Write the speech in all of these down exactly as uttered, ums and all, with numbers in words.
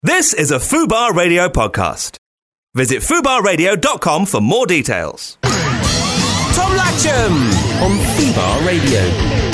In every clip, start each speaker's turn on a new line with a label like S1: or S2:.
S1: This is a Fubar Radio podcast. Visit fubar radio dot com for more details.
S2: Tom Latcham on Fubar Radio.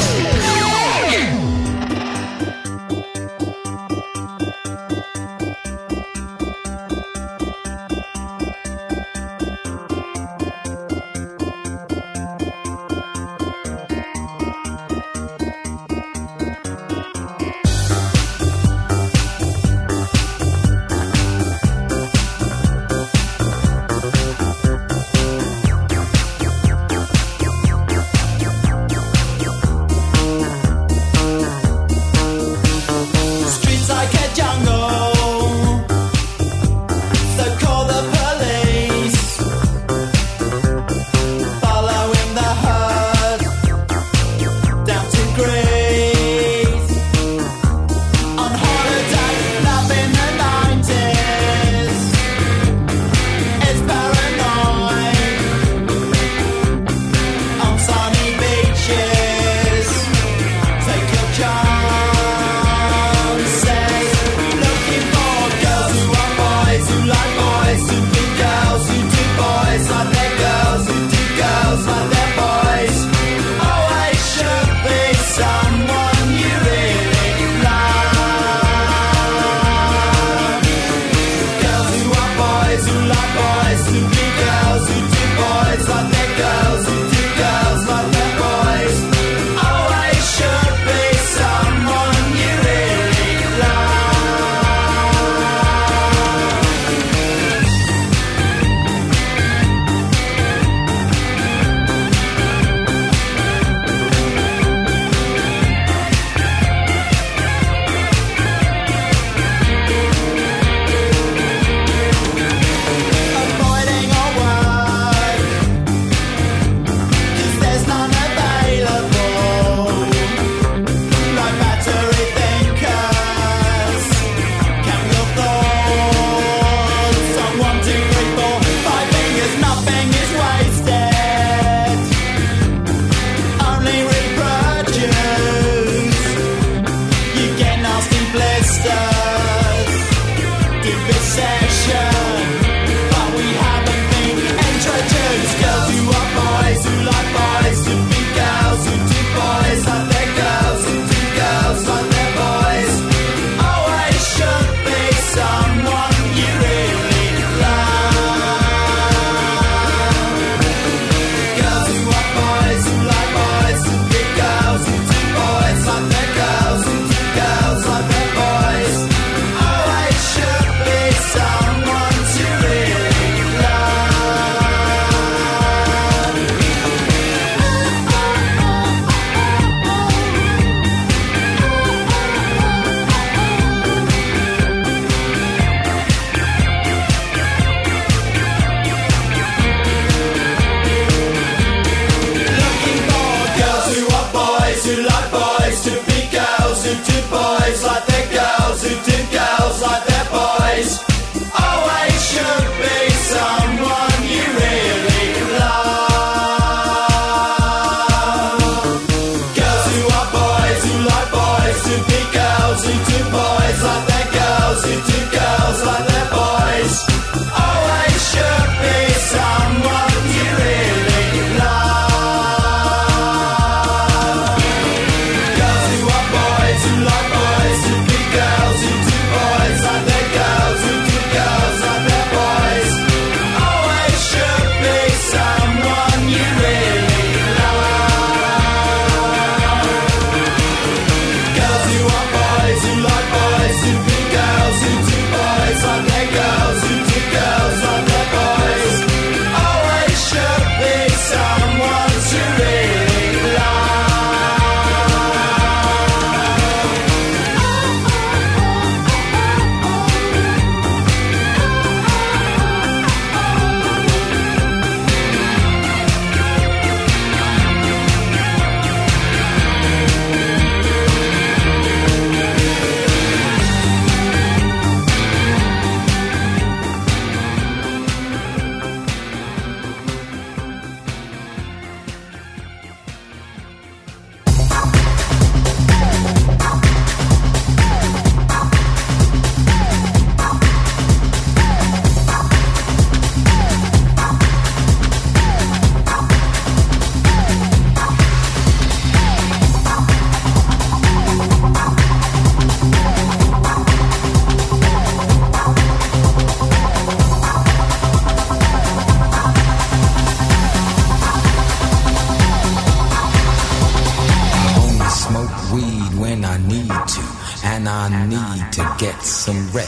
S3: So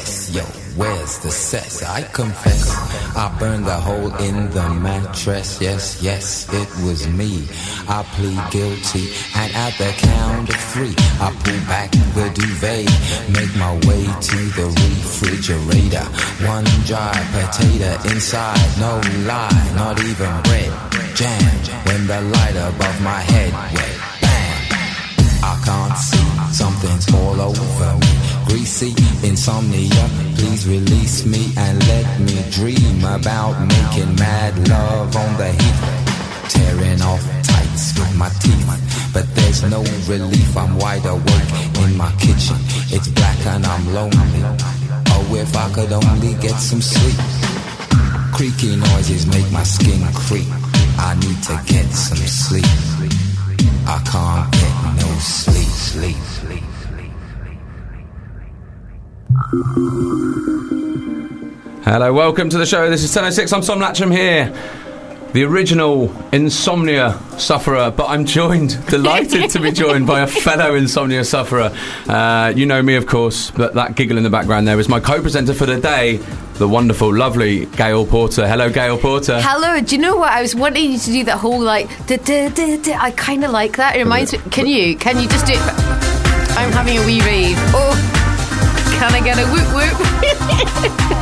S3: rest. Yo, where's the sex? I confess, I burned a hole in the mattress. Yes, yes, it was me. I plead guilty, and at the count of three, I pull back the duvet, make my way to the refrigerator. One dry potato inside, no lie, not even bread. Jam, when the light above my head went bam. I can't see, something's all over me. Greasy insomnia, please release me and let me dream about making mad love on the heat, tearing off tights with my teeth. But there's no relief, I'm wide awake in my kitchen. It's black and I'm lonely. Oh, if I could only get some sleep. Creaky noises make my skin creep. I need to get some sleep. I can't get no sleep, sleep, sleep.
S4: Hello, welcome to the show. This is ten oh six. I'm Tom Latcham here, the original insomnia sufferer, but I'm joined, delighted to be joined by a fellow insomnia sufferer. Uh, you know me, of course, but that giggle in the background there is my co-presenter for the day, the wonderful, lovely Gail Porter. Hello, Gail Porter.
S5: Hello. Do you know what? I was wanting you to do that whole, like, da, da, da, da. I kind of like that. It reminds me... Can you? Can you just do it? I'm having a wee rave. Oh, can I get a whoop whoop?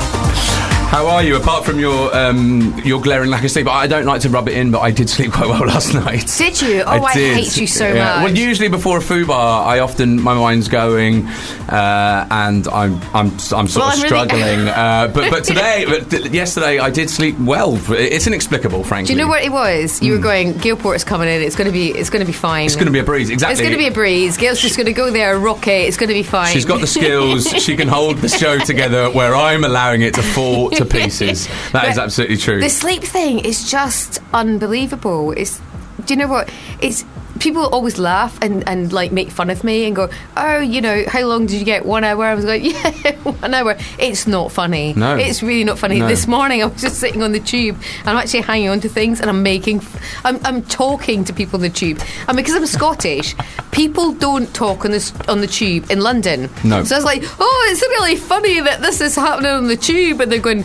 S4: How are you? Apart from your um, your glaring lack of sleep, I don't like to rub it in, but I did sleep quite well last night.
S5: Did you? Oh, I, I hate you so
S4: yeah.
S5: much.
S4: Well, usually before a FUBAR, I often my mind's going, uh, and I'm I'm I'm sort
S5: well,
S4: of
S5: I'm
S4: struggling.
S5: Really...
S4: uh, but but today, but th- yesterday, I did sleep well. It's inexplicable, frankly.
S5: Do you know what it was? You mm. were going, Gail Porter's coming in. It's going to be it's going to be fine.
S4: It's going to be a breeze. Exactly.
S5: It's going to be a breeze. Gail's just going to go there, rock it. It's going to be fine.
S4: She's got the skills. She can hold the show together, where I'm allowing it to fall to pieces. That but is absolutely true.
S5: The sleep thing is just unbelievable. It's, do you know what? It's people always laugh and, and like make fun of me and go, oh, you know, how long did you get? One hour? I was like, yeah, one hour. It's not funny.
S4: No.
S5: It's really not funny.
S4: No.
S5: This morning I was just sitting on the tube and I'm actually hanging on to things and I'm making, I'm, I'm talking to people on the tube. And because I'm Scottish, people don't talk on the, on the tube in London.
S4: No.
S5: So I was like, oh, it's really funny that this is happening on the tube. And they're going,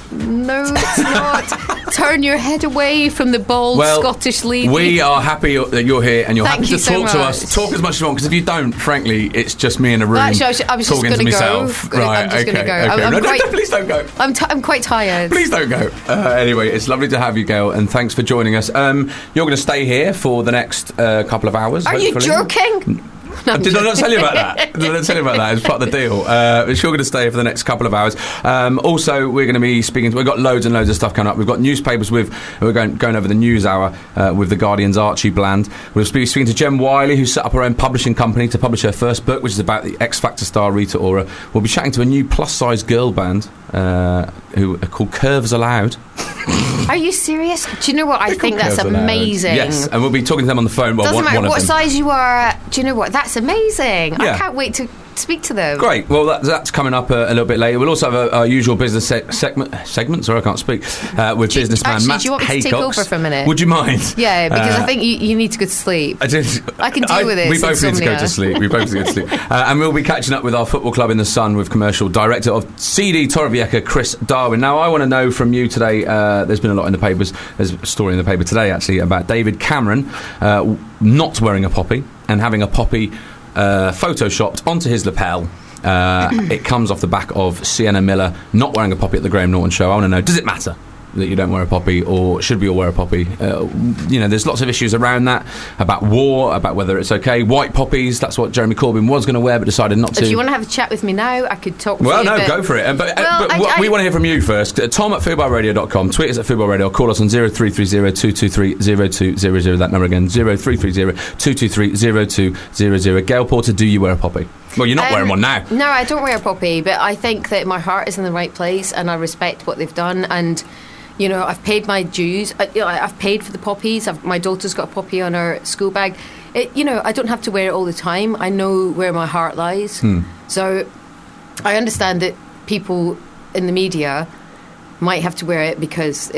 S5: no, it's not. Turn your head away from the bald
S4: well,
S5: Scottish lady.
S4: We are happy that you're here and you're
S5: Thank
S4: happy
S5: you
S4: to
S5: so
S4: talk
S5: much.
S4: to us. Talk as much as you want, because if you don't, frankly, it's just me in a room
S5: Actually, I was, I was
S4: talking
S5: just
S4: to
S5: gonna
S4: myself.
S5: Go.
S4: Right,
S5: I'm just
S4: okay,
S5: going to go.
S4: okay.
S5: I'm, I'm
S4: no,
S5: quite,
S4: no, please don't go.
S5: I'm, t- I'm quite tired.
S4: Please don't go. Uh, anyway, it's lovely to have you, Gail, and thanks for joining us. Um, you're going to stay here for the next uh, couple of hours.
S5: Are
S4: hopefully.
S5: you joking? No,
S4: Did I not tell you about that? Did I not tell you about that? It's part of the deal. Uh, but you're going to stay for the next couple of hours. Um, also, we're going to be speaking to, we've got loads and loads of stuff coming up. We've got newspapers with, we're going, going over the news hour uh, with The Guardian's Archie Bland. We'll be speaking to Jem Wiley, who set up her own publishing company to publish her first book, which is about the X Factor star Rita Ora. We'll be chatting to a new plus-size girl band uh, who are called Curves Allowed.
S5: Are you serious? Do you know what? I think that's amazing.
S4: Yes, and we'll be talking to them on the phone. Well,
S5: Doesn't
S4: one,
S5: matter
S4: one
S5: what
S4: of them.
S5: size you are. Do you know what? That's amazing.
S4: Yeah.
S5: I can't wait to speak to them.
S4: Great. Well, that, that's coming up a, a little bit later. We'll also have our usual business se- segment, segment, sorry, I can't speak, uh, with
S5: do you,
S4: businessman
S5: actually,
S4: Matt
S5: do you want me
S4: Haycox.
S5: to take over for a minute?
S4: Would you mind?
S5: Yeah, because
S4: uh,
S5: I think you, you need to go to sleep.
S4: I, did,
S5: I can deal
S4: I,
S5: with it.
S4: We both
S5: insomnia.
S4: need to go to sleep. We both need to go to sleep. Uh, and we'll be catching up with our football club in the Sun with commercial director of C D Torrevieja, Chris Darwin. Now, I want to know from you today, uh, there's been a lot in the papers, there's a story in the paper today, actually, about David Cameron uh, not wearing a poppy and having a poppy uh, photoshopped onto his lapel. Uh, it comes off the back of Sienna Miller not wearing a poppy at the Graham Norton show. I want to know, does it matter that you don't wear a poppy, or should we all wear a poppy? Uh, you know, there's lots of issues around that, about war, about whether it's okay. White poppies, that's what Jeremy Corbyn was going to wear but decided not to.
S5: If you want to have a chat with me now, I could talk to
S4: well,
S5: you.
S4: Well, no,
S5: but
S4: go for it. Uh, but
S5: well,
S4: uh, but
S5: I,
S4: what
S5: I,
S4: we want to hear from you first. Uh, Tom at fubar radio dot com. Tweet us at Fubar Radio. Call us on zero three three zero two two three zero two zero zero. That number again, zero three three zero two two three zero two zero zero. Gail Porter, do you wear a poppy? Well, you're not
S5: um,
S4: wearing one now.
S5: No, I don't wear a poppy, but I think that my heart is in the right place and I respect what they've done. And, you know, I've paid my dues. I, you know, I've paid for the poppies. I've, my daughter's got a poppy on her school bag. It, you know, I don't have to wear it all the time. I know where my heart lies.
S4: Hmm.
S5: So I understand that people in the media might have to wear it because it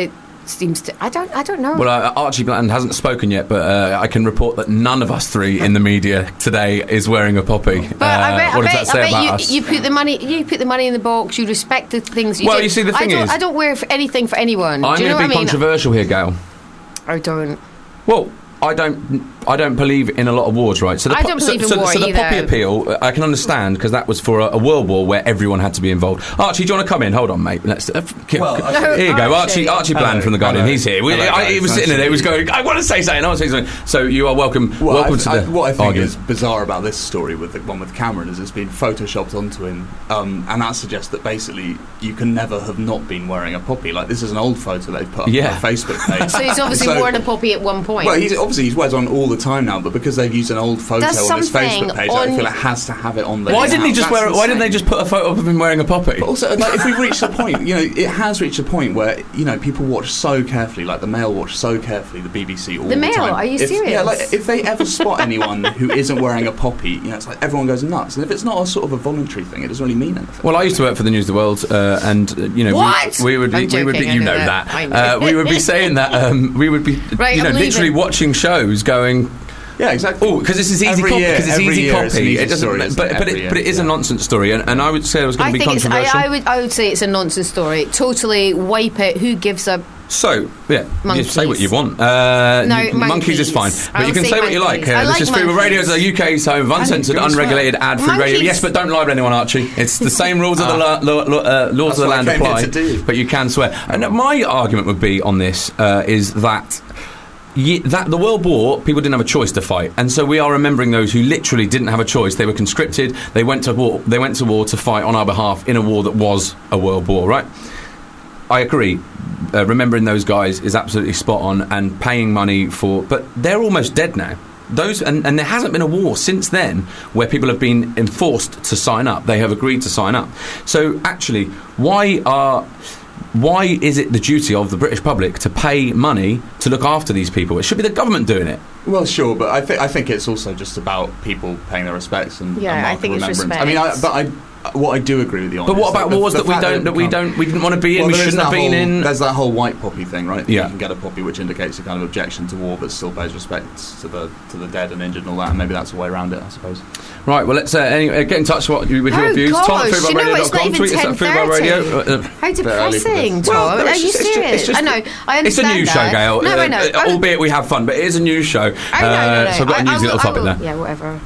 S5: seems to. I don't. I don't know.
S4: Well, uh, Archie Bland hasn't spoken yet, but uh, I can report that none of us three in the media today is wearing a poppy.
S5: But I bet,
S4: uh, what
S5: I
S4: does that
S5: bet,
S4: say
S5: I bet
S4: about
S5: you,
S4: us?
S5: you put the money. You put the money in the box. You respect the things. You
S4: Well,
S5: do.
S4: you see, the thing
S5: I don't,
S4: is-
S5: I don't wear for anything for anyone.
S4: I'm
S5: do you know
S4: going to
S5: what
S4: be
S5: I mean?
S4: controversial here, Gail.
S5: I don't.
S4: Well, I don't. I don't believe in a lot of wars, right? So the
S5: I don't
S4: so,
S5: believe in
S4: so,
S5: war
S4: so the
S5: either.
S4: poppy appeal, uh, I can understand because that was for a, a world war where everyone had to be involved. Archie, do you want to come in? Hold on, mate. Let's. Uh, k-
S6: Well,
S4: k-
S6: I-
S4: here you go,
S5: Archie.
S4: Archie. Archie Bland
S6: Hello.
S4: from the Guardian.
S6: Hello.
S4: He's here. We,
S6: Hello,
S4: I, he
S6: guys.
S4: was
S6: Nice
S4: sitting
S6: to
S4: there. He was
S6: meet you.
S4: going. I want to say something. I want to say something. So you are welcome.
S6: Well,
S4: welcome
S6: I,
S4: to
S6: I,
S4: the
S6: what I think
S4: argument.
S6: is bizarre about this story with the one with Cameron is it's been photoshopped onto him, um, and that suggests that basically you can never have not been wearing a poppy. Like this is an old photo they've put up
S4: Yeah.
S6: on their Facebook page.
S5: So he's obviously
S6: So-
S5: worn a poppy at one point.
S6: Well, he's obviously he's wears on all the time now, but because they've used an old photo
S5: Does
S6: on his
S5: something
S6: Facebook page,
S5: on-
S6: I feel it has to have it on there.
S4: Why didn't he
S6: now.
S4: just
S6: That's
S4: wear? Why didn't they
S6: insane.
S4: just put a photo of him wearing a poppy?
S6: But also, like, if we've reached a point, you know, it has reached a point where, you know, people watch so carefully, like the Mail watch so carefully the B B C all the,
S5: The Mail?
S6: time.
S5: Are you
S6: if,
S5: serious?
S6: Yeah, like, if they ever spot anyone who isn't wearing a poppy, you know, it's like everyone goes nuts. And if it's not a sort of a voluntary thing, it doesn't really mean anything.
S4: Well, I used to work for the News of the World, uh, and uh, you know,
S5: What?
S4: we, we would be,
S5: I'm
S4: we would be,
S5: joking, I
S4: you
S5: know
S4: know
S5: that.
S4: that,
S5: I know.
S4: uh, we would be saying that, um, we would be,
S5: Right,
S4: you know,
S5: I'm
S4: literally
S5: leaving.
S4: watching shows, going,
S6: Yeah, exactly.
S4: oh, because this is easy
S6: Every
S4: copy.
S6: year-
S4: Because it's
S6: every
S4: easy
S6: year
S4: copy.
S6: it's an easy
S4: It doesn't,
S6: story, isn't
S4: but
S6: it?
S4: but
S6: Every
S4: it, but it
S6: year,
S4: is a
S6: yeah.
S4: nonsense story, and, and I would say it was going
S5: I
S4: to be
S5: think it's.
S4: controversial.
S5: I, I would. I would say it's a nonsense story. Totally wipe it. Who gives a?
S4: So, yeah, you
S5: Monkeys.
S4: say what you want. Uh,
S5: No,
S4: you- monkeys is fine.
S5: monkeys.
S4: But you
S5: I'll
S4: can
S5: say
S4: say what you like.
S5: monkeys.
S4: Uh,
S5: I
S4: this
S5: like
S4: is Freeworld Radio,
S5: monkeys.
S4: the U K's home of uncensored,
S6: go and swear.
S4: unregulated, ad-free radio.
S5: Monkeys.
S4: Yes, but don't lie to anyone, Archie. It's the same rules of the la- law, law, uh, laws
S6: That's
S4: of the
S6: what I
S4: land
S6: came here
S4: apply,
S6: to do.
S4: but you can swear. And my argument would be on this uh, is that... Ye- that the World War, people didn't have a choice to fight, and so we are remembering those who literally didn't have a choice. They were conscripted. They went to war. They went to war to fight on our behalf in a war that was a world war. Right? I agree. Uh, remembering those guys is absolutely spot on, and paying money for. But they're almost dead now. Those and, and there hasn't been a war since then where people have been enforced to sign up. They have agreed to sign up. So actually, why are why is it the duty of the British public to pay money to look after these people? It should be the government doing it.
S6: Well, sure, but I think I think it's also just about people paying their respects and
S5: Yeah,
S6: and
S5: I
S6: mark
S5: think
S6: of
S5: it's
S6: remembrance. I mean, I,
S5: respect.
S6: but I. What I do agree with you on.
S4: But what
S6: is
S4: about
S6: the-
S4: wars
S6: the
S4: that we
S6: fact
S4: don't that we
S6: can't-
S4: don't we didn't want to be in?
S6: Well,
S4: we
S6: there is
S4: shouldn't have
S6: that
S4: been
S6: whole-
S4: in.
S6: There's that whole white poppy thing, right?
S4: Yeah.
S6: You can get a poppy which indicates a kind of objection to war, but still pays respect to the to the dead and injured and all that. And maybe that's the way around it, I suppose.
S4: Right. Well, let's uh, anyway, get in touch with, with your
S5: Oh,
S4: views.
S5: gosh,
S4: Tom at
S5: you know
S4: football radio
S5: it's
S4: dot com.
S5: not
S4: Tweet
S5: even
S4: us at Football Radio. Uh, uh,
S5: How
S6: early for
S5: depressing,
S6: this.
S5: Tom.
S4: Well, no,
S5: Are
S4: it's
S5: you
S4: just- it's ju-
S5: serious?
S4: it's just-
S5: I know. I
S4: It's a
S5: understand
S4: news show,
S5: that.
S4: Gail.
S5: No,
S4: uh,
S5: I know.
S4: uh,
S5: Oh,
S4: albeit we have fun, but it is a news show.
S5: I know, no, no.
S4: Uh, so I've got a
S5: I-
S4: news
S5: I will-
S4: little
S5: I
S4: topic
S5: will-
S4: there.
S5: Yeah, whatever.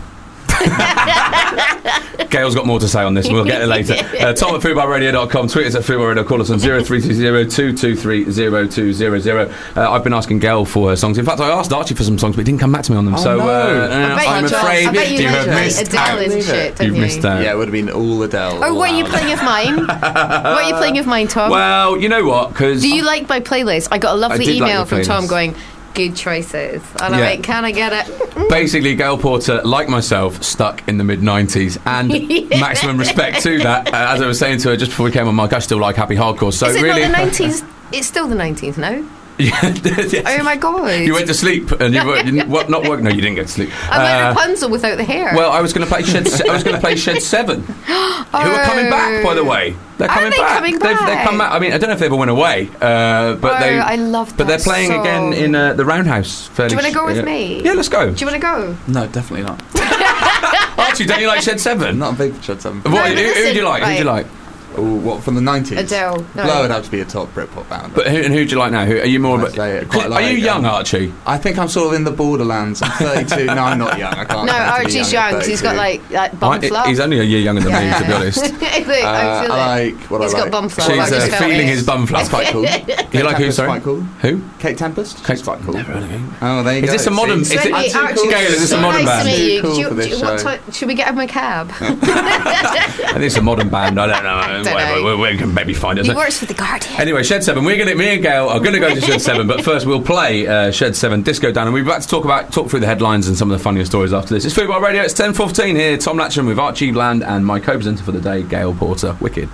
S4: Gail's got more to say on this, and we'll get it later. Uh, Tom at football radio dot com, tweet us at Football Radio, call us on zero three two zero two two three zero two zero zero. Uh, I've been asking Gail for her songs. In fact, I asked Archie for some songs, but he didn't come back to me on them.
S6: Oh,
S4: so
S6: no.
S4: uh,
S5: I bet
S4: I'm
S5: you
S4: afraid
S5: did. I bet you,
S4: have
S5: did.
S4: missed
S5: Adele
S4: out.
S5: and
S6: Leave
S5: shit,
S6: it.
S5: didn't
S4: You've
S5: you?
S4: missed out.
S6: Yeah, it would have been all Adele.
S5: Or
S6: all
S5: were you
S6: out.
S5: playing of mine? Were you playing of mine, Tom?
S4: Well, you know what? Because
S5: Do you like my playlist? I got a lovely
S4: did like
S5: email
S4: your
S5: from Tom
S4: playlist.
S5: going, good choices. And I'm
S4: Yeah.
S5: like, can I get it?
S4: basically, Gail Porter, like myself, stuck in the mid nineties, and maximum respect to that. Uh, as I was saying to her just before we came on mic, I still like happy hardcore. So
S5: Is it
S4: really,
S5: not the nineties? It's still the nineties, no?
S4: Yeah.
S5: Oh my god.
S4: You went to sleep and you were you, what, not work. No, you didn't go to sleep.
S5: I'm like
S4: Uh,
S5: Rapunzel without the hair.
S4: well, I was going to play Shed. I was going to play Shed Seven, who are coming back, by the way. They're
S5: Are
S4: coming
S5: they
S4: back.
S5: coming
S4: They've, they've
S5: back?
S4: come back. I mean, I don't know if they ever went away, uh, but
S5: Oh,
S4: they.
S5: I love
S4: But they're
S5: that
S4: playing
S5: song.
S4: again in uh, the Roundhouse. Fairly
S5: Do you wanna go with
S4: yeah.
S5: me?
S4: Yeah, let's go.
S5: Do you want to go?
S6: No, definitely not.
S4: Archie, don't you like Shed Seven?
S6: I'm not a big Shed Seven.
S4: What,
S5: No,
S4: who,
S5: but
S4: who do
S5: listen,
S4: you like? Who do you
S5: right.
S4: like?
S6: Ooh, what from the nineties?
S5: Adele, no.
S6: Blur would have to be a top Britpop band.
S4: But who, and who do you like now? Who are you more?
S6: I'd
S4: Of a,
S6: say quite
S4: are you
S6: like,
S4: young,
S6: um,
S4: Archie?
S6: I think I'm sort of in the borderlands. I'm thirty-two. No, I'm not young. I can't.
S5: No,
S6: claim to be
S5: Archie's
S6: young at
S5: young because he's got
S6: thirty-two.
S5: like that bum
S4: I-
S5: flap.
S4: he's only a year younger than me, to be honest.
S5: Look,
S6: Uh,
S5: I feel
S6: I
S5: it.
S6: like what
S5: He's
S6: I
S5: got
S6: like.
S5: bum flap.
S4: She's
S5: I just
S4: uh,
S5: felt
S4: feeling
S5: it.
S4: his bum flap.
S6: That's quite cool.
S4: You like who?
S6: Tempest,
S4: Sorry.
S6: quite cool.
S4: Who?
S6: Kate Tempest.
S4: Kate-
S6: She's quite cool.
S4: Never heard of him.
S6: Oh, there you
S4: Is
S6: go.
S4: this a modern-
S6: See?
S4: is it-
S5: Sorry,
S6: I'm too
S5: Archie,
S6: cool.
S4: Gail, is this a
S5: so
S4: modern
S5: nice
S4: band?
S5: to meet you.
S6: Too cool
S5: Do you-
S6: for this
S5: do you- what
S6: show.
S5: ti- should we get him a cab?
S4: I think it's a modern band. I don't know.
S5: Don't
S4: Whatever.
S5: know.
S4: We, we can maybe find it.
S5: He
S4: So-
S5: works for the Guardian.
S4: Anyway, Shed Seven. We're gonna, me and Gail are going to go to Shed Seven, but first we'll play uh, Shed Seven Disco Down, and we're about to talk about talk through the headlines and some of the funnier stories after this. It's Football Radio. It's ten fifteen here. Tom Latcham with Archie Bland and my co-presenter for the day, Gail Porter. Wicked.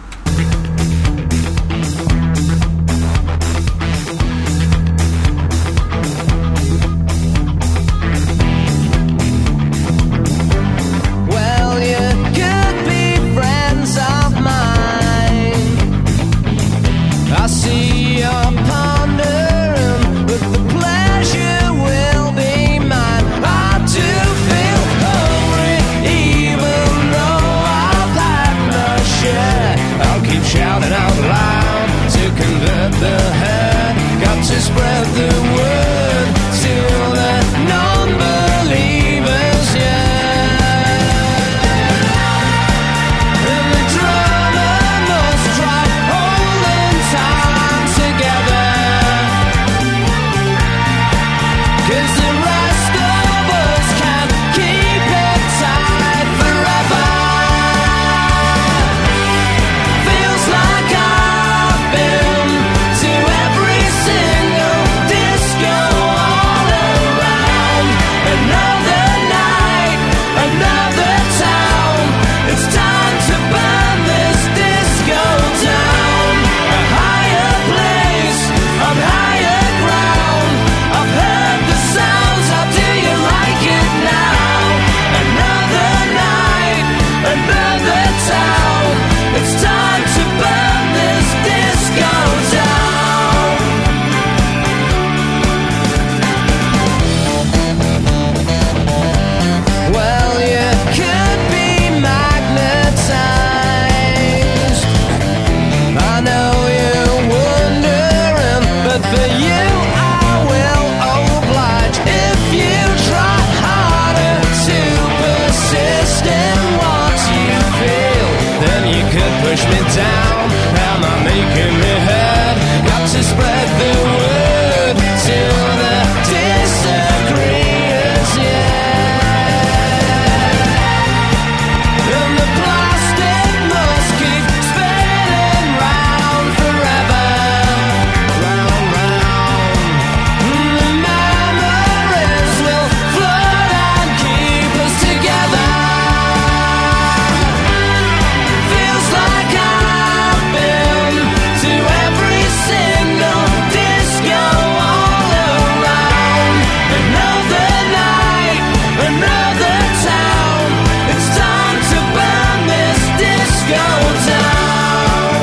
S7: Well, you could be friends of mine. I see you're pondering shouting out loud to convert the herd. Got to spread the word to the non-believers, yeah. And the drama must try holding time together, 'cause the rest of us can't keep it tight forever. Feels like I've been to every single disco all around. Another night, another town. It's time to burn this disco down. A higher place, on higher ground. I've heard the sounds, how do you like it now? Another night, another town. It's time to burn this disco down. Well, you could be magnetized. I know you're wondering, but for you I will oblige. If you try harder to persist in what you feel, then you could push me down. Am I making me heard? Got to spread the word to the disagreeers, yeah. And the plastic must keep spinning round forever, round, round. And the memories will flood and keep us together. Feels like I've been to every single disco all around. Another night, another town. It's time to burn this disco down.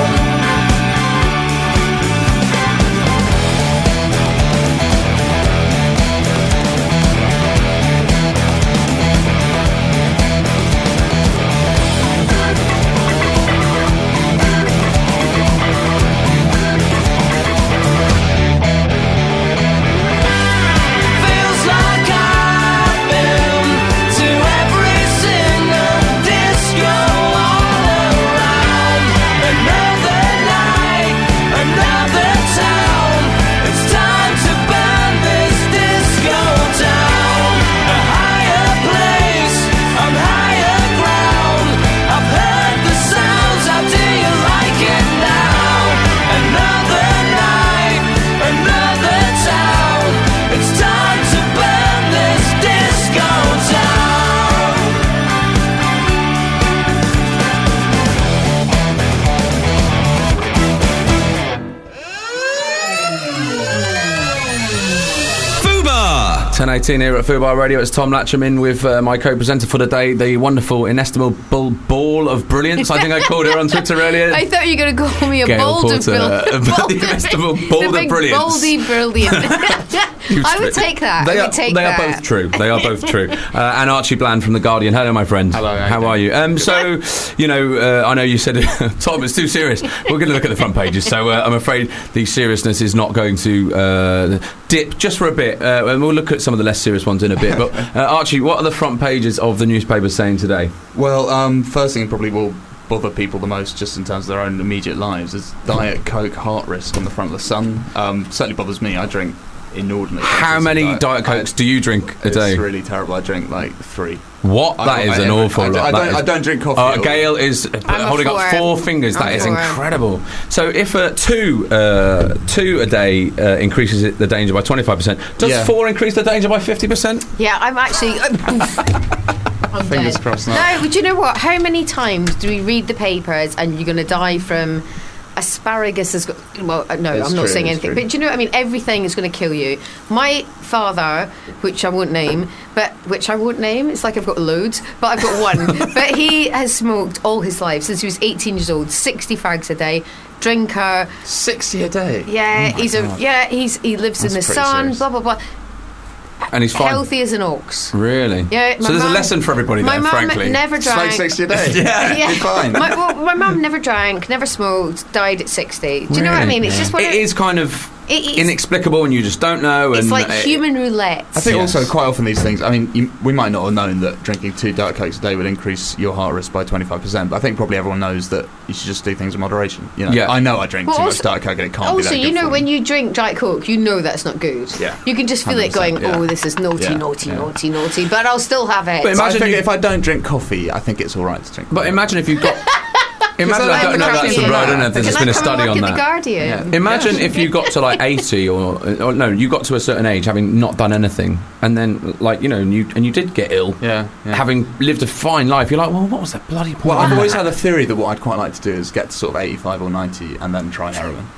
S7: Feels like I've been to every single disco all around. Another night, another town. It's time to burn this disco down. A higher place, on higher ground. I've heard the sounds, how do you like it now? Another night, another town. It's time to burn this disco down.
S1: Fubar!
S4: ten eighteen here at Fubar Radio. It's Tom Latcham in with uh, my co-presenter for the day, the wonderful, inestimable ball of brilliance. I think I called her on Twitter earlier.
S5: I thought you were going to call me a
S4: Gail
S5: boulder
S4: Porter,
S5: bill.
S4: uh, but the inestimable ball
S5: the
S4: of
S5: big
S4: brilliance.
S5: Baldy brilliant. I would take that.
S4: They
S5: I
S4: are,
S5: would take
S4: they
S5: that.
S4: are both true. They are both true. Uh, and Archie Bland from The Guardian. Hello, my friend.
S6: Hello, how
S4: How
S6: you
S4: are you? Um, so, you know, uh, I know you said, Tom, it's too serious. We're going to look at the front pages. So uh, I'm afraid the seriousness is not going to uh, dip just for a bit. Uh, and we'll look at some of the less serious ones in a bit. But, uh, Archie, what are the front pages of the newspapers saying today?
S6: Well, um, first thing probably will bother people the most, just in terms of their own immediate lives, is Diet Coke heart risk on the front of the Sun. Um, certainly bothers me. I drink inordinate.
S4: How many
S6: Diet,
S4: Diet Cokes do you drink a
S6: it's
S4: day?
S6: really terrible. I drink like three.
S4: What?
S6: I
S4: That
S6: don't
S4: is
S6: know,
S4: an
S6: every-
S4: awful
S6: I,
S4: lot.
S6: I,
S4: That
S6: don't,
S4: is-
S6: I don't drink coffee.
S4: Uh,
S6: or-
S4: Gail is uh,
S5: I'm a
S4: holding up
S5: four.
S4: four fingers. That
S5: I'm
S4: is
S5: four.
S4: incredible. So if uh, two uh, two a day uh, increases it, the danger by twenty-five percent, does
S6: Yeah.
S4: four increase the danger by fifty percent?
S5: Yeah, I'm actually. I'm
S6: Fingers
S5: dead.
S6: crossed
S5: No,
S6: not.
S5: but you know what? How many times do we read the papers and you're going to die from asparagus? Has got well, uh, no,
S6: It's
S5: I'm not
S6: true,
S5: saying
S6: it's
S5: anything.
S6: true.
S5: But do you know what I mean? Everything is going to kill you. My father, which I won't name, but which I won't name. It's like I've got loads, but I've got one. But he has smoked all his life since he was eighteen years old, sixty fags a day. Drinker,
S6: sixty a day.
S5: yeah,
S6: Oh my
S5: he's
S6: God.
S5: a yeah, he's he lives in the
S6: That's pretty
S5: sun,
S6: serious.
S5: blah blah blah.
S4: And he's fine.
S5: Healthy as an ox.
S4: Really?
S5: Yeah.
S4: So there's
S5: mum,
S4: a lesson for everybody
S5: my
S4: there,
S5: mum
S4: frankly.
S5: never
S6: It's
S5: drank.
S6: like sixty a day.
S4: Yeah.
S5: Yeah.
S6: You're fine.
S5: My, well, my mum never drank, never smoked, died at sixty. Do you know what I
S4: Really?
S5: mean? It's just one
S4: It
S5: of,
S4: is kind of
S5: it is,
S4: inexplicable, and you just don't know.
S5: It's
S4: and
S5: like
S4: it-
S5: human roulette.
S6: I think
S4: Yes.
S6: also quite often these things, I mean, you, we might not have known that drinking two Diet Cokes a day would increase your heart risk by twenty-five percent, but I think probably everyone knows that you should just do things in moderation. You know,
S4: Yeah.
S6: I know I drink
S5: Well,
S6: too
S5: also-
S6: much Diet Coke and it can't be that
S5: Also,
S6: good
S5: you know,
S6: for
S5: when
S6: me.
S5: you drink Diet Coke, you know that's not good.
S6: Yeah.
S5: You can just feel it
S6: one hundred
S5: going,
S6: percent,
S5: oh,
S6: yeah.
S5: this is naughty,
S6: Yeah,
S5: naughty,
S6: yeah.
S5: naughty, naughty, but I'll still have it.
S4: But
S6: So I
S4: imagine
S6: think
S4: you-
S6: if I don't drink coffee, I think it's all right to drink.
S4: But
S6: coffee.
S4: imagine if you got. Imagine, I
S6: I'm
S4: don't
S6: the
S4: know that's
S6: Guardian.
S4: the right, I don't know if there's
S5: Can
S4: just
S5: I
S4: been a
S5: come
S4: study
S5: and work
S4: on
S5: in
S4: that.
S5: The Guardian?
S6: Yeah.
S4: Imagine if you got to like eighty or, or no, you got to a certain age having not done anything, and then like you know, and you and you did get ill,
S6: Yeah, yeah.
S4: having lived a fine life. You're like, well, what was that bloody point?
S6: Well,
S4: in
S6: I've
S4: that?
S6: always had a theory that what I'd quite like to do is get to sort of eighty-five or ninety and then try heroin.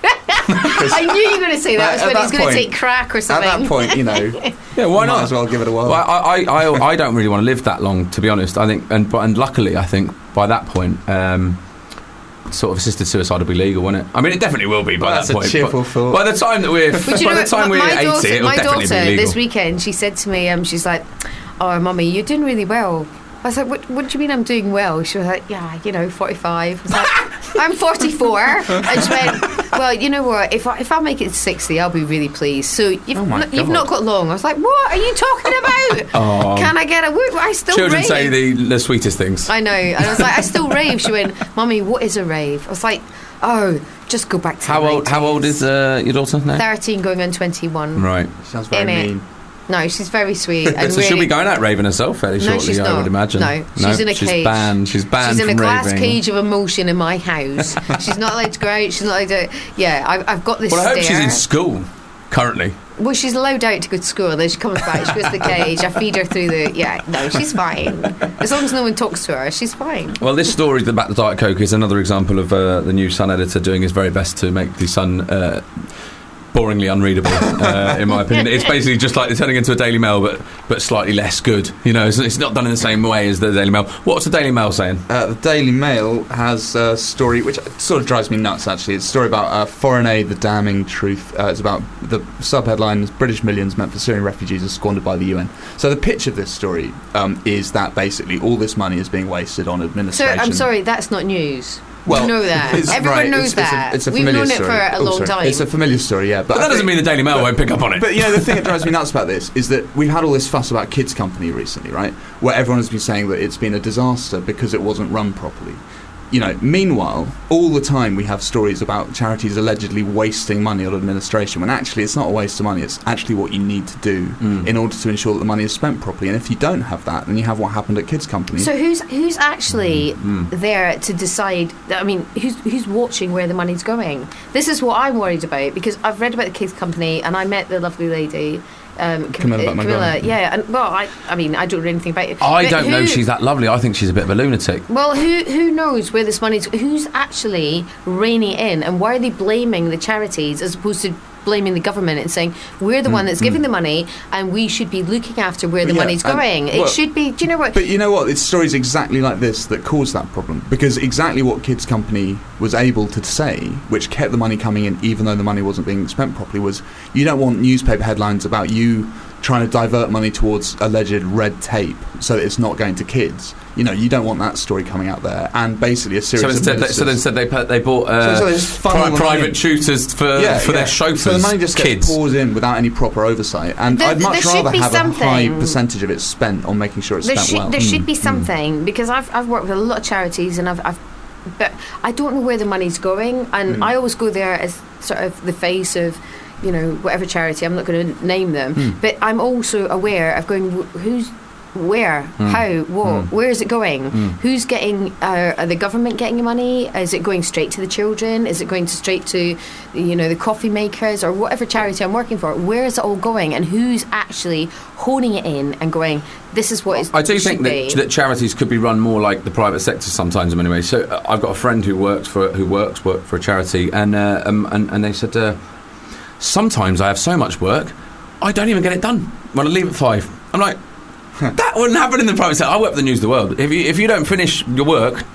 S5: I knew you were going to say that.
S6: At-
S5: was
S6: at
S5: when
S6: that
S5: he's going to
S6: point-
S5: take crack or
S6: At
S5: something.
S6: that point, you know,
S4: yeah, why
S6: might
S4: not?
S6: as well give it a whirl.
S4: Well, I, I, I, I don't really want to live that long, to be honest. I think, and but and luckily, I think by that point, um, sort of assisted suicide will be legal, won't it? I mean, it definitely will be by
S6: Well, that's
S4: that
S6: a
S4: point.
S6: cheerful
S4: but
S6: thought.
S4: By the time that we're,
S5: But you
S4: by
S5: know
S4: the
S5: what,
S4: time we're
S5: my
S4: eighty,
S5: daughter,
S4: it'll
S5: my
S4: definitely
S5: daughter
S4: be legal.
S5: this weekend, she said to me, um, she's like, "Oh, mummy, you're doing really well." I was like, what, what do you mean I'm doing well? She was like, yeah, you know, forty-five. I was like, I'm forty-four. And she went, well, you know what, if I, if I make it to sixty, I'll be really pleased. So you've,
S6: Oh my
S5: n- you've
S6: God.
S5: not got long. I was like, what are you talking about?
S4: Oh.
S5: Can I get a word? I still
S4: Children
S5: rave.
S4: say the, the sweetest things.
S5: I know. And I was like, I still rave. She went, Mummy, what is a rave? I was like, oh, just go back to
S4: How
S5: the
S4: old? How old is uh, your daughter now?
S5: thirteen going on twenty-one.
S4: Right.
S6: Sounds very
S5: Innit?
S6: mean.
S5: No, she's very sweet. And
S4: So she'll
S5: really-
S4: be going out raving herself fairly
S5: No,
S4: shortly,
S5: she's
S4: I
S5: not.
S4: would imagine.
S5: No, she's in a
S4: she's
S5: cage.
S4: banned. She's banned
S5: She's in a
S4: from
S5: glass
S4: raving.
S5: cage of emotion in my house. She's not allowed to go out. She's not allowed to. Yeah, I, I've got this.
S4: Well, I hope
S5: stare.
S4: she's in school currently.
S5: Well, she's allowed out to go to school. Then she comes back. She goes to the cage. I feed her through the. Yeah, no, she's fine. As long as no one talks to her, she's fine.
S4: Well, this story about the Diet Coke is another example of uh, the new Sun editor doing his very best to make the Sun uh, boringly unreadable, uh, in my opinion. It's basically just like turning into a Daily Mail, but but slightly less good. You know, it's, it's not done in the same way as the Daily Mail. What's the Daily Mail saying?
S6: Uh, the Daily Mail has a story which sort of drives me nuts, actually. It's a story about uh, foreign aid, the damning truth. Uh, it's about the subheadline is British millions meant for Syrian refugees are squandered by the U N. So the pitch of this story um, is that basically all this money is being wasted on
S5: So
S6: administration.
S5: I'm sorry, that's not news.
S6: Well,
S5: you know that.
S6: it's-
S5: Everyone
S6: right,
S5: knows
S6: it's, it's
S5: that.
S6: A, it's a
S5: We've
S6: familiar
S5: known it
S6: story.
S5: for a
S6: Oh,
S5: long
S6: sorry.
S5: time.
S6: It's a familiar story, yeah. But,
S4: But that
S6: I
S4: doesn't
S6: think-
S4: mean the Daily Mail won't pick up on it.
S6: But you know, the thing that drives me nuts about this is that we've had all this fuss about Kids Company recently, right? Where everyone has been saying that it's been a disaster because it wasn't run properly. You know, meanwhile, all the time we have stories about charities allegedly wasting money on administration, when actually it's not a waste of money, it's actually what you need to do
S4: Mm.
S6: in order to ensure that the money is spent properly. And if you don't have that, then you have what happened at Kids Company.
S5: So who's who's actually
S4: Mm.
S5: there to decide? I mean, who's who's watching where the money's going? This is what I'm worried about because I've read about the Kids Company and I met the lovely lady. Um, Cam-
S6: Camilla
S5: uh,
S6: Buckman
S5: Camilla,
S6: Grant.
S5: yeah, and well, I, I mean, I don't know anything about it.
S4: I
S5: but
S4: don't know
S5: who-
S4: she's that lovely. I think she's a bit of a lunatic.
S5: Well, who who knows where this money's? Who's actually reining it in, and why are they blaming the charities as opposed to blaming the government and saying we're the one that's giving the money and we should be looking after where the
S6: Yeah,
S5: money's
S6: and-
S5: going? It
S6: well,
S5: should be. Do you know what?
S6: But you know what? It's stories exactly like this that cause that problem. Because exactly what Kids Company was able to say, which kept the money coming in even though the money wasn't being spent properly, was you don't want newspaper headlines about you trying to divert money towards alleged red tape so that it's not going to kids. You know, you don't want that story coming out there. And basically a series
S4: So
S6: of
S4: instead, they,
S6: ministers-
S4: so instead they put, they bought uh,
S6: So- so they just funnel
S4: pri-
S6: the money
S4: private
S6: in.
S4: tutors for
S6: yeah,
S4: for
S6: yeah.
S4: their chauffeurs.
S6: So the money just gets
S4: kids.
S6: poured in without any proper oversight. And
S5: There-
S6: I'd much
S5: there should
S6: rather
S5: be
S6: have a high
S5: something-
S6: percentage of it spent on making sure it's
S5: there
S6: spent
S5: should
S6: well.
S5: there should
S4: Mm.
S5: be something because I've I've worked with a lot of charities and I've, I've but I don't know where the money's going and
S6: Mm.
S5: I always go there as sort of the face of you know whatever charity. I'm not going to name them,
S6: Mm.
S5: but I'm also aware of going wh- who's where,
S4: Mm.
S5: how, what,
S4: Mm.
S5: where is it going?
S4: Mm.
S5: Who's getting? Uh, are the government getting the money? Is it going straight to the children? Is it going to straight to, you know, the coffee makers or whatever charity I'm working for? Where is it all going? And who's actually honing it in and going? This is what it's.
S4: I do
S5: should
S4: think that,
S5: be.
S4: that charities could be run more like the private sector sometimes in many ways. So uh, I've got a friend who works for who works work for a charity, and uh, um, and, and they said uh, sometimes I have so much work, I don't even get it done when I leave at five. I'm like, that wouldn't happen in the private sector. I work for the News of the World. If you if you don't finish your work,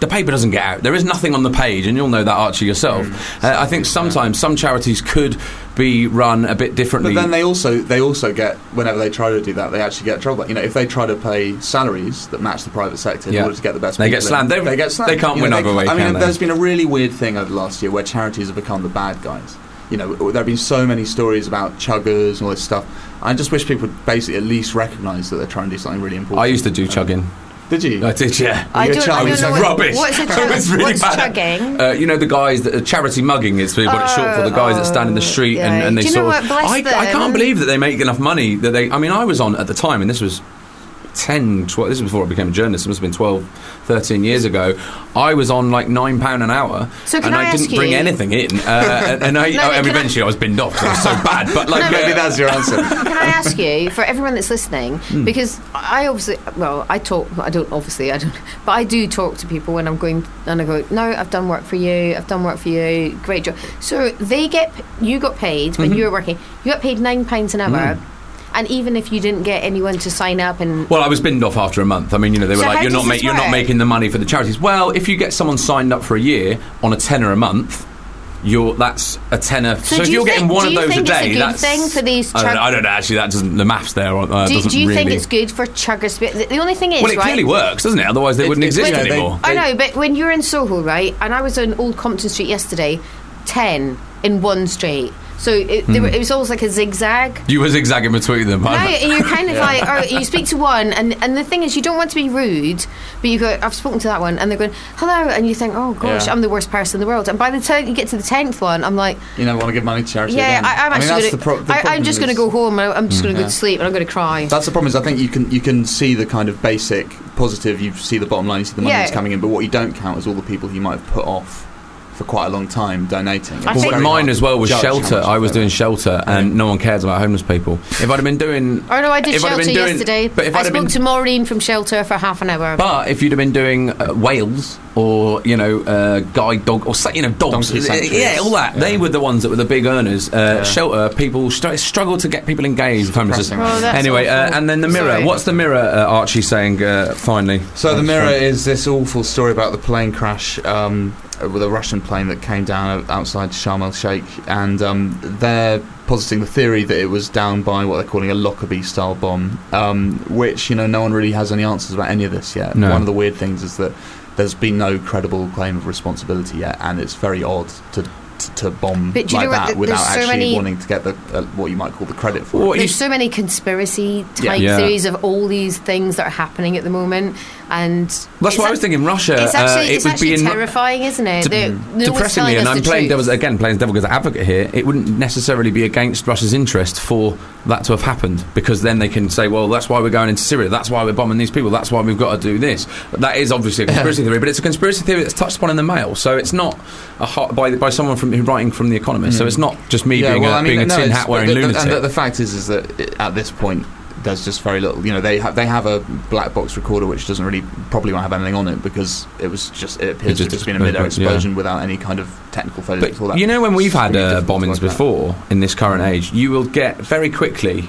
S4: the paper doesn't get out. There is nothing on the page, and you'll know that, Archie, yourself.
S6: Mm.
S4: Uh, I think sometimes some charities could be run a bit differently.
S6: But then they also they also get, whenever they try to do that, they actually get trouble. You know, if they try to pay salaries that match the private sector in
S4: Yeah.
S6: order to get the best
S4: They
S6: people
S4: get slammed.
S6: in,
S4: They-
S6: they get slammed.
S4: they can't
S6: You
S4: win
S6: know,
S4: either
S6: they-
S4: way,
S6: I mean,
S4: can they?
S6: there's been a really weird thing over the last year where charities have become the bad guys. You know, there have been so many stories about chuggers and all this stuff. I just wish people would basically at least recognise that they're trying to do something really important.
S4: I used to do chugging.
S6: Did you?
S4: I did, yeah.
S5: I
S6: You're
S5: don't, I
S6: chugging.
S5: don't know
S6: It's
S5: what,
S4: rubbish.
S5: What's a
S4: It
S5: chug-
S4: was really
S5: what's
S4: bad.
S5: chugging?
S4: Uh, you know the guys that uh, charity mugging is what it's short for. The guys that stand in the street and,
S5: yeah.
S4: and they
S5: Do you know
S4: sort
S5: what?
S4: of.
S5: Bless
S4: I, I
S5: them.
S4: can't believe that they make enough money that they. I mean, I was on at the time, and this was ten, twelve, this was before I became a journalist. It must have been twelve, thirteen years ago. I was on like nine pound an hour,
S5: So can
S4: and
S5: I
S4: I, didn't
S5: ask
S4: bring
S5: you-
S4: anything in. Uh, and I,
S5: No,
S4: I,
S5: no,
S4: mean,
S5: can I-
S4: eventually I was binned off because it was so bad. But like,
S5: No,
S6: Maybe
S4: uh,
S6: that's your answer.
S5: Can I ask you, for everyone that's listening,
S4: Hmm.
S5: because I obviously, well, I talk, I don't obviously, I don't, but I do talk to people when I'm going, and I go, no, I've done work for you, I've done work for you, great job. So they get, you got paid when
S4: Mm-hmm.
S5: you were working, you got paid nine pounds an hour,
S4: Mm.
S5: and even if you didn't get anyone to sign up and...
S4: Well, I was binned off after a month. I mean, you know, they were
S5: So
S4: like,
S5: how
S4: "You're
S5: does
S4: not, ma-
S5: this
S4: you're not
S5: work?
S4: making the money for the charities." Well, if you get someone signed up for a year on a tenner a month, you're that's a tenner. So,
S5: do
S4: if
S5: you
S4: you're getting
S5: think-
S4: one
S5: do
S4: of
S5: you
S4: those a
S5: think it's a
S4: day,
S5: good
S4: that's
S5: thing for these
S4: I don't,
S5: char-
S4: know, I don't know. Actually, that doesn't. The maths there uh,
S5: Do,
S4: doesn't
S5: do you
S4: really.
S5: think it's good for chuggers? The, the only thing is,
S4: well, it
S5: right?
S4: clearly works, doesn't it? Otherwise, they
S6: It-
S4: wouldn't
S6: it's-
S4: exist
S6: you know, they-
S4: anymore.
S5: I know, but when you're in Soho, right, and I was on Old Compton Street yesterday, ten in one straight. So it, they were, it was almost like a zigzag.
S4: you were zigzagging between them.
S5: No, and you're kind of like, or you speak to one, and, and the thing is, you don't want to be rude, but you go, I've spoken to that one, and they're going, hello, and you think, oh gosh,
S6: Yeah.
S5: I'm the worst person in the world. And by the time you get to the tenth one, I'm like,
S6: You never want to give money to charity
S5: yeah,
S6: again.
S5: I, I'm
S6: I mean,
S5: actually
S6: that's
S5: going
S6: the pro- the
S5: to, I'm
S6: problem
S5: just going to
S6: is-
S5: go home, and I'm just going to
S6: Yeah.
S5: go to sleep, and I'm going to cry.
S6: That's the problem. Is I think you can you can see the kind of basic positive. You see the bottom line. You see the money
S5: Yeah.
S6: that's coming in. But what you don't count is all the people who you might have put off for quite a long time donating.
S5: I
S6: It's
S5: think-
S6: very
S4: Mine
S6: hard
S4: as well
S6: to
S4: was
S6: judge how
S4: shelter.
S6: much
S4: I
S6: you
S4: was
S6: put
S4: doing
S6: in.
S4: shelter, and no one cares about homeless people. If I'd have been doing,
S5: Oh no, I did
S4: if I'd have
S5: shelter
S4: been doing-
S5: yesterday.
S4: But if
S5: I
S4: I'd have
S5: spoke
S4: been,
S5: to Maureen from shelter for half an hour.
S4: But if you'd have been doing uh, Wales or you know uh, guide dog or say- you know dogs,
S6: Donkey
S4: uh,
S6: sanctuaries.
S4: yeah, all that.
S6: Yeah.
S4: They were the ones that were the big earners. Uh,
S6: Yeah.
S4: Shelter people str- struggle to get people engaged with homelessness.
S6: depressing.
S5: Oh, that's
S4: Anyway, uh,
S5: awful.
S4: and then the Mirror.
S5: Sorry.
S4: What's the Mirror? Uh, Archie saying uh, finally.
S6: So the
S4: That's
S6: Mirror
S4: fine.
S6: is this awful story about the plane crash um, with a Russian plane that came down outside Sharm el Sheikh, and um, they're positing the theory that it was down by what they're calling a Lockerbie-style bomb, um, which you know no one really has any answers about any of this yet.
S4: No.
S6: One of the weird things is that there's been no credible claim of responsibility yet, and it's very odd to. To, to bomb
S5: But do you
S6: like
S5: know what,
S6: that
S5: th-
S6: without
S5: there's so
S6: actually
S5: many-
S6: wanting to get the uh, what you might call the credit for it.
S4: Well, you
S5: There's
S4: s-
S5: so many conspiracy type
S4: Yeah.
S5: theories of all these things that are happening at the moment, and
S4: That's
S5: it's
S4: what I
S5: ac-
S4: was thinking. Russia.
S5: It's actually,
S4: uh, it
S5: it's
S4: would
S5: actually
S4: be in.
S5: terrifying, isn't it?
S4: De-
S5: They're- no one's
S4: depressingly,
S5: telling
S4: and
S5: us
S4: I'm
S5: the
S4: playing
S5: truth.
S4: devil's again, playing devil's advocate here. It wouldn't necessarily be against Russia's interest for that to have happened, because then they can say, "Well, that's why we're going into Syria. That's why we're bombing these people. That's why we've got to do this." But that is obviously a conspiracy theory, but it's a conspiracy theory that's touched upon in the Mail, so it's not a hot, by by someone from who's writing from the Economist. So it's not just me being
S6: well,
S4: a,
S6: I mean,
S4: being a
S6: no,
S4: tin
S6: it's-
S4: hat wearing
S6: the, the,
S4: lunatic.
S6: And the, the fact is, is that it, at this point, there's just very little. You know, they have they have a black box recorder which doesn't really probably won't have anything on it because it was just it appears
S4: It
S6: to have
S4: just
S6: just been a mid-air
S4: yeah.
S6: explosion without any kind of technical failure
S4: But
S6: before that.
S4: you know, when we've
S6: It's
S4: had
S6: really
S4: uh,
S6: difficult to
S4: bombings
S6: work out.
S4: before in this current age, you will get very quickly.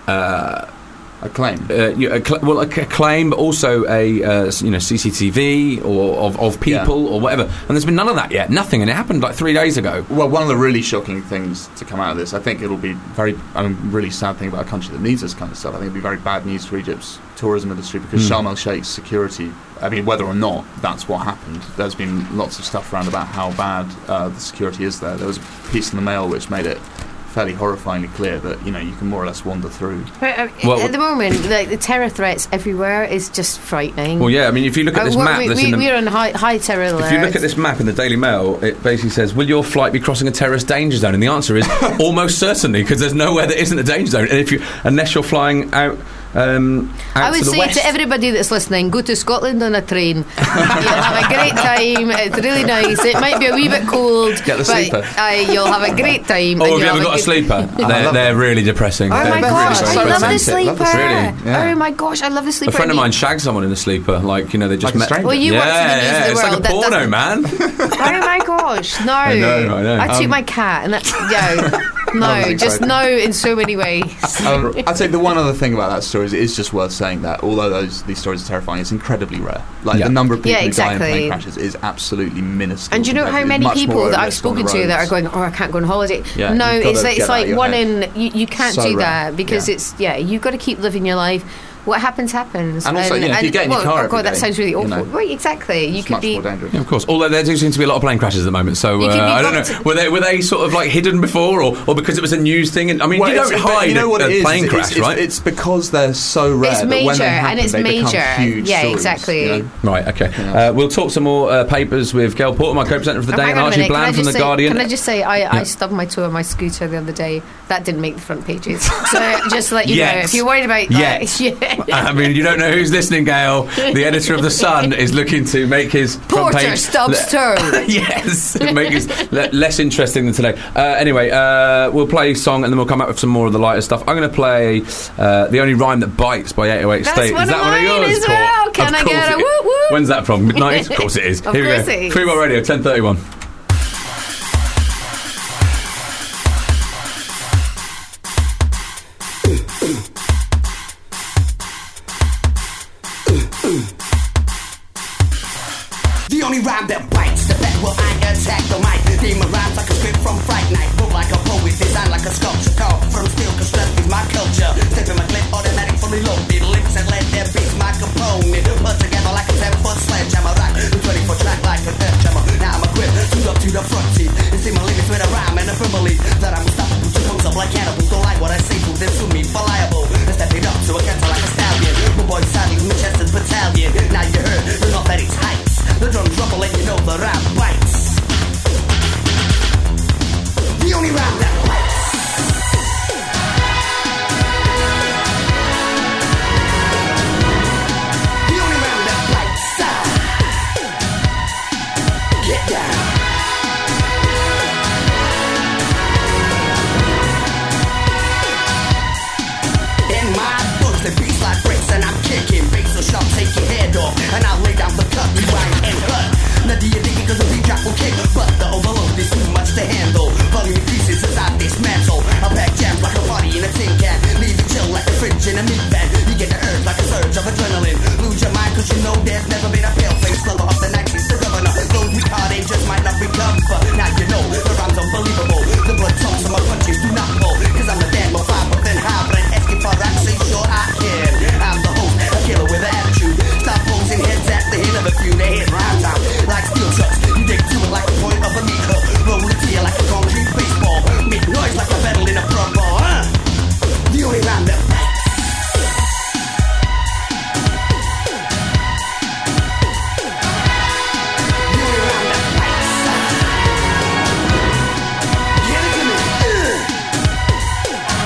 S4: Uh,
S6: a claim.
S4: Uh, you, a cl- well, a, c- claim, but also a uh, s- you know C C T V or of, of people or whatever. And there's been none of that yet. Nothing, and it happened like three days ago.
S6: Well, one of the really shocking things to come out of this, I think it'll be very, I mean, really sad thing about a country that needs this kind of stuff. I think it'll be very bad news for Egypt's tourism industry because
S4: Mm.
S6: Sharm el Sheikh's security, I mean, whether or not that's what happened, there's been lots of stuff around about how bad uh, the security is there. There was a piece in the Mail which made it fairly horrifyingly clear that, you know, you can more or less wander through.
S5: But, uh,
S4: Well-
S5: at the moment, like, the terror threats everywhere is just frightening.
S4: Well, yeah. I mean, if you look at
S5: Uh,
S4: this
S5: we're-
S4: map,
S5: we,
S4: that's
S5: we,
S4: in the,
S5: we're on high, high terror alert.
S4: if you look at this map in the Daily Mail, it basically says, "Will your flight be crossing a terrorist danger zone?" And the answer is almost certainly, because there's nowhere that isn't a danger zone. And if you, unless you're flying out, um, out
S5: I would
S4: to the
S5: say
S4: west.
S5: to everybody that's listening, go to Scotland on a train. You'll have a great time. It's really nice. It might be a wee bit cold.
S6: Get the
S5: but,
S6: sleeper.
S5: Uh, you'll have a great time.
S4: Oh,
S5: and
S4: have you
S5: you'll
S4: ever
S5: have
S4: got a
S5: good-
S4: sleeper?
S6: I
S4: they're
S6: love
S4: they're really depressing.
S5: Oh
S4: They're
S5: my
S4: really,
S5: gosh,
S4: very
S5: I
S6: so
S5: love the
S6: romantic.
S5: sleeper.
S6: Love the
S4: sleeper. Really?
S6: Yeah.
S5: Oh my gosh, I love the
S4: A
S5: sleeper.
S4: friend of
S5: And
S4: mine shagged someone in a sleeper, like, you know, they just
S6: Like a
S4: met.
S6: stranger?
S5: Well, you
S4: yeah,
S5: worked in the news
S4: yeah,
S5: of the
S4: it's
S5: world.
S4: like a
S5: That
S4: porno,
S5: doesn't-
S4: man.
S5: oh my gosh, no.
S4: I know, I know.
S5: I took
S6: Um,
S5: my cat, and that's yeah. No,
S6: was
S5: just
S6: exciting.
S5: no in so many ways.
S6: Um, I'd say the one other thing about that story is it is just worth saying that although those these stories are terrifying, it's incredibly rare. Like
S4: Yeah.
S6: the number of people
S5: Yeah,
S6: who die in
S5: exactly.
S6: plane crashes is absolutely minuscule.
S5: And do you know
S6: compared
S5: how
S6: to-
S5: many
S6: much more
S5: people that I've
S6: risk on the
S5: spoken to that are
S6: roads.
S5: going, oh, I can't go on holiday?
S6: Yeah,
S5: no,
S6: you've gotta
S5: it's like,
S6: get
S5: it's
S6: that out
S5: like
S6: of your
S5: one
S6: head.
S5: in, you, you can't
S6: So
S5: do
S6: rare,
S5: that because
S6: yeah.
S5: it's, yeah, you've got to keep living your life. What happens, happens.
S6: And also, you know, if you get in your
S5: well,
S6: car
S5: oh
S6: every
S5: God, that
S6: day,
S5: sounds really
S6: you
S5: awful.
S6: know,
S5: Right, exactly. You
S6: It's
S5: could
S6: much
S5: be.
S6: more dangerous.
S4: Yeah, of course. Although there do seem to be a lot of plane crashes at the moment, so
S5: You could
S4: uh,
S5: be
S4: I don't know.
S5: bumped-
S4: Were they were they sort of like hidden before, or, or because it was a news thing? And I mean,
S6: Well,
S4: you don't
S6: it's- but
S4: hide
S6: you know what
S4: a,
S6: it
S4: a
S6: is?
S4: plane
S6: It's-
S4: crash,
S6: it's,
S4: right?
S6: It's because they're so rare.
S5: It's
S6: that when
S5: major,
S6: they
S5: and
S6: happen,
S5: it's
S6: they become
S5: major.
S6: huge
S5: Yeah,
S6: stories,
S5: exactly.
S6: you know?
S4: Right, okay.
S6: Yeah.
S4: Uh, we'll talk some more uh, papers with Gail Porter, my co-presenter for the
S5: Oh,
S4: day,
S5: hang
S4: and
S5: on a
S4: Archie
S5: minute. Can I
S4: Bland from
S5: just
S4: The
S5: say-
S4: Guardian.
S5: Can I just say, I,
S4: Yeah.
S5: I stubbed my toe on my scooter the other day. That didn't make the front pages. So just to let you
S4: Yet.
S5: know, if you're worried about
S4: Yet.
S5: that, yeah.
S4: I mean, you don't know who's listening, Gail. The editor of The Sun is looking to make his front
S5: Porter
S4: page...
S5: stubs toe.
S4: yes, make his le- less interesting than today. Uh, anyway, uh, we'll play a song and then we'll come up with some more of the lighter stuff. I'm going to play uh, The Only Rhyme That Bites by eight oh eight
S5: That's
S4: State.
S5: one
S4: Is that
S5: of
S4: one of
S5: mine
S4: yours,
S5: as
S4: Court?
S5: well. Can
S4: Of
S5: I
S4: course
S5: get a
S4: it is.
S5: whoop whoop?
S4: When's that from? Midnight? Of course it is.
S5: Of
S4: Here we
S5: course
S4: go.
S5: it is.
S4: Freewell Radio, ten thirty-one.
S8: The only rhyme that bites, the bet will I attack the mic. Demon rhymes like a script from Fright Night. Move like a poet, design like a sculpture. Carved from steel, cause strength is my culture. Step in my clip, automatic, fully loaded. Lips and let their beats my component. Put together like a ten-foot sledgehammer. Rock the twenty-foot track like a death jammer. Now I'm equipped, tuned up to the front seat. You see my limits with a rhyme and a firm belief that I'm unstoppable. Two comes up like cannibals. Don't like what I say, fool, then sue me for liable. And step it up to a cancer like a stallion. My boy Sally, Winchester's battalion. Now you heard, ring off at its heights. The drums rumble, let you know the rap bites. The only rap that bites. The only rap that bites. Get down. In my books, the beats like bricks, and I'm kicking bass so sharp, take your head off, and I'll lay down the cut, rewind and cut. Now do you think it cause the beat drop will kick, but the overload is too much to handle. Volume increases as I dismantle. I pack jams like a party in a tin can, leave you chill like a fridge in a meat van. You get the urge like a surge of adrenaline. Lose your mind cause you know there's never been a pale face slower up the night. He's the governor. Those retarded just might not be comfort. Now you know the rhyme's unbelievable. The blood talks and my punches do not pull. Cause I'm the Dan five but then hybrid. Asking for access, sure I can. I'm the host, a killer with an attitude. Stop posing heads at the hill of a few. They hit rhymes out like steel trucks. You dig to it like the point of a meat hook. Roll it to you like a concrete baseball. Make noise like a battle in a pro ball, huh? The only rhyme that bites. The only rhyme that bites. Give it to me. Ugh.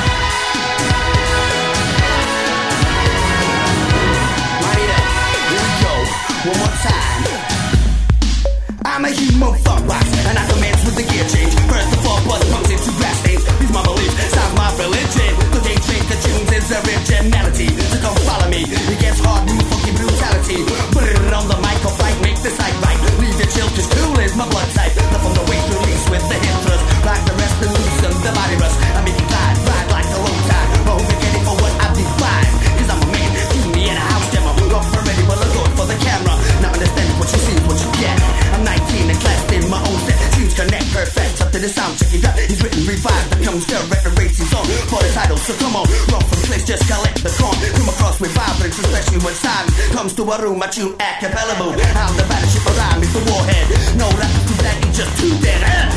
S8: Light it up. Here we go. One more time. I'm a human fuck rocks, and I commence with the gear change. First of all, buzz punks into grass stains. These my beliefs, sounds my religion. The game change the tunes is originality. So come follow me. It gets hard, new funky brutality. Put it on the mic or fight, make the sight right. Leave your chill, cause cool is my blood type. Left from the waist release with the hip thrust. Rock the rest and loosen the body rust. I make it glide, ride like a low tide. I hope you're ready for what I define. Cause I'm a man, keep me in a house demo. Rough and ready, well, I go for the camera. Now understand what you see, what you get. I'm nineteen and classed in my own set. Tunes connect perfect up to the sound. Check it out. He's written revived. The comes direct the race he's on for the title. So come on, run from place, just collect the corn. Come across with vibrance, especially when silence comes to a room. I tune a cappella move. I'm the battleship around me, the warhead. No rappers do that, ain't just too dead. Uh.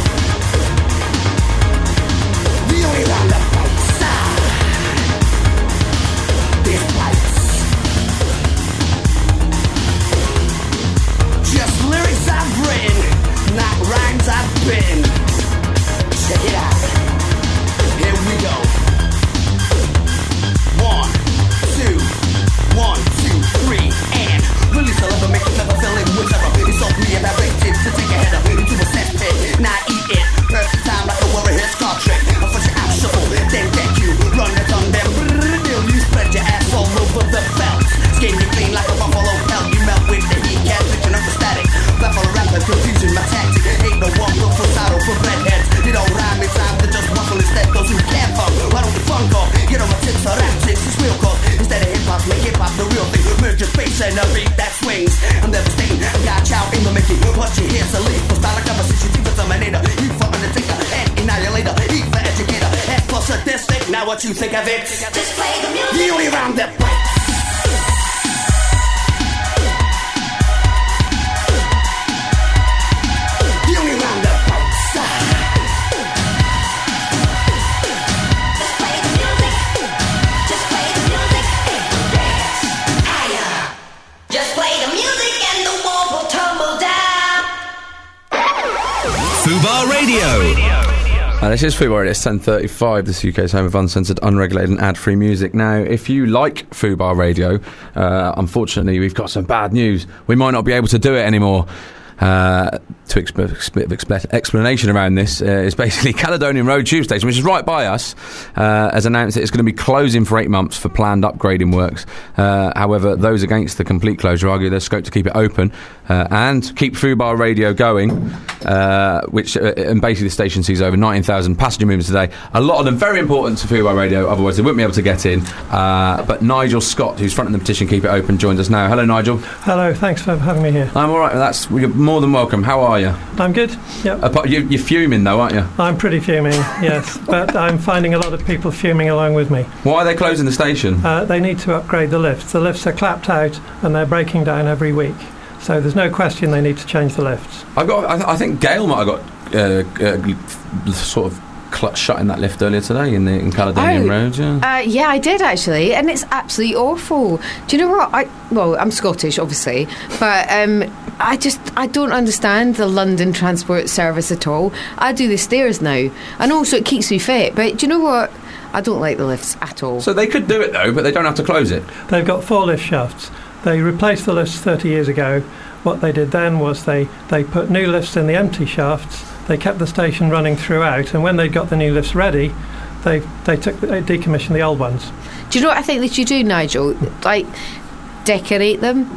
S8: The only rhyme that bites. Ah. This bites. Just lyrics I've written, not rhymes I've been. Check it out. Here we go. One, two, one, two, three, and release a lever, make it clever, fill it with terror. It's all me and I rated to take a header into a cess pit. Now eat it. Perfect time like a warrior Star Trek. I'll put you out, shuffle, then deck you. Run it on them. Brrrr, you spread your ass all over the belt. Skin you clean like a buffalo pelt. You melt with the heat, gas, picking up the static. Baffle around the confusion, my tactic. Ain't no one real for saddle for redheads. It don't rhyme, it's time to just waffle instead. Those Now what you think of it?
S9: Just play the music.
S8: The only round that breaks. The only round that breaks.
S9: Just play the music. Just play the music and dance. Aya. Just play the music and the walls will tumble down.
S1: Fubar Radio.
S4: Uh, this is Fubar Radio. It's ten thirty-five. This is U K's home of uncensored, unregulated and ad-free music. Now, if you like Fubar Radio, uh, unfortunately, we've got some bad news. We might not be able to do it anymore. Uh, to exp- exp- exp- explanation around this uh, is basically Caledonian Road Tube Station, which is right by us, uh, has announced that it's going to be closing for eight months for planned upgrading works. Uh, however, those against the complete closure argue there's scope to keep it open uh, and keep Fubar Radio going, uh, which uh, and basically the station sees over nineteen thousand passenger movements today. A lot of them very important to Fubar Radio, otherwise they wouldn't be able to get in. Uh, but Nigel Scott, who's fronting the petition Keep It Open, joins us now. Hello, Nigel.
S10: Hello, thanks for having me here.
S4: I'm all right. That's you're more than welcome. How are you?
S10: I'm good, yep.
S4: Apart, you, you're fuming though, aren't you?
S10: I'm pretty fuming, yes, but I'm finding a lot of people fuming along with me.
S4: Why are they closing the station?
S10: Uh, they need to upgrade the lifts. The lifts are clapped out and they're breaking down every week. So there's no question they need to change the lifts.
S4: I got. I, th- I think Gail might have got uh, uh, sort of clutch shut in that lift earlier today in the in Caledonian
S5: Oh,
S4: Road. Yeah.
S5: Uh, yeah, I did actually, and it's absolutely awful. Do you know what? I well, I'm Scottish, obviously, but um, I just I don't understand the London Transport Service at all. I do the stairs now, and also it keeps me fit. But do you know what? I don't like the lifts at all.
S4: So they could do it though, but they don't have to close it.
S10: They've got four lift shafts. They replaced the lifts thirty years ago. What they did then was they, they put new lifts in the empty shafts. They kept the station running throughout, and when they got the new lifts ready, they they took they decommissioned the old ones.
S5: Do you know what I think that you do, Nigel? Like, decorate them.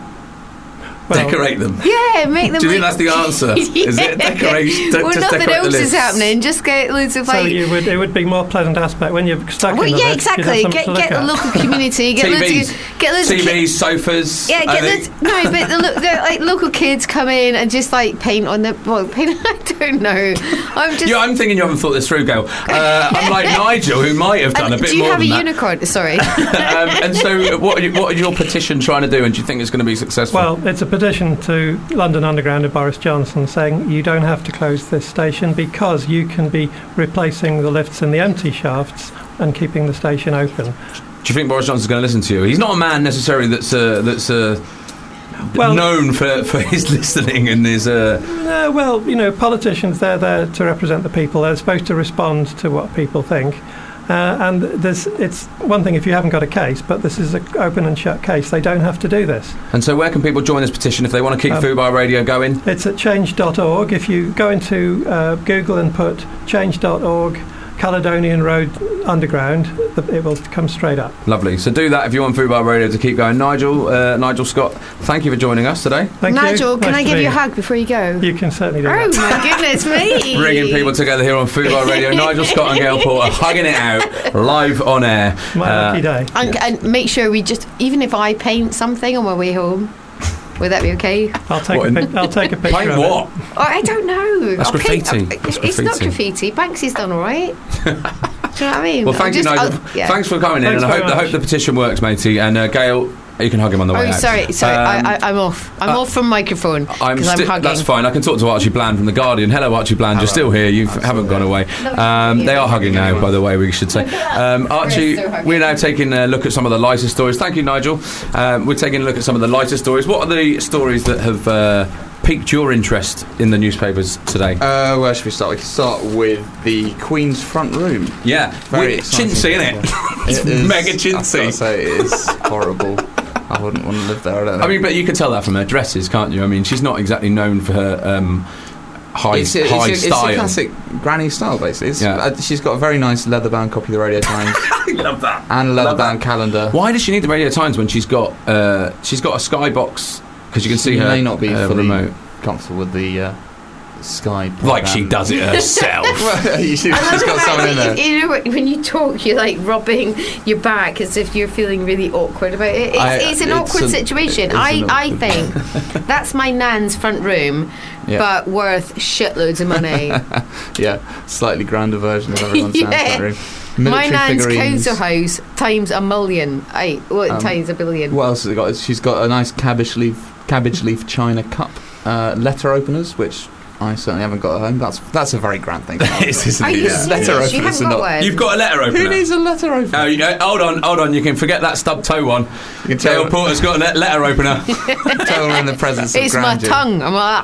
S10: Well,
S4: decorate them.
S5: Yeah, make them.
S4: Do you think
S5: like,
S4: that's the answer?
S5: Yeah.
S4: Is it decorate? Don't
S5: well,
S4: just
S5: nothing
S4: decorate
S5: else
S4: the
S5: is
S4: lifts.
S5: happening. Just get loads of
S10: So
S5: like.
S10: you would, it would be more pleasant aspect when you're stuck
S5: Well,
S10: in the
S5: yeah,
S10: lift, you'd have
S5: exactly.
S10: something
S5: Get
S10: to look
S5: get the
S10: at.
S5: local community. Get
S4: T
S5: loads
S4: Vs,
S5: of get loads
S4: T
S5: of ki-
S4: Vs, sofas.
S5: Yeah,
S4: I
S5: get
S4: think.
S5: loads, no, but the, lo- the like local kids come in and just like paint on the well, paint. I don't know. I'm just.
S4: Yeah, I'm thinking you haven't thought this through, Gail. Uh, unlike Nigel, who might have done
S5: And
S4: a bit
S5: do you
S4: more
S5: have a
S4: than that.
S5: unicorn? Sorry.
S4: um, and so, what are, you, what are your petition trying to do, and do you think it's going to be successful?
S10: Well, it's a petition to London Underground and Boris Johnson saying you don't have to close this station because you can be replacing the lifts in the empty shafts and keeping the station open.
S4: do you think Boris Johnson's going to listen to you? He's not a man necessarily that's uh, that's uh,
S10: Well-
S4: known for, for his listening and his. Uh,
S10: Uh, well, you know, politicians, they're there to represent the people. They're supposed to respond to what people think. Uh, and there's, it's one thing if you haven't got a case, but this is an open and shut case. They don't have to do this.
S4: and so, where can people join this petition if they want to keep
S10: Um,
S4: Fubar Radio going?
S10: It's at change dot org. If you go into uh, Google and put change dot org Caledonian Road Underground, the, it will come straight up.
S4: Lovely. So do that if you want Fubar Radio to keep going. Nigel, uh, Nigel Scott, thank you for joining us today.
S10: Thank you.
S5: Nigel, can
S10: Nice
S5: I
S10: to
S5: give
S10: meet
S5: you a hug before you go?
S10: You can certainly do
S5: Oh
S10: that.
S5: my goodness me!
S4: Bringing people together here on Fubar Radio. Nigel Scott and Gail Porter hugging it out live on air.
S10: My
S4: Uh,
S10: lucky day.
S5: And, and make sure we just, even if I paint something on my way home, would that be okay?
S10: I'll take
S4: What,
S10: a
S4: in-
S10: pic- I'll take a picture
S4: Paint
S10: of
S4: what?
S5: Oh, I don't know.
S4: That's
S5: I'll paint-
S4: graffiti.
S5: uh,
S4: That's
S5: it's not
S4: graffiti.
S5: graffiti. Banksy's done all right. Do you know what I mean?
S4: Well, thank
S5: I'll
S4: you,
S5: just-
S4: Nigel.
S5: I'll- yeah.
S4: Thanks for coming in,
S10: Thanks
S4: and I
S10: very
S4: hope, I
S10: much.
S4: hope the petition works, matey. And uh, Gail, you can hug him on the way
S5: Oh,
S4: out.
S5: sorry, sorry.
S4: Um,
S5: I, I, I'm off. I'm
S4: uh,
S5: off from microphone
S4: I'm
S5: because I'm,
S4: sti-
S5: hugging.
S4: That's fine. I can talk to Archie Bland from The Guardian. Hello, Archie Bland. You're still here. You haven't gone away. Um, they are hugging now, by the way, we should say. Um, Archie,
S5: They're hugging.
S4: we're now taking a look at some of the lighter stories. Thank you, Nigel. Um, we're taking a look at some of the lighter stories. What are the stories that have uh, piqued your interest in the newspapers today?
S6: Uh, where should we start? We can start with the Queen's front room.
S4: yeah,
S6: Very
S4: we-
S6: exciting.
S4: chintzy, isn't it? It's
S6: It is-
S4: mega
S6: I've
S4: chintzy.
S6: got to say, it is horrible. I wouldn't want to live there. I don't know.
S4: I mean, but you can tell that from her dresses, can't you? I mean, she's not exactly known for her um, high,
S6: it's a,
S4: high
S6: it's, a,
S4: style.
S6: it's a classic granny style, basically. It's,
S4: Yeah.
S6: uh, she's got a very nice leather-bound copy of the Radio Times
S4: I love that.
S6: and a
S4: Love
S6: leather-bound
S4: that.
S6: calendar.
S4: Why does she need the Radio Times when she's got uh, she's got a skybox? Because you can see
S6: She
S4: her
S6: may not be
S4: uh,
S6: fully
S4: remote.
S6: comfortable with the uh, Sky.
S4: Like she does it herself.
S6: She's got someone in there.
S5: You know, when you talk, you're like rubbing your back as if you're feeling really awkward about it. It's,
S6: I-
S5: it's an
S6: it's
S5: awkward
S6: an-
S5: situation.
S6: it is
S5: I,
S6: an
S5: I
S6: awkward-
S5: think that's my nan's front room,
S6: Yeah.
S5: but worth shitloads of money.
S6: Yeah, slightly grander version of everyone's
S5: Yeah.
S6: nan's room.
S5: My
S6: Military
S5: nan's
S6: figurines.
S5: council house times a million. Aye, what
S6: Um,
S5: times a billion?
S6: What else has it got? She's got a nice cabbage leaf, cabbage leaf china cup, uh, letter openers, which I certainly haven't got at home. That's that's a very grand thing.
S4: It is, isn't
S5: Are
S4: it?
S5: you
S4: Yeah.
S5: serious?
S6: Letter
S5: You
S6: openers
S5: haven't
S6: are
S5: got
S6: not-
S5: one?
S4: You've got a letter opener.
S6: Who needs a letter opener?
S4: Oh, you, uh, hold on, hold on. You can forget that stub toe one.
S6: You can tell,
S4: Dale Porter's got a le- letter opener.
S6: tell we're in the presence of
S5: It's my
S6: grandeur.
S5: tongue. I'm like,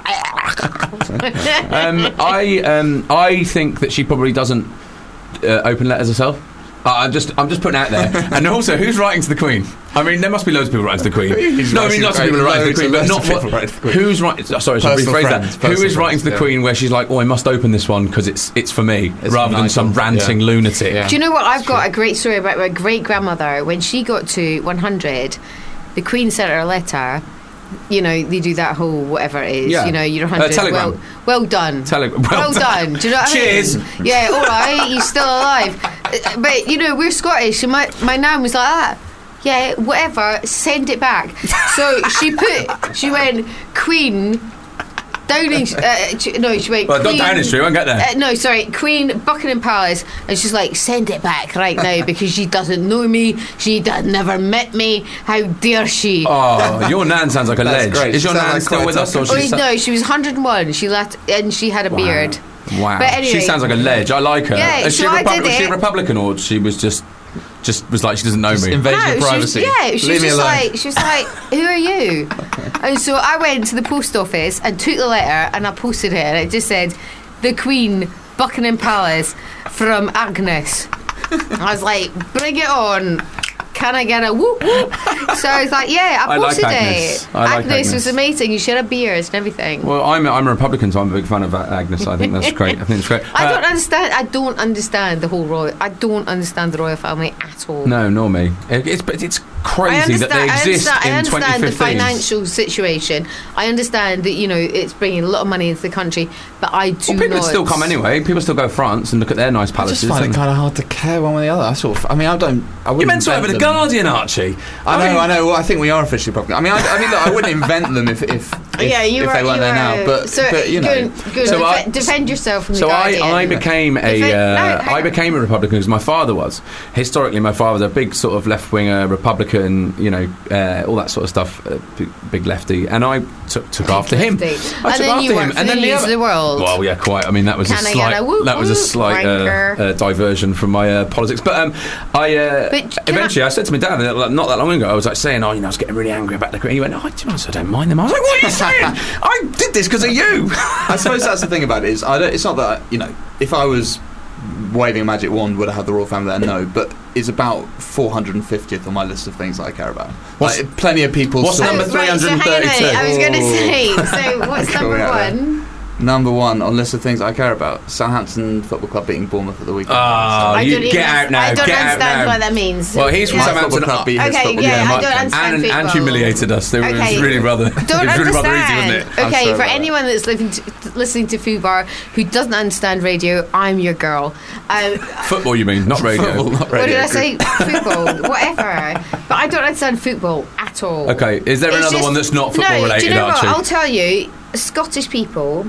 S4: um, I um, I think that she probably doesn't uh, open letters herself. Uh, I'm just I'm just putting it out there. And also, who's writing to the Queen? I mean, there must be loads of people writing to the Queen.
S6: He's
S4: no, I
S6: writing
S4: mean lots of people are writing to the Queen, but
S6: loads
S4: not
S6: of people
S4: what,
S6: writing to the Queen.
S4: who's writing. Oh, sorry, I should
S6: Personal
S4: rephrase
S6: friends,
S4: that. Who
S6: personal
S4: is writing to the
S6: friends, yeah.
S4: Queen where she's like, oh, I must open this one because it's it's for me,
S6: It's
S4: rather
S6: for
S4: than some
S6: Nigel,
S4: ranting
S6: yeah.
S4: lunatic.
S6: Yeah.
S5: do you know what? I've got a great story about my great grandmother. When she got to one hundred, the Queen sent her a letter. You know, they do that whole whatever it is.
S4: Yeah.
S5: You know, you're
S4: Uh,
S5: one hundred.
S4: telegram.
S5: well, well done.
S4: Tele- well
S5: well done. Do you know what
S4: Cheers.
S5: I mean? Yeah, all right. You're still alive. Uh, But you know, we're Scottish, and my my nan was like that. Yeah, whatever. Send it back. So she put. She went Queen. Downing. Uh, she- no, she went.
S4: Well, not
S5: Queen,
S4: Downing Street, I won't get there.
S5: Uh, no, sorry, Queen Buckingham Palace, and she's like, send it back right now because she doesn't know me. She does never met me. How dare she?
S4: Oh, your nan sounds like a
S6: That's
S4: ledge.
S6: great.
S4: Is your
S6: She sounds
S4: nan
S6: like
S4: still
S6: quite
S4: with
S6: a
S4: us? Or
S5: Oh,
S4: she's
S5: no, she was one hundred and one. She left, and she had a
S4: Wow.
S5: beard.
S4: Wow.
S5: But anyway-
S4: She sounds like a ledge. I like her.
S5: Yeah,
S4: is she,
S5: so
S4: a
S5: I
S4: Repub-
S5: did
S4: was she a
S5: it.
S4: Republican or she was just just was like she doesn't know
S6: Just
S4: me?
S6: invasion
S5: No,
S6: of
S5: she was,
S6: privacy.
S5: yeah, she
S6: Leave
S5: was
S6: me
S5: just
S6: alone.
S5: like, she was like, who are you? And so I went to the post office and took the letter and I posted it, and it just said, the Queen, Buckingham Palace, from Agnes. I was like, bring it on. Can I get a whoop whoop? So I was like, yeah, I
S4: I like
S5: posted
S4: Agnes.
S5: it.
S4: I like
S5: Agnes
S4: Agnes.
S5: was amazing. She had a beard and everything.
S4: Well, I'm a, I'm a Republican, so I'm a big fan of A- Agnes. I think that's great. I think it's great.
S5: I
S4: Uh,
S5: don't understand. I don't understand the whole royal. I don't understand the royal family at all.
S4: No, nor me. It, it's but it's
S5: I
S4: crazy
S5: understand,
S4: that they
S5: I
S4: exist
S5: understand, I
S4: in
S5: understand the
S4: twenty fifteen.
S5: financial situation. I understand that, you know, it's bringing a lot of money into the country, but I do
S4: Well, people
S5: not.
S4: still come anyway. People still go to France and look at their nice
S6: I
S4: palaces.
S6: just find it
S4: and-
S6: kind of hard to care one way or the other. I sort of, I mean, I don't. I
S4: You're
S6: wouldn't
S4: meant to have
S6: invent
S4: the
S6: them.
S4: Guardian, Archie.
S6: I know,
S4: mean-
S6: I know. Well, I think we are officially Republican. I mean, I, I mean, look, I wouldn't invent them if if, if,
S5: Yeah, you
S6: if
S5: are,
S6: they weren't
S5: you
S6: there
S5: are,
S6: now. But,
S5: so
S6: but you know,
S5: go, go
S4: So
S5: defe-
S4: I-
S5: defend yourself from
S4: So
S5: the
S4: I,
S5: Guardian.
S4: I became a
S5: Defend- no,
S4: uh,
S5: hang
S4: I
S5: on.
S4: became a Republican because my father was. Historically, my father was a big sort of left winger Republican, you know, uh, all that sort of stuff, uh, big, big lefty, and I took took after him.
S5: lefty.
S4: I
S5: And
S4: took
S5: then
S4: after
S5: you
S4: him,
S5: worked for
S4: and
S5: the
S4: then the
S5: news
S4: other,
S5: of the world.
S4: Well, yeah, quite. I mean, that was
S5: Can
S4: a
S5: I get
S4: slight
S5: a whoop
S4: that was a
S5: whoop,
S4: slight uh,
S5: wanker?
S4: uh, diversion from my uh, politics. But um, I uh,
S5: But can
S4: eventually I, said to my dad uh, like, not that long ago, I was like saying, oh, you know, I was getting really angry about the Queen. He went, oh, do you know, I don't mind them. I was like, what are you saying? I did this because of you.
S6: I suppose that's the thing about it is, I don't, it's not that you know, if I was waving a magic wand, would I have the royal family there? No, but it's about four hundred and fiftieth on my list of things that I care about.
S4: What's-
S6: Like, plenty of people.
S4: what's
S6: sort
S5: Oh,
S6: of-
S4: number
S5: right, so hang on a
S4: three hundred thirty-two?
S5: minute, I was going to
S6: Oh.
S5: say, so what's
S6: Coming
S5: number
S6: out there.
S5: one?
S6: Number one on list of things I care about: Southampton Football Club beating Bournemouth at the weekend.
S4: Ah,
S5: I
S4: you
S5: don't
S4: get
S5: even,
S4: out now.
S5: I don't
S4: get out
S5: understand
S4: now.
S5: what that means.
S4: Well, he's from
S6: My
S4: Southampton.
S6: football club beat his
S5: Okay,
S6: football
S5: yeah,
S6: club.
S5: I don't understand
S4: and, and
S5: football.
S4: humiliated us. It was
S5: Okay.
S4: really rather.
S5: Don't
S4: it was really rather easy,
S5: understand.
S4: wasn't it?
S6: I'm
S5: Okay,
S6: sorry
S5: for
S6: about
S5: anyone that's listening to, listening to Fubar who doesn't understand radio, I'm your girl. Um,
S4: Football, you mean, not radio?
S6: Football, not
S5: what
S6: radio.
S5: did I say? Football, whatever. But I don't understand football at all.
S4: Okay, is there
S5: It's
S4: another
S5: just-
S4: one that's not football
S5: no,
S4: related,
S5: do you know
S4: Archie?
S5: what? I'll tell you, Scottish people,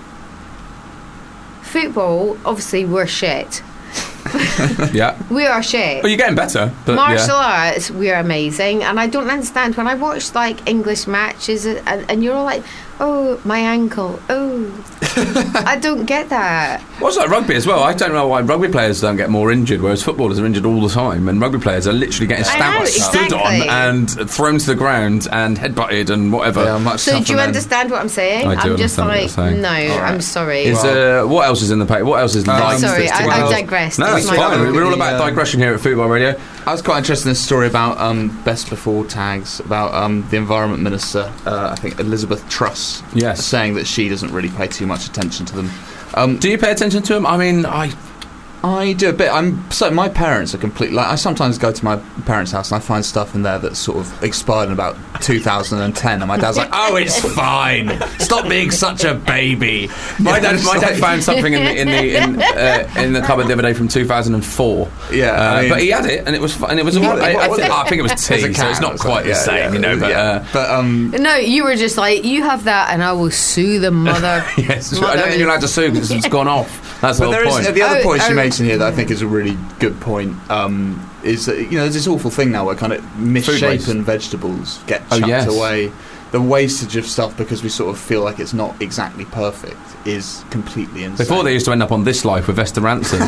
S5: football, obviously, we're shit.
S4: Yeah.
S5: We are shit.
S4: Well, you're getting better. But
S5: Martial
S4: yeah.
S5: arts, we're amazing, and I don't understand when I watch like English matches, and, and you're all like, "Oh, my ankle, oh." I don't get that.
S4: Well, it's like rugby as well. I don't know why rugby players don't get more injured, whereas footballers are injured all the time, and rugby players are literally getting
S5: I
S4: stabbed,
S5: know,
S4: stood on,
S5: exactly.
S4: and thrown to the ground, and headbutted, and whatever.
S6: Yeah, much
S5: So
S6: tougher
S5: do you
S6: men.
S5: understand what I'm saying?
S4: I do
S5: I'm just
S4: understand what
S5: like,
S4: you're saying.
S5: no,
S6: All right.
S5: I'm sorry.
S4: Is uh, what else is in the paper? What else is
S6: Um,
S4: like?
S5: sorry,
S4: that's
S5: I,
S4: to-
S5: I
S6: well,
S5: digressed.
S4: No,
S5: It's
S4: that's
S5: my
S4: fine.
S5: fault.
S4: We're all about
S6: Yeah.
S4: digression here at Football Radio.
S6: I was quite interested in this story about um, best before tags about um, the Environment Minister, uh, I think Elizabeth Truss,
S4: Yes.
S6: saying that she doesn't really pay too much attention to them. Um,
S4: Do you pay attention to them? I mean, I.
S6: I do a bit. I'm so my parents are completely. Like, I sometimes go to my parents' house and I find stuff in there that's sort of expired in about two thousand ten, and my dad's like, "Oh, it's fine. Stop being such a baby."
S4: My
S6: Yeah,
S4: dad, my dad found something in the in the in, uh, in the cupboard the other day from two thousand four.
S6: Yeah,
S4: uh,
S6: I mean-
S4: but he had it, and it was fu- and it was.
S6: He
S4: all,
S6: had it.
S4: I,
S6: What
S4: I,
S6: was
S4: think,
S6: it?
S4: I think it was
S6: As a
S4: tea, so
S6: cat
S4: it's not
S6: or
S4: quite the
S6: something.
S4: same,
S6: Yeah,
S4: you know. But
S6: yeah.
S4: uh,
S6: but um,
S5: No, you were just like, you have that, and I will sue the mother.
S4: yes, I
S5: mother.
S4: don't think you're allowed to sue because it's gone off. That's the
S6: But
S4: whole
S6: there is
S4: point.
S6: the other
S5: Oh,
S6: point she
S5: oh.
S6: makes in here that I think is a really good point. Um, is that, you know, there's this awful thing now where kind of misshapen vegetables get
S4: Oh,
S6: chucked
S4: yes.
S6: away. The wastage of stuff because we sort of feel like it's not exactly perfect is completely insane.
S4: Before they used to end up on This Life with Esther Ranson,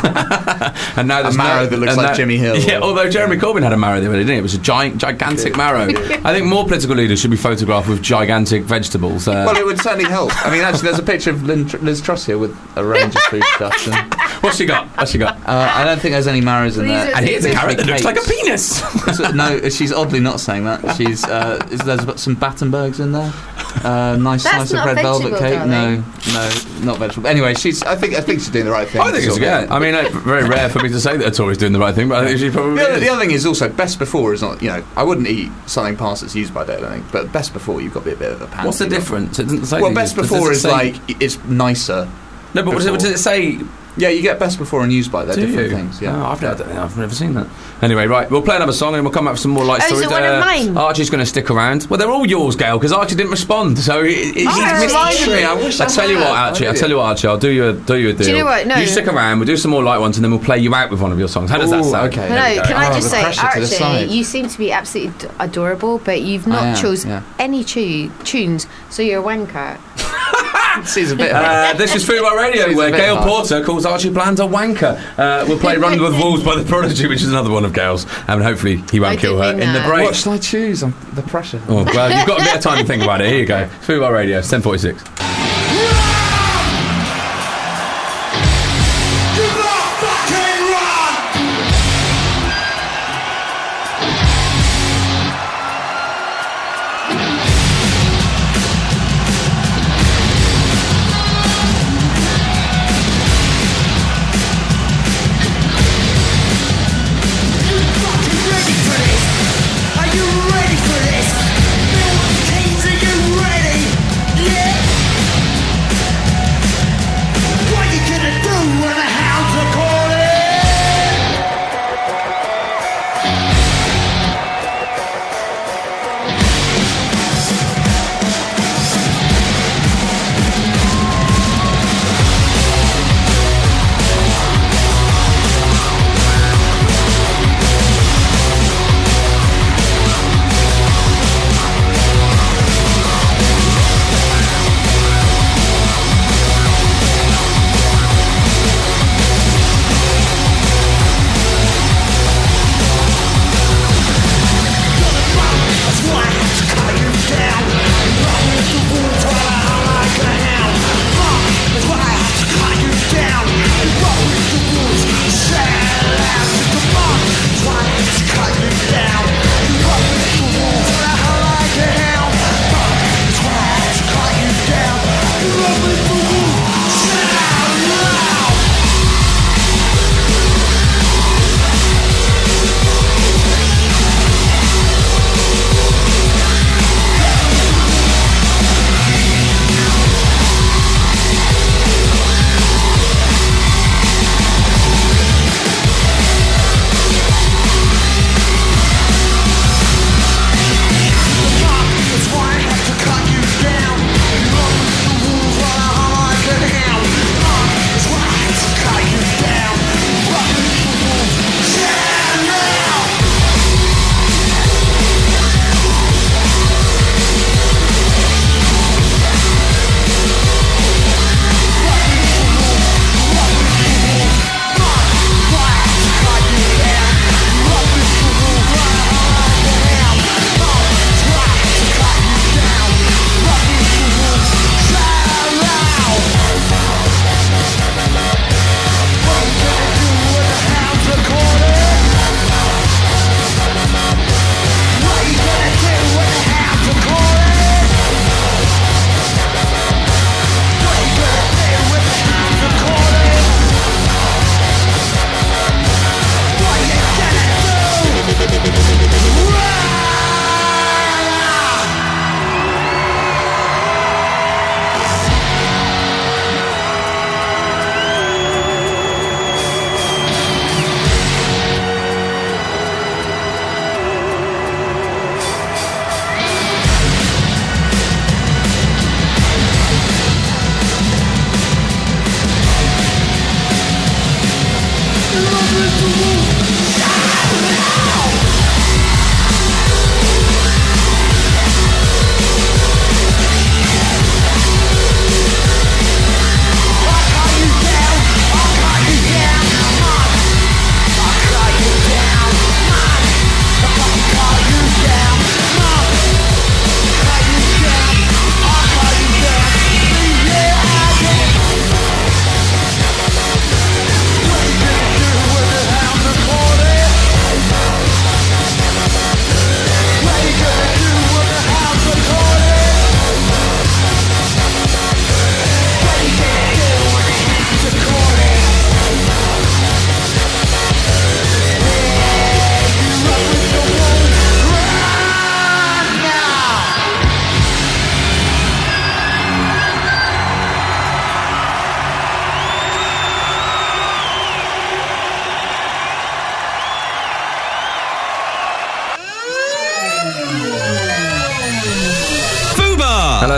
S4: and now there's
S6: marrow
S4: no,
S6: that looks
S4: and
S6: like
S4: now-
S6: Jimmy Hill.
S4: Yeah, although Jeremy Corbyn had a marrow the other day, didn't he? It was a giant, gigantic marrow. I think more political leaders should be photographed with gigantic vegetables. Uh,
S6: Well, it would certainly help. I mean, actually, there's a picture of Lynn, Liz Truss here with a range of food stuff. And,
S4: what's she got? What's she got?
S6: uh, I don't think there's any marrows in
S5: Please
S6: there.
S5: don't
S4: And here's a
S6: Literally
S4: carrot that looks like a
S6: cakes.
S4: penis.
S6: So- no, she's oddly not saying that. She's uh, is, there's got some Battenbergs in there. Uh, nice
S5: That's
S6: slice of
S5: not
S6: red velvet
S5: vegetable,
S6: cake.
S5: darling.
S6: No, no, not vegetable. Anyway, she's. I think. I think she's doing the right thing.
S4: I think it's
S6: Sort of-
S4: yeah. I mean, uh, very rare for me to say that a Tory's doing the right thing, but I think she probably
S6: The other,
S4: is.
S6: the other thing is also best before is not. You know, I wouldn't eat something past its use by date. I don't think, but best before you've got to be a bit of a pansy.
S4: What's the difference? It doesn't say.
S6: Well,
S4: that
S6: best
S4: you- does
S6: before
S4: it
S6: is
S4: say-
S6: like it's nicer.
S4: no, but what does it, what does it say?
S6: Yeah, you get best before and use by. They're
S4: Do
S6: different
S4: you?
S6: things. Yeah.
S4: Oh, I've, never, I've never seen that. Anyway, right, we'll play another song and we'll come up with some more light
S5: Oh, is
S4: stories.
S5: it one of mine?
S4: Archie's going to stick around. Well, they're all yours, Gail, because Archie didn't respond. So he, he, he's
S5: Oh,
S4: missed
S5: reminded
S4: the trick.
S6: me, I wish I
S4: tell you
S6: had.
S4: what, Archie.
S6: Oh,
S4: I'll tell you what, Archie. I'll do you a do you a deal.
S5: you know what? No.
S4: You stick around. We'll do some more light ones, and then we'll play you out with one of your songs. How does that
S6: Ooh,
S4: sound?
S6: okay.
S5: No,
S6: There we go.
S5: can I
S6: Oh,
S5: just
S6: the
S5: say,
S6: pressure to the side.
S5: Archie, you seem to be absolutely d- adorable, but you've
S6: I
S5: not
S6: am,
S5: chose
S6: yeah.
S5: any tu- tunes, so you're a wanker.
S6: She's a bit.
S4: Uh, this is Food Bar Radio,
S6: She's a
S4: where
S6: bit
S4: Gail
S6: hard.
S4: Porter calls Archie Bland a wanker. Uh, we'll play Run with Wolves by The Prodigy, which is another one of Gail's, and hopefully he won't
S5: I
S4: kill
S5: did
S4: her
S5: mean
S4: in the
S5: that.
S4: break.
S6: What shall I choose? I'm, the pressure.
S4: Oh, well, you've got a bit of time to think about it. Here you go. Food Bar Radio, ten forty-six.
S8: Are you ready for this? Bill Kings, are you ready? Yeah!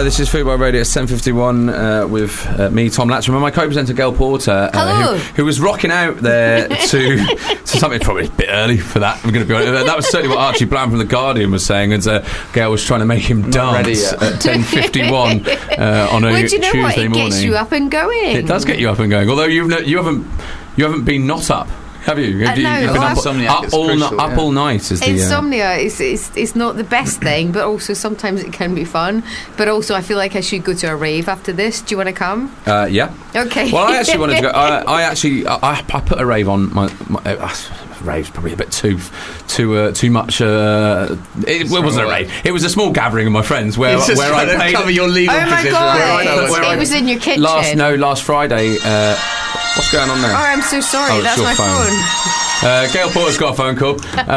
S4: Uh, this is Football Radio at seven fifty-one uh, with uh, me, Tom Latcham, and my co-presenter, Gail Porter, uh,
S5: Hello.
S4: who, who was rocking out there to, to something probably a bit early for that. I'm going to be honest. That was certainly what Archie Bland from The Guardian was saying, as uh, Gail was trying to make him
S6: Not ready
S4: dance
S6: yet.
S4: at ten fifty-one uh, on a
S5: Well, do you know
S4: Tuesday
S5: what? It
S4: morning.
S5: gets you up and going.
S4: It does get you up and going. Although you've no, you haven't you haven't been not up, have you? Have
S5: Uh,
S4: you
S5: no,
S4: you've been
S5: well,
S4: up,
S6: insomniac
S4: up,
S6: is
S4: all,
S6: crucial,
S4: ni- up
S6: yeah.
S4: all night. Is the uh,
S5: Insomnia is, is is not the best thing, but also sometimes it can be fun. But also, I feel like I should go to a rave after this. Do you want to come?
S4: uh, yeah.
S5: Okay.
S4: Well, I actually wanted to go. I, I actually, I, I put a rave on my. my uh, rave's probably a bit too, too, uh, too much. Uh, it, it wasn't a rave. It was a small gathering of my friends where
S6: It's just
S4: where I
S6: trying to
S4: paid.
S6: cover your legal
S5: Oh my
S6: position.
S5: god!
S6: Where I-
S5: It,
S6: where I-
S5: was in your kitchen.
S4: Last no, last Friday. Uh, what's going on there?
S5: Oh, I'm so sorry.
S4: Oh, it's
S5: That's
S4: your
S5: my
S4: phone.
S5: phone.
S4: Uh, Gail Porter's got a phone call.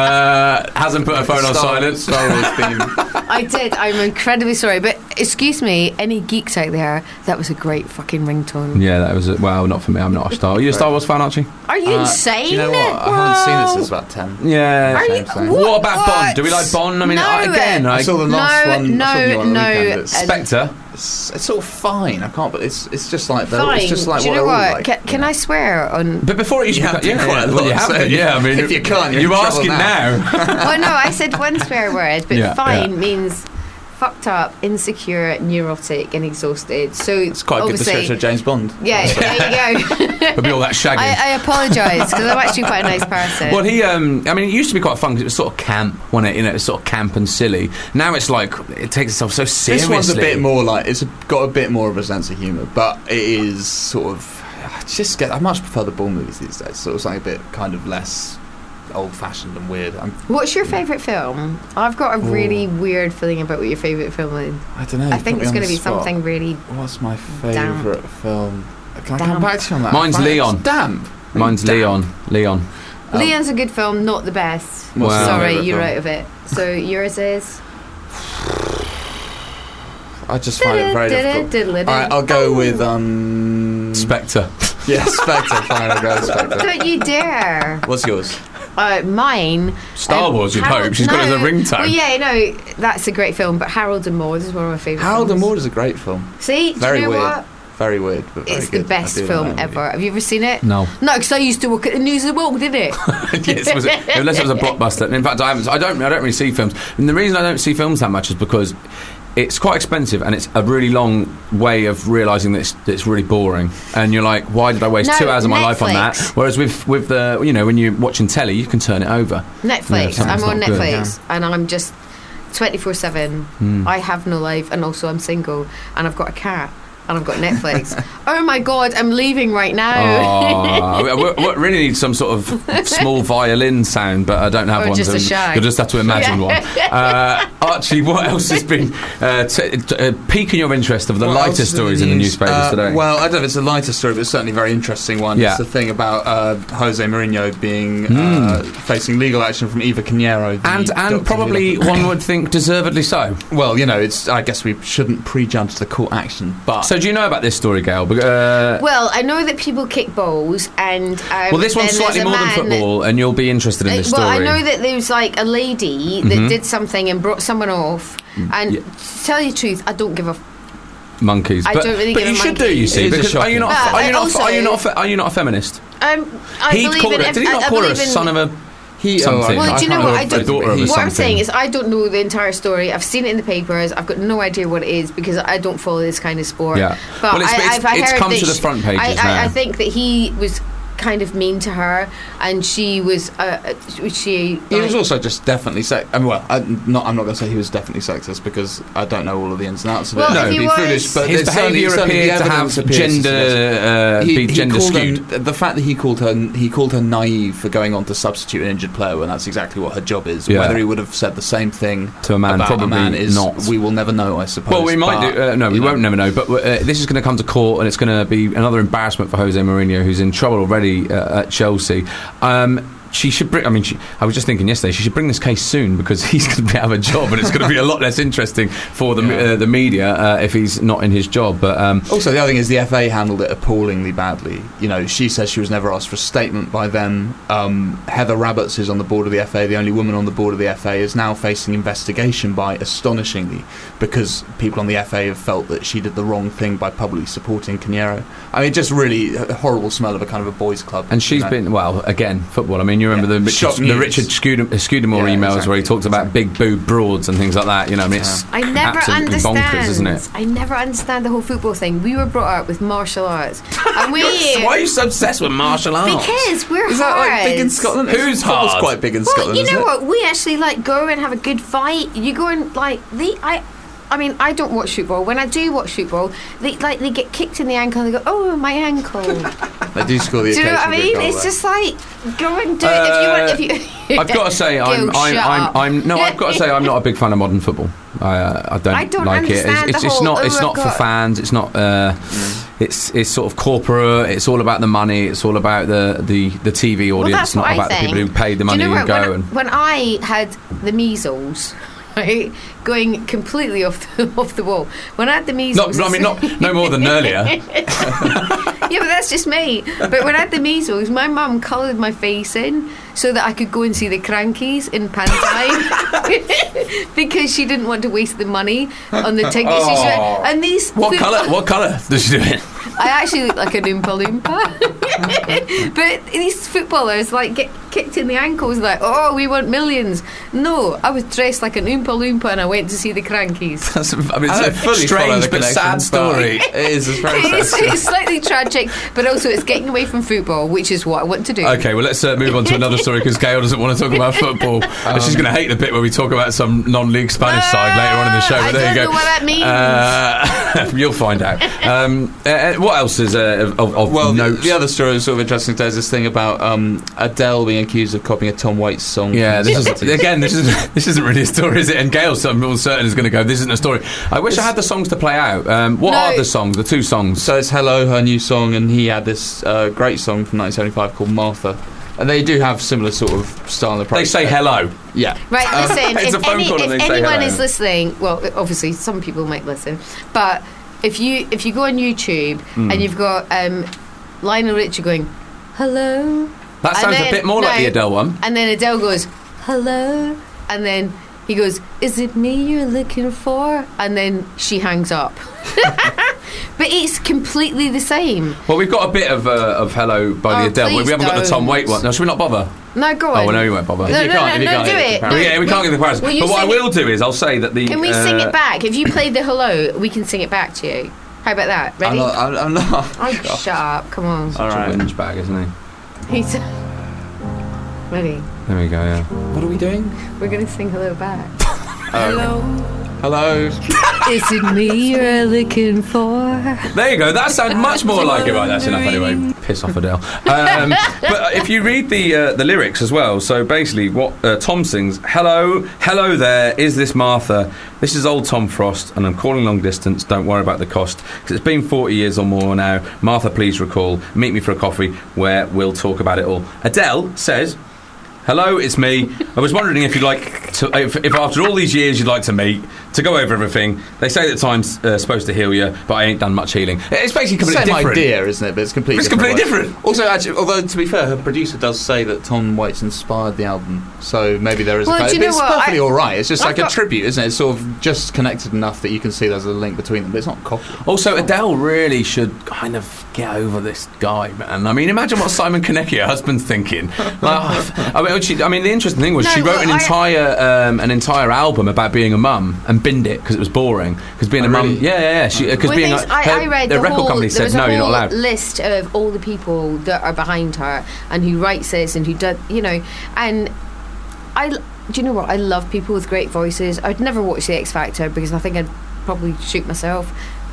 S4: Uh, hasn't put her phone on
S6: Star-
S4: silent.
S6: Star Wars theme.
S5: I did. I'm incredibly sorry, but excuse me, any geeks out there, that was a great fucking ringtone.
S4: Yeah, that was a, well, not for me. I'm not a Star. Are you a Star Wars fan, Archie?
S5: Are you
S6: Uh,
S5: insane?
S6: Do you know what? I haven't seen it since about ten.
S4: Yeah.
S5: Are you,
S6: Same, same.
S4: What, about
S5: what?
S4: Bond? Do we like Bond? I mean,
S5: No.
S4: I, again,
S6: I
S4: I,
S6: saw the last
S5: No,
S6: one. I saw the
S5: no,
S6: one on the
S5: no,
S6: weekend. It's,
S5: uh,
S4: Spectre.
S6: it's, it's sort of fine. I can't. But it's it's just like they're-
S5: Fine.
S6: it's just like
S5: Do you
S6: what
S5: know
S6: they're all
S5: what?
S6: like.
S5: can can I swear on?
S4: But before it used
S6: You
S4: to
S6: have
S4: be,
S6: to
S4: yeah,
S6: quite a
S4: well,
S6: lot,
S4: you have
S6: so
S4: to, yeah. I mean,
S6: if you can't, you're
S4: you're
S6: in trouble
S4: asking
S6: now.
S4: now.
S5: Well, no, I said one swear word, but
S4: Yeah,
S5: fine
S4: yeah.
S5: means fucked up, insecure, neurotic, and exhausted. So
S6: It's quite a good
S5: obviously,
S6: description of James Bond.
S5: Yeah, there you go.
S4: It'll be all that shagging.
S5: I, I apologise because I'm actually quite a nice person.
S4: Well, he, um, I mean, it used to be quite fun because it was sort of camp, wasn't it? You know, it was sort of camp and silly. Now it's like, it takes itself so seriously.
S6: This one's a bit more like it's got a bit more of a sense of humour, but it is sort of. I just get. I much prefer the Bourne movies these days. Sort of something a bit kind of less old-fashioned and weird. I'm,
S5: What's your favourite film? I've got a really weird feeling about what your favourite film is.
S6: I don't know.
S5: I think it's
S6: going to
S5: be something really.
S6: What's my
S5: damp.
S6: favourite film? Can I
S5: Damp.
S6: come back to you on that?
S4: Mine's
S6: I find it
S4: Leon.
S6: just Damp.
S4: Mine's
S6: Damp.
S4: Leon. Leon.
S6: Um,
S5: Leon's a good film, not the best.
S6: What's
S4: Wow.
S6: your
S5: Sorry,
S6: favourite
S5: you're
S6: film?
S5: out of it. So yours is.
S6: I just find it very difficult. All right, I'll go with um.
S4: Spectre.
S6: Yeah, Spectre. Fine, I'll go with Spectre.
S5: Don't you dare!
S6: What's yours?
S5: Uh, mine.
S4: Star
S5: um,
S4: Wars, you'd
S5: Harold-
S4: hope. She's got it as a
S5: no,
S4: ringtone.
S5: Well, yeah, no, that's a great film. But Harold and Maude is one of my favourite.
S6: Harold and
S5: films.
S6: Maude is a great film.
S5: See, do
S6: Very
S5: you know
S6: weird.
S5: what?
S6: Very weird, but very
S5: It's
S6: good.
S5: the best
S6: I do
S5: film
S6: like that
S5: ever.
S6: movie.
S5: Have you ever seen it?
S4: No.
S5: No, because I used to work at the News of the World, didn't it?
S4: Yes, it was a, unless it was a blockbuster. And in fact, I haven't. I don't. I don't really see films. And the reason I don't see films that much is because it's quite expensive and it's a really long way of realising that it's, that it's really boring. And you're like, why did I waste
S5: No,
S4: two hours of my life on that?
S5: Netflix.
S4: Whereas with with the you know when you're watching telly, you can turn it over. Yeah,
S5: Netflix.
S4: something's
S5: I'm on
S4: not good.
S5: Netflix, and I'm just twenty-four seven.
S4: Hmm.
S5: I have no life, and also I'm single, and I've got a cat, and I've got Netflix. Oh my god, I'm leaving right now.
S4: Oh, we, we we really need some sort of small violin sound, but I don't have
S5: Or
S4: one.
S5: just
S4: so
S5: a shag.
S4: You'll just have to imagine one. Uh, Archie, what else has been uh, t- t- uh, piquing your interest of the
S6: What
S4: lighter
S6: else is
S4: stories in the
S6: news?
S4: newspapers
S6: Uh,
S4: today?
S6: Well, I don't know if it's a lighter story, but it's certainly a very interesting one.
S4: Yeah.
S6: It's the thing about uh, Jose Mourinho being uh, facing legal action from Eva Canero. the
S4: and and
S6: Doctor
S4: probably
S6: Who-
S4: one would think deservedly so.
S6: Well, you know, it's. I guess we shouldn't prejudge the court action, but
S4: So do you know about this story, Gail? Uh,
S5: Well, I know that people kick balls, and um,
S4: well, this one's
S5: then
S4: slightly
S5: there's a
S4: more than
S5: man-
S4: football, and you'll be interested in
S5: Uh,
S4: this
S5: well,
S4: story.
S5: I know that there was like a lady that
S4: Mhm.
S5: did something and brought someone off. And
S4: Yeah.
S5: to tell you the truth, I don't give a. F-
S4: Monkeys,
S5: I
S4: but,
S5: don't really
S4: but
S5: give
S4: you
S5: a
S4: should do.
S5: monkey.
S4: You see,
S6: It is a
S4: because are you not?
S5: shocking-
S4: Are you
S5: Uh,
S4: not?
S5: also-
S4: Are you not? a fe- Are you not a feminist?
S5: um, I
S4: He'd
S5: believe
S4: call
S5: in.
S4: her.
S5: if-
S4: Did he
S5: I-
S4: not
S5: I
S4: call her a
S5: believe in-
S4: son of a?
S6: he.
S4: something.
S5: Well, do you know
S6: can't
S5: what?
S6: remember
S5: I
S6: the
S5: don't-
S6: phrase, but
S4: What
S6: he-
S5: What I'm
S4: something.
S5: saying is, I don't know the entire story. I've seen it in the papers. I've got no idea what it is because I don't follow this kind of sport.
S4: Yeah.
S5: But
S4: Well, it's-
S5: I,
S4: it's-
S5: I've I
S4: it's
S5: heard
S4: come
S5: that
S4: to the
S5: sh-
S4: front pages
S5: I,
S4: now.
S5: I, I think that he was kind of mean to her, and she was. Uh, uh, she.
S6: He was
S5: like-
S6: also just definitely sex. I mean, well, I, not, I'm not going to say he was definitely sexist because I don't know all of the ins and outs of
S5: Well,
S6: it.
S5: if
S6: It'd
S5: he
S6: be
S5: was-
S6: foolish, but
S4: His
S6: there's certainly-
S4: behaviour
S6: certainly
S4: appeared
S6: the
S4: to
S6: evidence
S4: have
S6: appears to
S4: gender,
S6: suggest-
S4: uh, be gender
S6: called
S4: skewed.
S6: Her, the fact that he called her he called her naive for going on to substitute an injured player when that's exactly what her job is.
S4: Yeah.
S6: Whether he would have said the same thing
S4: To a man,
S6: about
S4: probably
S6: a man is
S4: not.
S6: we will never know, I suppose.
S4: Well, we might
S6: but,
S4: do. Uh, no, we
S6: you know,
S4: won't never know. But uh, this is going to come to court, and it's going to be another embarrassment for Jose Mourinho, who's in trouble already uh, at Chelsea. Um, she should bring. I mean, she, I was just thinking yesterday she should bring this case soon because he's going to have a job and it's going to be a lot less interesting for the
S6: Yeah.
S4: uh, the media uh, if he's not in his job. But um,
S6: Also, the other thing is the F A handled it appallingly badly. You know, she says she was never asked for a statement by them. Um, Heather Rabbits, who's on the board of the F A, the only woman on the board of the F A, is now facing investigation by, astonishingly, because people on the F A have felt that she did the wrong thing by publicly supporting Pinheiro. I mean, just really a horrible smell of a kind of a boys' club.
S4: and she's
S6: you know.
S4: been well again football. I mean, you remember
S6: Yeah.
S4: the
S6: Shock
S4: Richard, the
S6: news.
S4: Richard Scudam- uh, Scudamore
S6: Yeah,
S4: emails where he
S6: exactly,
S4: talked about big boob broads and things like that. You know, I mean, it's
S5: I never
S4: absolutely
S5: understand.
S4: bonkers, isn't it?
S5: I never understand the whole football thing. We were brought up with martial arts, and we
S4: Why are you so obsessed with martial arts?
S5: because we're
S6: Is that
S5: hard.
S6: like big in Scotland?
S4: Who's
S6: Football's
S4: hard?
S6: quite big in
S5: Well,
S6: Scotland,
S5: you
S6: isn't
S5: know
S6: it?
S5: what? We actually like go and have a good fight. You go and like the I. I mean, I don't watch football. When I do watch football, they like they get kicked in the ankle and they go, "Oh, my ankle."
S6: They do score the
S5: Do you know what I
S6: occasional good
S5: mean?
S6: goal
S5: It's
S6: there.
S5: just like go and do it if you want. If you,
S4: I've got to say, I'm,
S5: Gil,
S4: I'm,
S5: shut
S4: I'm,
S5: up.
S4: I'm, no, I've got to say, I'm not a big fan of modern football. I, uh, I don't,
S5: I don't
S4: like it. It's,
S5: understand
S4: it's,
S5: the
S4: it's
S5: whole,
S4: not, it's
S5: oh,
S4: not for
S5: God.
S4: fans. It's not. Uh, It's, it's sort of corporate. It's all about the money. It's all about the, the, the T V
S5: Well,
S4: audience,
S5: that's
S4: not
S5: what I
S4: about the
S5: think.
S4: people who pay the
S5: Do
S4: money
S5: you know
S4: and
S5: what,
S4: go.
S5: when,
S4: and
S5: when I had the measles, right, going completely off the, off the wall. When I had the measles,
S4: not, I mean, not no more than earlier.
S5: Yeah, but that's just me. But when I had the measles, my mum coloured my face in so that I could go and see the Crankies in pantomime because she didn't want to waste the money on the tickets.
S4: Oh.
S5: She went, and these
S4: What
S5: football-
S4: colour? What colour does she do it?
S5: I actually look like an Oompa Loompa. But these footballers like get kicked in the ankles like, oh, we want millions. No, I was dressed like an Oompa Loompa and I went to see the Crankies.
S4: That's, I mean,
S6: I
S4: it's
S6: don't
S4: a
S6: fully follow
S4: strange
S6: the
S4: but
S6: connection,
S4: sad
S6: but
S4: story.
S6: It is. It's very
S5: It's,
S6: sad.
S5: it's slightly tragic, but also it's getting away from football, which is what I want to do.
S4: Okay, well, let's uh, move on to another story because Gail doesn't want to talk about football. and she's going to hate the bit where we talk about some non-league Spanish side later on in the show. But
S5: I
S4: there
S5: don't
S4: you go.
S5: know what that means.
S4: Uh, you'll find out. Um, uh, what else is uh, of, of
S6: Well, the,
S4: note?
S6: the other story was sort of interesting. There's this thing about um, Adele being accused of copying a Tom Waits song.
S4: Yeah,
S6: from
S4: this
S6: the
S4: is
S6: seventies.
S4: again. This is this isn't really a story, is it? And Gail, I'm almost certain, is going to go. This isn't a story. I wish I had the songs to play out. Um, what
S5: No.
S4: are the songs? The two songs.
S6: So it's Hello, her new song, and he had this uh, great song from nineteen seventy-five called Martha. And they do have similar sort of style and approach.
S4: They say
S6: to it.
S4: hello.
S6: Yeah.
S5: Right,
S6: Um,
S5: listen,
S4: it's
S5: if,
S4: a phone
S5: any,
S4: call and
S5: if
S4: they say
S5: anyone
S4: hello.
S5: is listening, well, obviously some people might listen, but if you if you go on YouTube
S4: Hmm.
S5: and you've got um, Lionel Richie going, hello,
S4: That
S5: And
S4: sounds a
S5: then-
S4: bit more like
S5: no.
S4: the Adele one.
S5: and then Adele goes, hello, and then he goes, is it me you're looking for? And then she hangs up. But it's completely the same.
S4: Well, we've got a bit of uh, of hello by the
S5: Oh,
S4: Adele. We
S5: please
S4: haven't got the Tom
S5: don't.
S4: Waits one. No, should we not bother?
S5: No, go on.
S4: Oh, well, no, you won't bother.
S5: No,
S6: you
S5: no,
S6: can't-
S5: no,
S6: if you
S5: no,
S6: can't
S5: do
S6: get the
S5: it.
S6: comparison.
S5: No,
S4: yeah, we can't get the comparison.
S5: will you
S4: But what I
S5: sing
S4: will
S5: it-
S4: do is I'll say that the.
S5: Can we sing
S4: uh,
S5: it back? If you play the hello, we can sing it back to you. How about that? Ready?
S6: I'm not. I'm, I'm not.
S5: Oh, shut up. Come on.
S6: All
S4: Such a
S6: right.
S4: whinge bag, isn't he?
S5: He's ready.
S4: There we go. Yeah.
S6: What are we doing?
S5: We're going to sing hello back.
S6: Hello. Hello.
S5: Is it me you're looking for?
S4: There you go. That sounds much more like it. Right, that's enough anyway. Piss off, Adele. Um, but if you read the uh, the lyrics as well, so basically what uh, Tom sings: "Hello, hello there. Is this Martha? This is old Tom Frost, and I'm calling long distance. Don't worry about the cost, because it's been forty years or more now. Martha, please recall. Meet me for a coffee where we'll talk about it all." Adele says, "Hello, it's me. I was wondering if you'd like to, if, if after all these years you'd like to meet, to go over everything. They say that time's uh, supposed to heal you, but I ain't done much healing." It's basically completely
S6: Same
S4: different.
S6: idea, isn't it? But it's completely.
S4: It's
S6: different
S4: completely
S6: way.
S4: different.
S6: Also, actually, although to be fair, her producer does say that Tom Waits inspired the album, so maybe there is.
S5: Well,
S6: a
S5: do
S6: kind
S5: you
S6: but
S5: know
S6: it's
S5: what?
S6: perfectly
S5: I-
S6: all right. It's just
S5: I've
S6: like
S5: got-
S6: a tribute, isn't it? It's sort of just connected enough that you can see there's a link between them, but it's not copy.
S4: Also, Adele really should kind of get over this guy, man. I mean, imagine what Simon Konecki, her husband's thinking. Like, I mean, she, I mean, the interesting thing was
S5: No,
S4: she wrote
S5: well,
S4: an
S5: I-
S4: entire um, an entire album about being a mum and binned it because it was boring. Because being
S6: Oh,
S4: a mum,
S6: really?
S4: yeah, yeah, yeah. Because
S5: Well,
S4: being
S5: things-
S4: a,
S5: I,
S4: her-
S5: I read
S4: the
S5: the
S4: record
S5: whole,
S4: company
S5: there
S4: said
S5: was
S4: no,
S5: a
S4: you're not
S5: whole
S4: allowed.
S5: list of all the people that are behind her and who writes this and who does, you know, and I, do you know what? I love people with great voices. I'd never watch The X Factor because I think I'd probably shoot myself.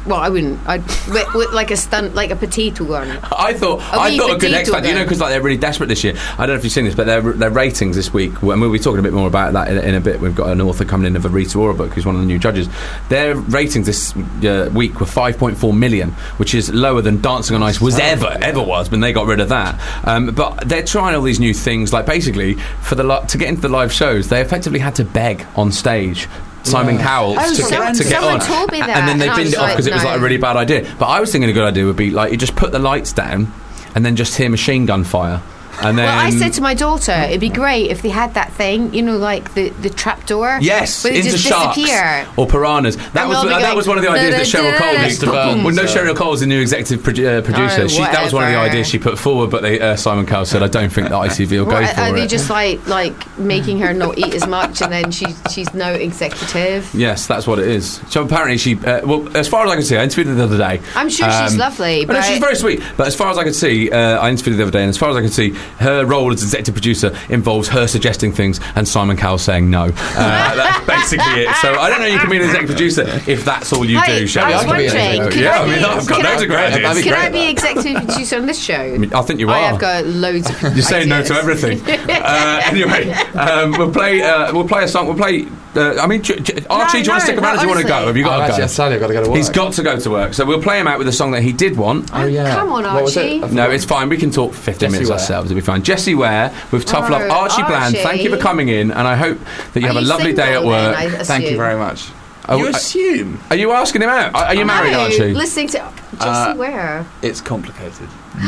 S5: Well, I wouldn't. I'd with, with like a stunt, like a potato gun.
S4: I thought
S5: A
S4: I
S5: wee
S4: thought a good
S5: potato
S4: X Factor, you know,
S5: gun.
S4: because like they're really desperate this year. I don't know if you've seen this, but their their ratings this week, and we'll be talking a bit more about that in, in a bit. We've got an author coming in of a Rita Ora book, who's one of the new judges. Their ratings this uh, week were five point four million, which is lower than Dancing on Ice was ever ever was, when they got rid of that. Um, but they're trying all these new things, like basically for the li- to get into the live shows, they effectively had to beg on stage Simon Cowell
S5: Oh,
S4: to,
S5: some-
S4: get, to get
S5: someone
S4: on,
S5: told me that,
S4: and then they
S5: and I
S4: binned
S5: was
S4: it off
S5: like,
S4: because it was
S5: no.
S4: like a really bad idea. But I was thinking a good idea would be like you just put the lights down and then just hear machine gun fire. And then
S5: Well, I said to my daughter, it'd be great if they had that thing, you know, like the, the trap door.
S4: yes,
S5: where they
S4: into
S5: just
S4: sharks
S5: disappear.
S4: or piranhas. That
S5: And
S4: was
S5: they'll be
S4: that
S5: going,
S4: was one of the ideas that Cheryl Cole
S5: "Da-da-da-da-da."
S4: used to burn. Well, no, Cheryl Cole's the new executive produ- uh, producer.
S5: Oh,
S4: she, that was one of the
S5: whatever.
S4: ideas she put forward, but they, uh, Simon Cowell said, "I don't think that I T V will go
S5: What,
S4: for
S5: are they
S4: it."
S5: just like like making her not eat as much, and then she she's now executive?
S4: Yes, that's what it is. So apparently she, uh, well, as far as I can see, I interviewed her the other day.
S5: I'm sure she's
S4: Um,
S5: lovely,
S4: But no,
S5: but
S4: she's very sweet. But as far as I could see, uh, I interviewed her the other day, and as far as I could see, her role as executive producer involves her suggesting things and Simon Cowell saying no. Uh, that's basically it. So I don't know. You can be an executive producer if that's all you
S5: Hey,
S4: do. Shall
S5: I
S4: we?
S5: was
S4: I can be an
S5: wondering,
S4: executive-
S5: could
S4: yeah,
S5: I
S4: I mean,
S5: be-
S4: I've got
S5: could
S4: loads
S5: I-
S4: of great
S2: That'd
S4: ideas.
S2: be
S5: Can
S2: great.
S5: I be executive producer on this show?
S4: I mean, I think you
S5: I
S4: are.
S5: have got loads of
S4: You're saying no to
S5: ideas.
S4: everything. uh, anyway, um, we'll play. Uh, we'll play a song. We'll play. Uh, I mean, J- J- Archie,
S5: No,
S4: do you want to
S5: no,
S4: stick around?
S5: no,
S4: or do you want to go?
S5: honestly.
S4: Have you got
S2: Oh,
S4: to
S2: actually,
S4: go?
S2: yes, sadly, I've got to go to work.
S4: He's got to go to work, so we'll play him out with a song that he did want.
S2: Oh, yeah.
S5: Come on,
S2: What was it?
S5: Archie.
S2: I forgot.
S4: No, it's fine. We can talk fifteen
S2: Jesse
S4: minutes
S2: Ware.
S4: ourselves. It'll be fine. Jesse Ware with Tough
S5: Oh,
S4: Love. Archie Bland,
S5: Archie.
S4: thank you for coming in, and I hope that you
S5: Are
S4: have a
S5: you
S4: lovely day at
S5: single
S4: work.
S5: then, I
S6: Thank you
S5: assume?
S6: very much.
S4: Oh,
S6: you
S4: I-
S6: assume
S4: Are you asking him out? Are, are you married,
S5: no,
S4: Archie?
S5: Listening to Jesse
S6: Uh,
S5: Ware.
S6: it's complicated.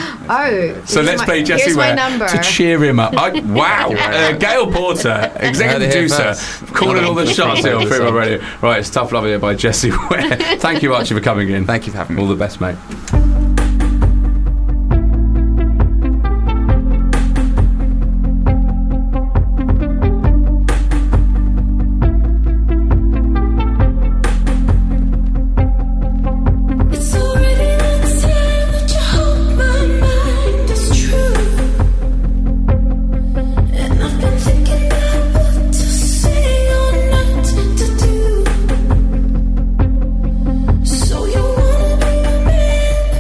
S5: Oh,
S4: So
S5: here's
S4: let's
S5: my-
S4: play Jesse
S5: here's
S4: Ware
S5: my number.
S4: to cheer him up. I, wow, uh, Gail Porter, executive
S2: Heard it here
S4: producer,
S2: first.
S4: calling all the
S2: Just
S4: shots
S2: right
S4: here on
S2: over
S4: Female
S2: the
S4: Radio. Right, it's Tough Love here by Jesse Ware. Thank you, Archie, for coming in.
S6: Thank you for having me.
S4: All the best, mate.
S9: It's already the time that you hold my mind is true, and I've been thinking about what to say or not to do. So you wanna be a man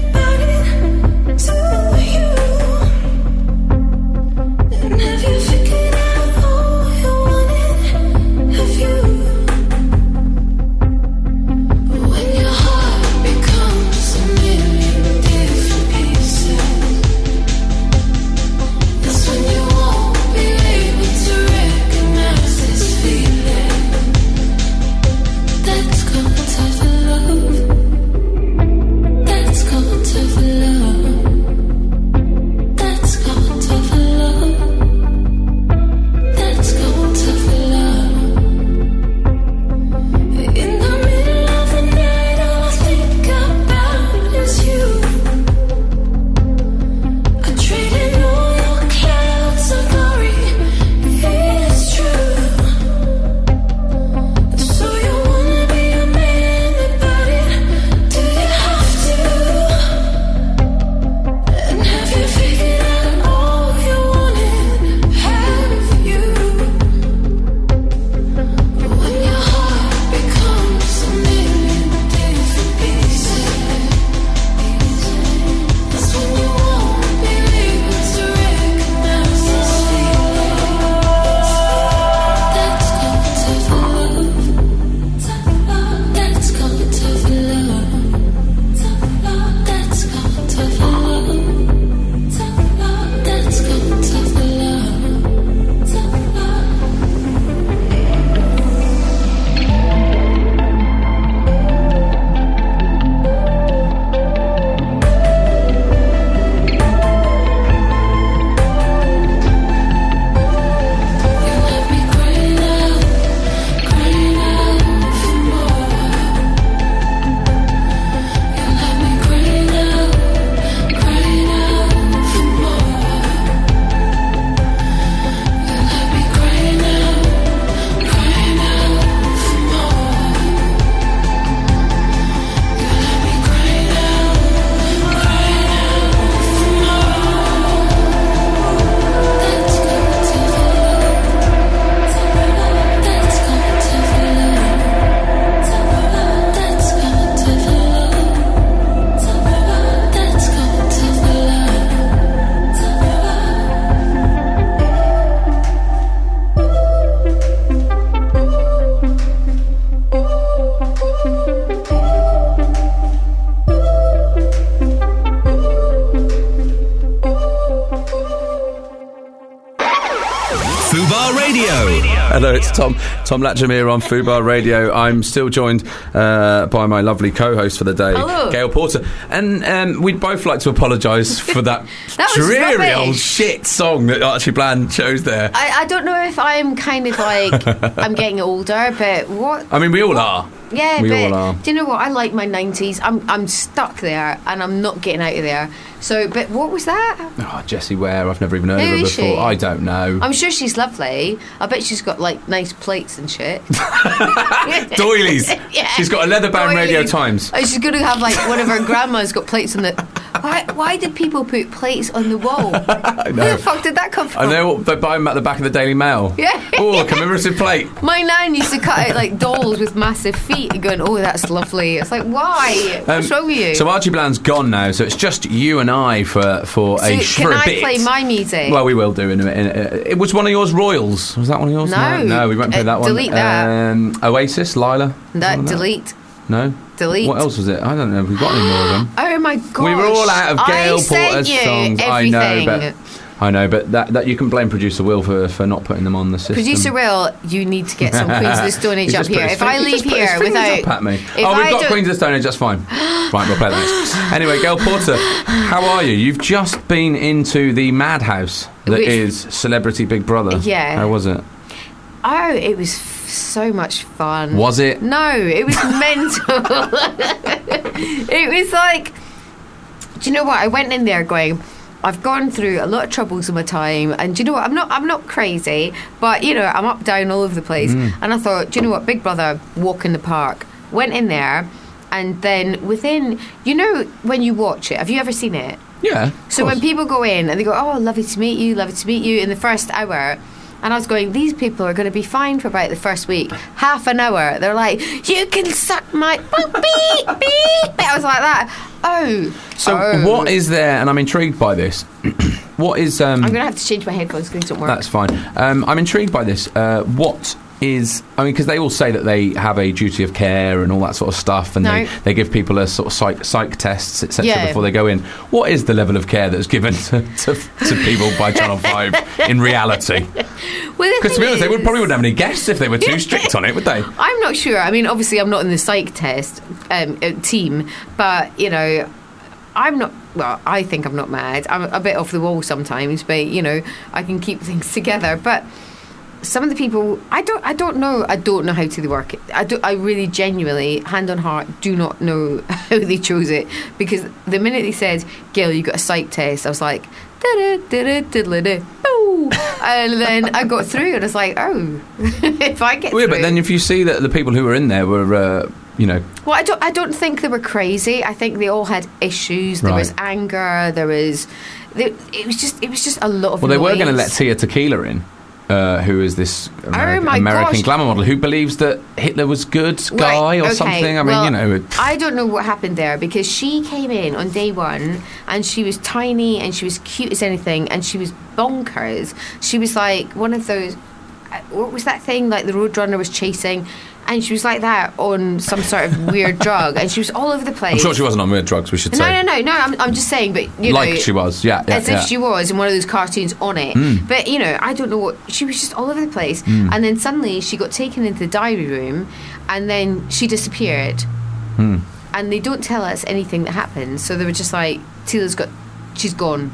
S1: Fubar Radio.
S4: Hello, it's Tom. Tom Latcham here on Fubar Radio. I'm still joined uh, by my lovely co-host for the day,
S5: Hello.
S4: Gail Porter. And um, we'd both like to apologise for that,
S5: That was
S4: dreary
S5: rubbish.
S4: old shit song that Archie Bland chose there.
S5: I, I don't know if I'm kind of like I'm getting older, but what?
S4: I mean, we all are.
S5: Yeah,
S4: we
S5: but
S4: all are.
S5: do you know what? I like my nineties. I'm I'm stuck there, and I'm not getting out of there. So, but what was that?
S4: Oh, Jessie Ware. I've never even heard
S5: Who
S4: of her
S5: is
S4: before.
S5: she?
S4: I don't know.
S5: I'm sure she's lovely. I bet she's got like nice plates and shit.
S4: Doilies.
S5: Yeah.
S4: She's got a leather-bound
S5: Doilies.
S4: Radio Times.
S5: Oh, she's going to have like one of her grandmas got plates on the. Why, why did people put plates on the wall? Where
S4: know.
S5: the fuck did that come from?
S4: I know they buy them at the back of the Daily Mail.
S5: Yeah.
S4: Oh, a commemorative plate.
S5: My nan used to cut out like dolls with massive feet and going, oh, that's lovely. It's like, why? What's
S4: Um,
S5: wrong with you?
S4: So Archie Bland's gone now, so it's just you and I for for
S5: So
S4: a
S5: can
S4: for a
S5: I
S4: bit.
S5: play my music?
S4: Well, we will do in a minute. It was one of yours Royals. Was that one of yours?
S5: No.
S4: no, we won't play
S5: Uh,
S4: that one.
S5: delete that.
S4: Um, Oasis, Lila.
S5: that,
S4: Wasn't
S5: delete.
S4: No.
S5: Delete.
S4: What else was it? I don't know. If we've got any more of them.
S5: Oh my god.
S4: We were all out of Gail
S5: I sent
S4: Porter's
S5: you
S4: songs.
S5: Everything.
S4: I know, but I know, but that, that you can blame producer Will for, for not putting them on the system.
S5: Producer Will, you need to get some Queens of the Stone Age
S4: He's
S5: up
S4: just put
S5: here.
S4: his
S5: If
S4: fing-
S5: I
S4: he's
S5: leave
S4: just put his
S5: here
S4: fingers
S5: without,
S4: up at me.
S5: if
S4: Oh, we've
S5: I
S4: got
S5: don't-
S4: Queens of the Stone Age. That's fine. Right, we'll play that next. Anyway, Gail Porter, how are you? You've just been into the madhouse that
S5: Which-
S4: is Celebrity Big Brother.
S5: Yeah.
S4: How was it?
S5: Oh, it was f- so much fun.
S4: Was it?
S5: No, it was mental. It was like, do you know what? I went in there going, I've gone through a lot of troubles in my time, and do you know what? I'm not, I'm not crazy, but you know, I'm up, down, all over the place.
S4: Mm.
S5: And I thought, do you know what? Big Brother, walk in the park. Went in there, and then within, you know, when you watch it, have you ever seen it?
S4: Yeah.
S5: So when people go in and they go, oh, lovely to meet you, lovely to meet you, in the first hour, and I was going, these people are going to be fine for about the first week. Half an hour, they're like, you can suck my beep, beep, beep. I was like that. Oh.
S4: So
S5: oh.
S4: what is there, and I'm intrigued by this, what is... Um,
S5: I'm going to have to change my headphones because they don't work.
S4: That's fine. Um, I'm intrigued by this. Uh, what is... I mean, because they all say that they have a duty of care and all that sort of stuff, and
S5: No.
S4: they, they give people a sort of psych, psych tests, et cetera,
S5: Yeah.
S4: before they go in. What is the level of care that's given to, to, to people by Channel five in reality?
S5: Well, the
S4: Because to be
S5: thing
S4: honest, they would
S5: is-
S4: probably wouldn't have any guests if they were too strict on it, would they?
S5: I'm not sure. I mean, obviously, I'm not in the psych test um, uh, team, but you know, I'm not. Well, I think I'm not mad. I'm a bit off the wall sometimes, but you know, I can keep things together. But some of the people, I don't. I don't know. I don't know how to work it. I do. I really, genuinely, hand on heart, do not know how they chose it, because the minute they said, "Gail, you got a psych test," I was like, "Da da da da da da." And then I got through, and I was like, "Oh, if I get
S4: Well, yeah,
S5: through."
S4: but then if you see that the people who were in there were, uh, you know...
S5: Well, I don't. I don't think they were crazy. I think they all had issues. There
S4: Right.
S5: was anger. There was. There, it was just. It was just a lot of.
S4: Well, they were going to
S5: noise.
S4: let Tia Tequila in, uh, who is this Ameri-
S5: Oh my
S4: American
S5: gosh.
S4: glamour model who believes that Hitler was good guy
S5: Right,
S4: or
S5: okay,
S4: something. I mean,
S5: well,
S4: you know. it-
S5: I don't know what happened there, because she came in on day one and she was tiny and she was cute as anything and she was bonkers. She was like one of those. uh, What was that thing like the Roadrunner was chasing? And she was like that on some sort of weird drug, and she was all over the place.
S4: I'm sure she wasn't on weird drugs, we should
S5: No,
S4: say.
S5: no, no, no. I'm, I'm just saying, but you know,
S4: Like she was, yeah, yeah,
S5: as
S4: yeah.
S5: if she was in one of those cartoons on it.
S4: Mm.
S5: But you know, I don't know what she was just all over the place.
S4: Mm.
S5: And then suddenly she got taken into the diary room, and then she disappeared.
S4: Hmm.
S5: And they don't tell us anything that happened, so they were just like, Tila's got, she's gone.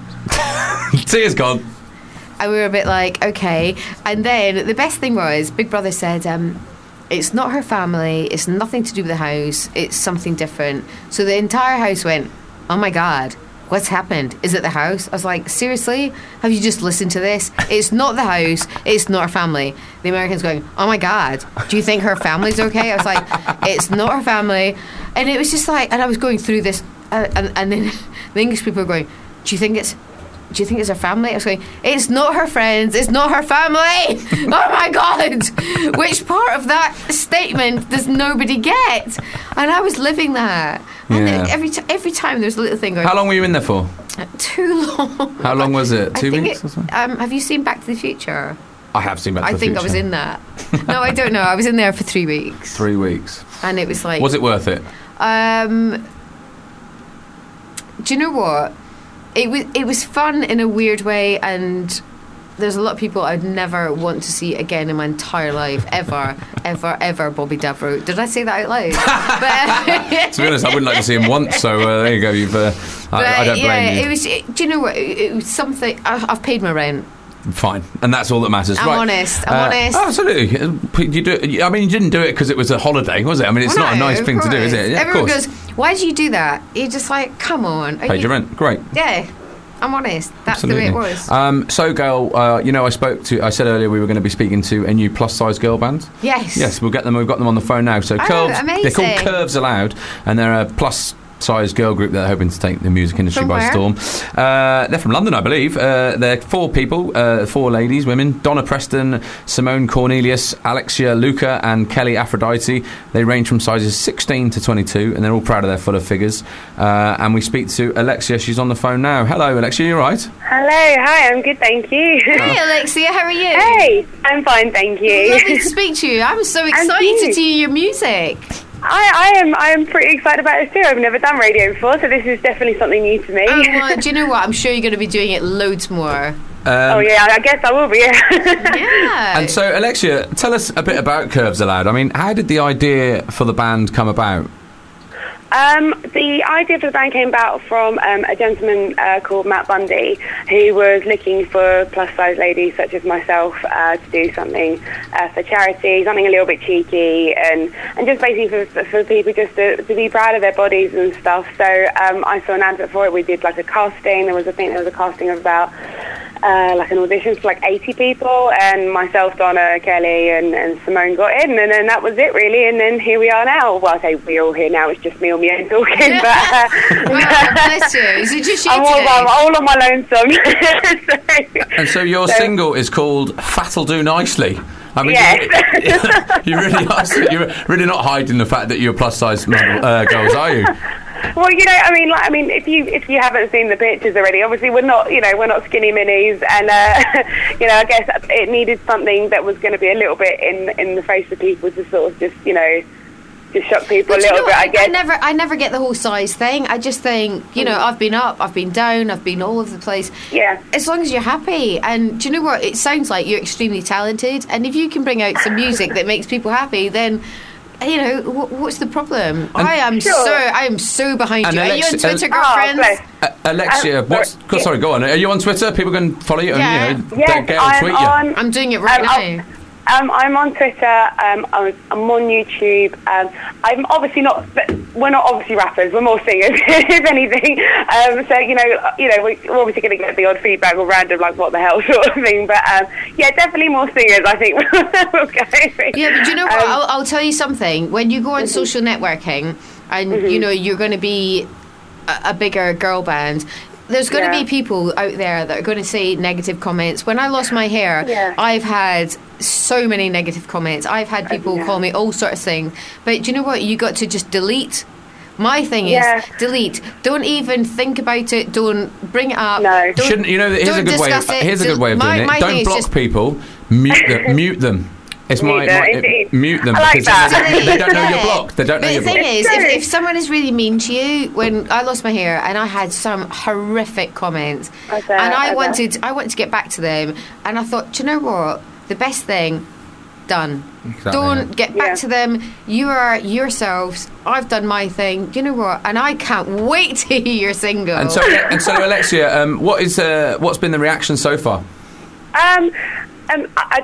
S4: Tia's gone.
S5: And we were a bit like, okay. And then the best thing was, Big Brother said, um, it's not her family, it's nothing to do with the house, it's something different. So the entire house went, oh my God, what's happened? Is it the house? I was like, seriously? Have you just listened to this? It's not the house, it's not her family. The Americans going, oh my God, do you think her family's okay? I was like, it's not her family. And it was just like, and I was going through this, uh, and, and then the English people were going, do you think it's, do you think it's her family? I was going, it's not her friends, it's not her family. Oh my God. Which part of that statement does nobody get? And I was living that. And
S4: Yeah.
S5: then every, t- every time there's a little thing going,
S4: How long were you in there for?
S5: too long.
S4: How long was it?
S5: I
S4: Two
S5: think
S4: weeks
S5: it-
S4: or something?
S5: um, have you seen Back to the Future?
S4: I have seen Back to
S5: I
S4: the
S5: think
S4: Future.
S5: I was in that. No, I don't know. I was in there for three weeks.
S4: Three weeks.
S5: And it was like...
S4: Was it worth it?
S5: Um, do you know what? It was it was fun in a weird way, and there's a lot of people I'd never want to see again in my entire life, ever, ever, ever. Bobby Davro. Did I say that out loud? But
S4: to be honest, I wouldn't like to see him once. So uh, there you go. You've. Uh, I, I don't blame
S5: yeah,
S4: you.
S5: it was. It, do you know what? It, it was something. I, I've paid my rent.
S4: Fine, and that's all that matters.
S5: I'm
S4: right.
S5: honest. I'm
S4: uh,
S5: honest.
S4: Absolutely. You do. I mean, you didn't do it because it was a holiday, was it? I mean, it's
S5: well,
S4: not
S5: no,
S4: a nice thing
S5: course.
S4: to do, is it? Yeah,
S5: Everyone
S4: of course.
S5: goes, "Why did you do that?" You're just like, "Come on."
S4: Paid
S5: you,
S4: your rent. Great.
S5: Yeah. I'm honest. That's
S4: Absolutely.
S5: the way it was.
S4: Um, so, Gail, uh, you know, I spoke to. I said earlier we were going to be speaking to a new plus-size girl band.
S5: Yes.
S4: Yes, we'll get them. We've got them on the phone now. So,
S5: Oh,
S4: Curves.
S5: amazing.
S4: They're called Curves Aloud, and they're a plus. Size girl group that are hoping to take the music industry
S5: From
S4: by
S5: where?
S4: storm. Uh, they're from London, I believe. Uh, they're four people, uh, four ladies, women: Donna Preston, Simone Cornelius, Alexia Luca, and Kelly Aphrodite. They range from sizes sixteen to twenty-two, and they're all proud of their fuller figures. Uh, and we speak to Alexia. She's on the phone now. Hello, Alexia. You all right?
S11: Hello, hi, I'm good, thank you.
S5: Hey, Alexia, how are you?
S11: Hey, I'm fine, thank you.
S5: Lovely to speak to you. I'm so excited
S11: you.
S5: to hear your music.
S11: I, I am I am pretty excited about this too. I've never done radio before, so this is definitely something new to me.
S5: Oh, well, do you know what? I'm sure you're going to be doing it loads more.
S4: Um,
S11: oh yeah, I guess I will be. Yeah.
S5: Yeah.
S4: And so, Alexia, tell us a bit about Curves Aloud. I mean, how did the idea for the band come about?
S11: Um, the idea for the band came about from um, a gentleman uh, called Matt Bundy, who was looking for plus-size ladies such as myself uh, to do something uh, for charity, something a little bit cheeky, and, and just basically for, for people just to, to be proud of their bodies and stuff. So um, I saw an advert for it. We did like a casting. There was, I think there was a casting of about uh, like an audition for like eighty people, and myself, Donna, Kelly, and, and Simone got in, and then that was it really. And then here we are now. Well, I say we're all here now. It's just me on my own talking, but uh,
S5: Well, bless you. Is it just you
S11: I'm all,
S5: today?
S11: I'm all on my lonesome. so,
S4: And so your
S11: so-
S4: single is called Fat'll Do Nicely. I mean,
S11: Yes.
S4: you, you really are. You're really not hiding the fact that you're plus-size model, uh, girls, are you?
S11: Well, you know, I mean, like, I mean, if you if you haven't seen the pictures already, obviously we're not, you know, we're not skinny minis, and uh, you know, I guess it needed something that was going to be a little bit in in the face of people to sort of just, you know, just shock people
S5: But
S11: a
S5: you
S11: little
S5: know
S11: bit.
S5: what?
S11: I guess.
S5: I never, I never get the whole size thing. I just think, you know, I've been up, I've been down, I've been all over the place.
S11: Yeah.
S5: As long as you're happy, and do you know what? It sounds like you're extremely talented, and if you can bring out some music that makes people happy, then. You know, wh- what's the problem? I am
S11: Sure.
S5: so I am so behind
S4: And
S5: you. Are you on
S4: Alex-
S5: Twitter,
S11: Oh,
S5: girlfriends?
S11: bless.
S4: Uh, Alexia,
S11: Uh,
S4: what's...
S11: sorry.
S4: go- sorry, go on. Are you on Twitter? People can follow you?
S5: Yeah.
S4: And, you know,
S11: Yes,
S4: get on
S11: I'm
S4: tweet you.
S11: on.
S5: I'm doing it right
S11: Um,
S5: now.
S11: I'll- Um, I'm on Twitter. Um, I'm, I'm on YouTube. Um, I'm obviously not. We're not obviously rappers. We're more singers, if anything. Um, so you know, you know, we're obviously going to get the odd feedback or random, like what the hell sort of thing. But um, yeah, definitely more singers. I think we'll go.
S5: Yeah, but do you know what?
S11: Um,
S5: I'll, I'll tell you something. When you go on social networking, and
S11: Mm-hmm.
S5: you know you're going to be a, a bigger girl band. There's going to
S11: Yeah.
S5: be people out there that are going to say negative comments. When I lost my hair,
S11: Yeah.
S5: I've had so many negative comments. I've had people
S11: yeah.
S5: call me all sorts of things. But do you know what? You got to just delete. My thing is
S11: Yeah.
S5: delete. Don't even think about it. Don't bring it up.
S11: No.
S5: Don't,
S4: Shouldn't you know? Here's a
S5: don't
S4: good way. Of,
S5: discuss it.
S4: here's a good
S5: Del-
S4: way of
S5: my-
S4: doing
S5: my
S4: it.
S5: thing
S4: Don't
S5: is
S4: block
S5: just-
S4: people. Mute them. mute them. It's my,
S11: Mute them,
S4: my
S11: indeed.
S4: mute them
S11: I like
S4: because
S11: that.
S4: they don't know you're
S5: Yeah.
S4: blocked. They don't know
S5: But
S4: you're
S5: the thing
S4: blocked.
S5: is,
S11: It's
S5: if,
S11: true.
S5: if someone is really mean to you, when I lost my hair and I had some horrific comments,
S11: I bet,
S5: and I,
S11: I bet.
S5: wanted, I wanted to get back to them, and I thought, do you know what? The best thing, done.
S4: Exactly,
S5: Don't
S4: yeah.
S5: get back
S11: Yeah.
S5: to them. You are yourselves. I've done my thing. You know what? And I can't wait to hear your single.
S4: And so, and so, Alexia, um, what is uh, what's been the reaction so far?
S11: Um, um, I,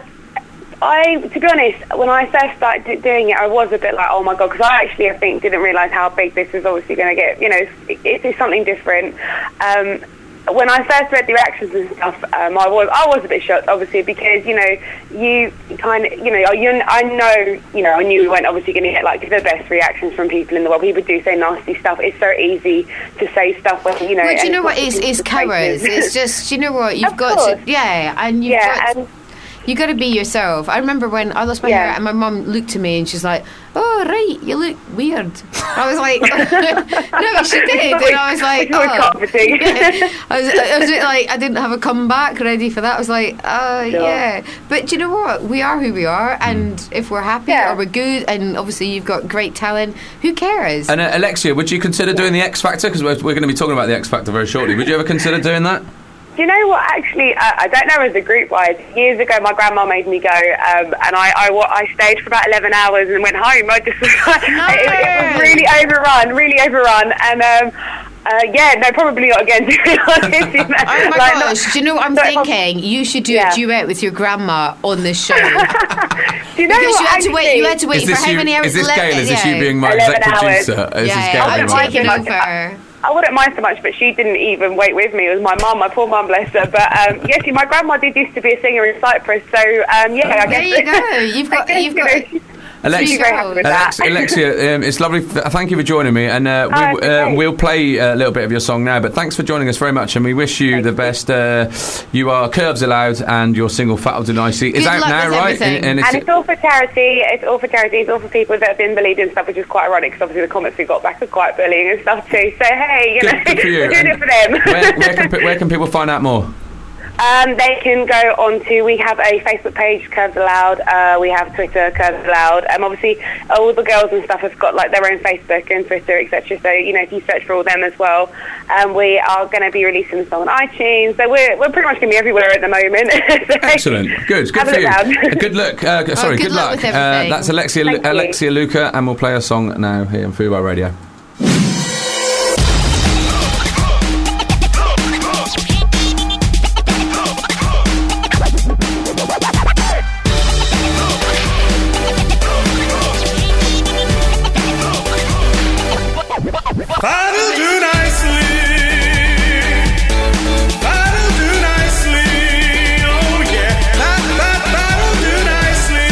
S11: I, to be honest, when I first started do- doing it, I was a bit like, oh my god, because I actually, I think, didn't realise how big this was obviously going to get. You know, it's, it, it's something different. Um, when I first read the reactions and stuff, um, I was I was a bit shocked, obviously, because you know, you kind of, you know, you, I know, you know, I knew we weren't obviously going to get like the best reactions from people in the world. People do say nasty stuff. It's so easy to say stuff when you know.
S5: But do you
S11: and
S5: know what?
S11: not
S5: It's,
S11: to
S5: it's
S11: people's
S5: cowards.
S11: faces.
S5: It's just, do you know what? You've
S11: Of
S5: got
S11: course.
S5: to, yeah, and you've
S11: yeah,
S5: got.
S11: and
S5: You got to be yourself. I remember when I lost my
S11: Yeah.
S5: hair and my mum looked at me and she's like, "Oh, right, you look weird." I was like, "No, she did," and I was like,
S11: It's always
S5: "Oh."
S11: comforting.
S5: I was, I was like, I didn't have a comeback ready for that. I was like, "Oh,
S11: Sure.
S5: yeah." But do you know what? We are who we are, and if we're happy
S11: Yeah.
S5: or we're good, and obviously you've got great talent, who cares?
S4: And uh, Alexia, would you consider doing the X Factor? Because we're, we're going to be talking about the X Factor very shortly. Would you ever consider doing that?
S11: Do you know what? Actually, uh, I don't know as a group wise. Years ago, my grandma made me go, um, and I, I, wa- I stayed for about eleven hours and went home. I just
S5: No.
S11: it, it was really overrun, really overrun, and um, uh, yeah, no, probably not again. To be honest, you know.
S5: Oh my
S11: Like,
S5: gosh!
S11: not-
S5: Do you know what I'm
S11: not if I'm-
S5: thinking? You should do
S11: Yeah.
S5: a duet with your grandma on this show.
S11: Do you know
S5: Because
S11: what?
S5: you had to wait.
S11: actually-
S5: You had to wait
S4: Is
S5: for
S4: this
S5: how
S4: you?
S5: many hours?
S4: Is this
S5: Ele-
S4: Gail? Is this
S5: yeah.
S4: you being my
S11: eleven
S4: exec
S11: hours.
S4: producer? Is
S5: Yeah,
S4: this
S5: yeah,
S4: Gail
S5: I
S4: being
S5: would
S4: my
S5: take it
S11: exec-
S5: over.
S11: I wouldn't mind so much, but she didn't even wait with me. It was my mum, my poor mum, bless her. But um, yeah, see, my grandma did used to be a singer in Cyprus, so um, yeah, I
S5: There
S11: guess.
S5: you go. You've got.
S11: I guess,
S5: You've
S11: you
S5: got.
S11: know,
S4: Alex-
S11: she's very happy with
S4: Alex-
S11: that.
S4: Alexia, um, it's lovely. Th- thank you for joining me, and uh, we,
S11: Oh, it's
S4: uh,
S11: okay.
S4: we'll play a little bit of your song now. But thanks for joining us very much, and we wish you
S11: Thank
S4: the
S11: you.
S4: best. Uh, you are Curves Allowed, and your single "Fatal to Nicey" is
S5: Good
S4: out
S5: luck
S4: now,
S5: with
S4: right?
S5: everything.
S4: And,
S11: And it's all for charity. It's all for charity. It's all for people that have been bullied and stuff, which is quite ironic because obviously the comments we got back are quite bullying and stuff too. So hey, you
S4: Good-
S11: know,
S4: good for you.
S11: we're doing
S4: And
S11: it for them.
S4: where, where, can, pe- where can people find out more?
S11: Um, they can go on to, we have a Facebook page, Curves Aloud, uh, we have Twitter, Curves Aloud, um, obviously all the girls and stuff have got like their own Facebook and Twitter, et cetera. So, you know, if you search for all them as well, um, we are going to be releasing the song on iTunes, so we're, we're pretty much going to be everywhere at the moment. So,
S4: Excellent. Good. Good
S11: have a
S4: for you.
S11: look round.
S4: Uh, good luck. Uh, g- sorry,
S5: good
S4: good
S5: luck
S4: luck.
S5: with
S4: Uh,
S5: everything.
S4: that's Alexia,
S11: Thank you.
S4: Alexia Luca, and we'll play a song now here on Fubar Radio.
S12: That'll do nicely. That'll do nicely. Oh yeah. That, that, that'll do nicely.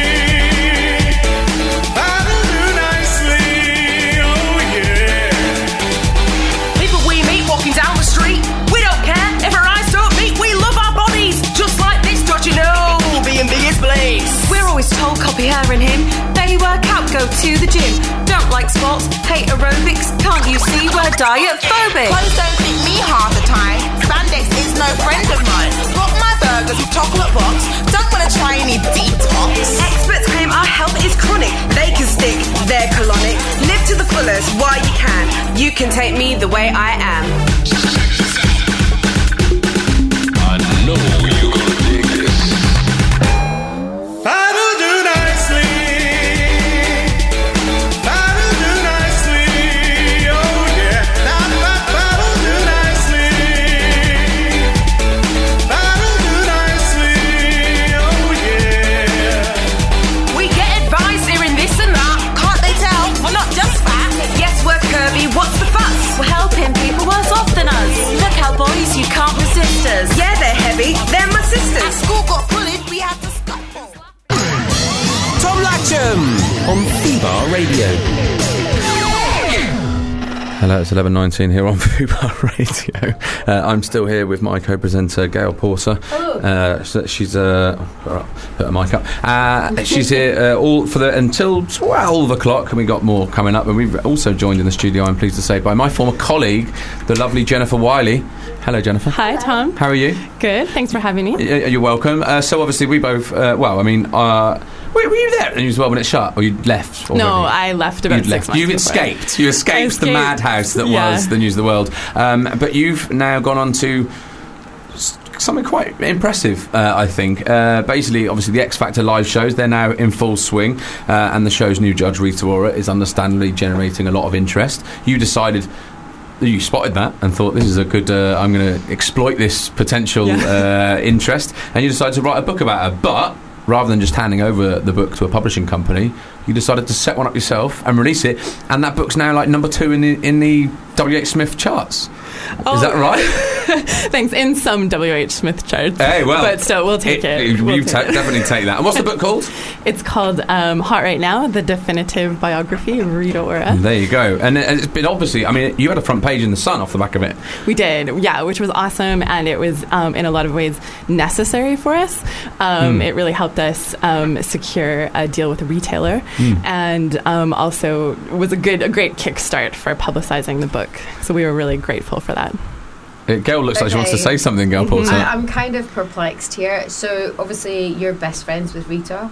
S12: That'll do nicely. Oh yeah.
S13: People we meet walking down the street, we don't care if our eyes don't meet. We love our bodies, just like this. Don't you know? Being big is bliss. We're always told copy her and him. They work out, go to the gym. Don't like sports, hate aerobics. Can't you see we're diet phobic?
S14: Clothes don't fit me half the time. Spandex is no friend of mine. Rock my burgers with chocolate box. Don't wanna try any detox.
S13: Experts claim our health is chronic. They can stick, they're colonic. Live to the fullest while you can. You can take me the way I am.
S12: I know you're gonna dig this. That'll do nicely. That'll do nicely. Oh yeah. That, that, that'll do nicely. That'll do nicely. Oh yeah.
S13: We get advice hearing this and that.
S14: Can't they tell? We're not just fat.
S13: Yes, we're curvy, what's the fuss? We're helping people worse off than us. Look how boys, you can't resist us. Yeah, they're heavy, they're my
S14: At
S13: sisters.
S14: school got bullied, we had to scuffle.
S2: Tom Latcham on Fubar Radio.
S4: Hello, it's eleven nineteen here on Fubar Radio. Uh, I'm still here with my co-presenter Gail Porter. Uh, so she's uh, oh, put her mic up. Uh, she's here uh, all for the until twelve o'clock, and we got more coming up. And we've also joined in the studio, I'm pleased to say, by my former colleague, the lovely Jennifer Wiley. Hello, Jennifer.
S15: Hi, Tom.
S4: How are you?
S15: Good. Thanks for having me.
S4: Y- You're welcome. Uh, so obviously we both. Uh, well, I mean. Uh, Were, were you there as well when it shut, or you left already?
S15: No, I left about
S4: You'd
S15: six
S4: left.
S15: months
S4: You
S15: before.
S4: escaped. You escaped,
S15: I
S4: the
S15: escaped.
S4: madhouse that
S15: Yeah.
S4: was the News of the World. Um, but you've now gone on to s- something quite impressive, uh, I think. Uh, basically, obviously, the X Factor live shows, they're now in full swing, uh, and the show's new judge, Rita Ora, is understandably generating a lot of interest. You decided... You spotted that and thought, this is a good... Uh, I'm going to exploit this potential
S15: Yeah.
S4: uh, interest, and you decided to write a book about her. But rather than just handing over the book to a publishing company, you decided to set one up yourself and release it, and that book's now like number two in the in the W H Smith charts.
S15: Oh.
S4: Is that right?
S15: Thanks. In some W H Smith charts.
S4: Hey, well,
S15: But still, we'll take it.
S4: You
S15: We'll
S4: you
S15: take
S4: ta-
S15: it.
S4: definitely take that. And what's the book called?
S15: It's called um, Hot Right Now, the definitive biography of Rita Ora.
S4: There you go. And it- it's been obviously, I mean, you had a front page in The Sun off the back of it.
S15: We did, yeah, which was awesome, and it was um, in a lot of ways necessary for us. Um,
S4: Mm.
S15: It really helped us um, secure a deal with a retailer,
S4: Mm.
S15: and um, also was a good, a great kickstart for publicizing the book. So we were really grateful for that.
S4: Uh, Gail looks like she wants to
S5: Okay.
S4: say something, Gail Porter.
S5: I, I'm kind of perplexed here. So obviously you're best friends with Rita.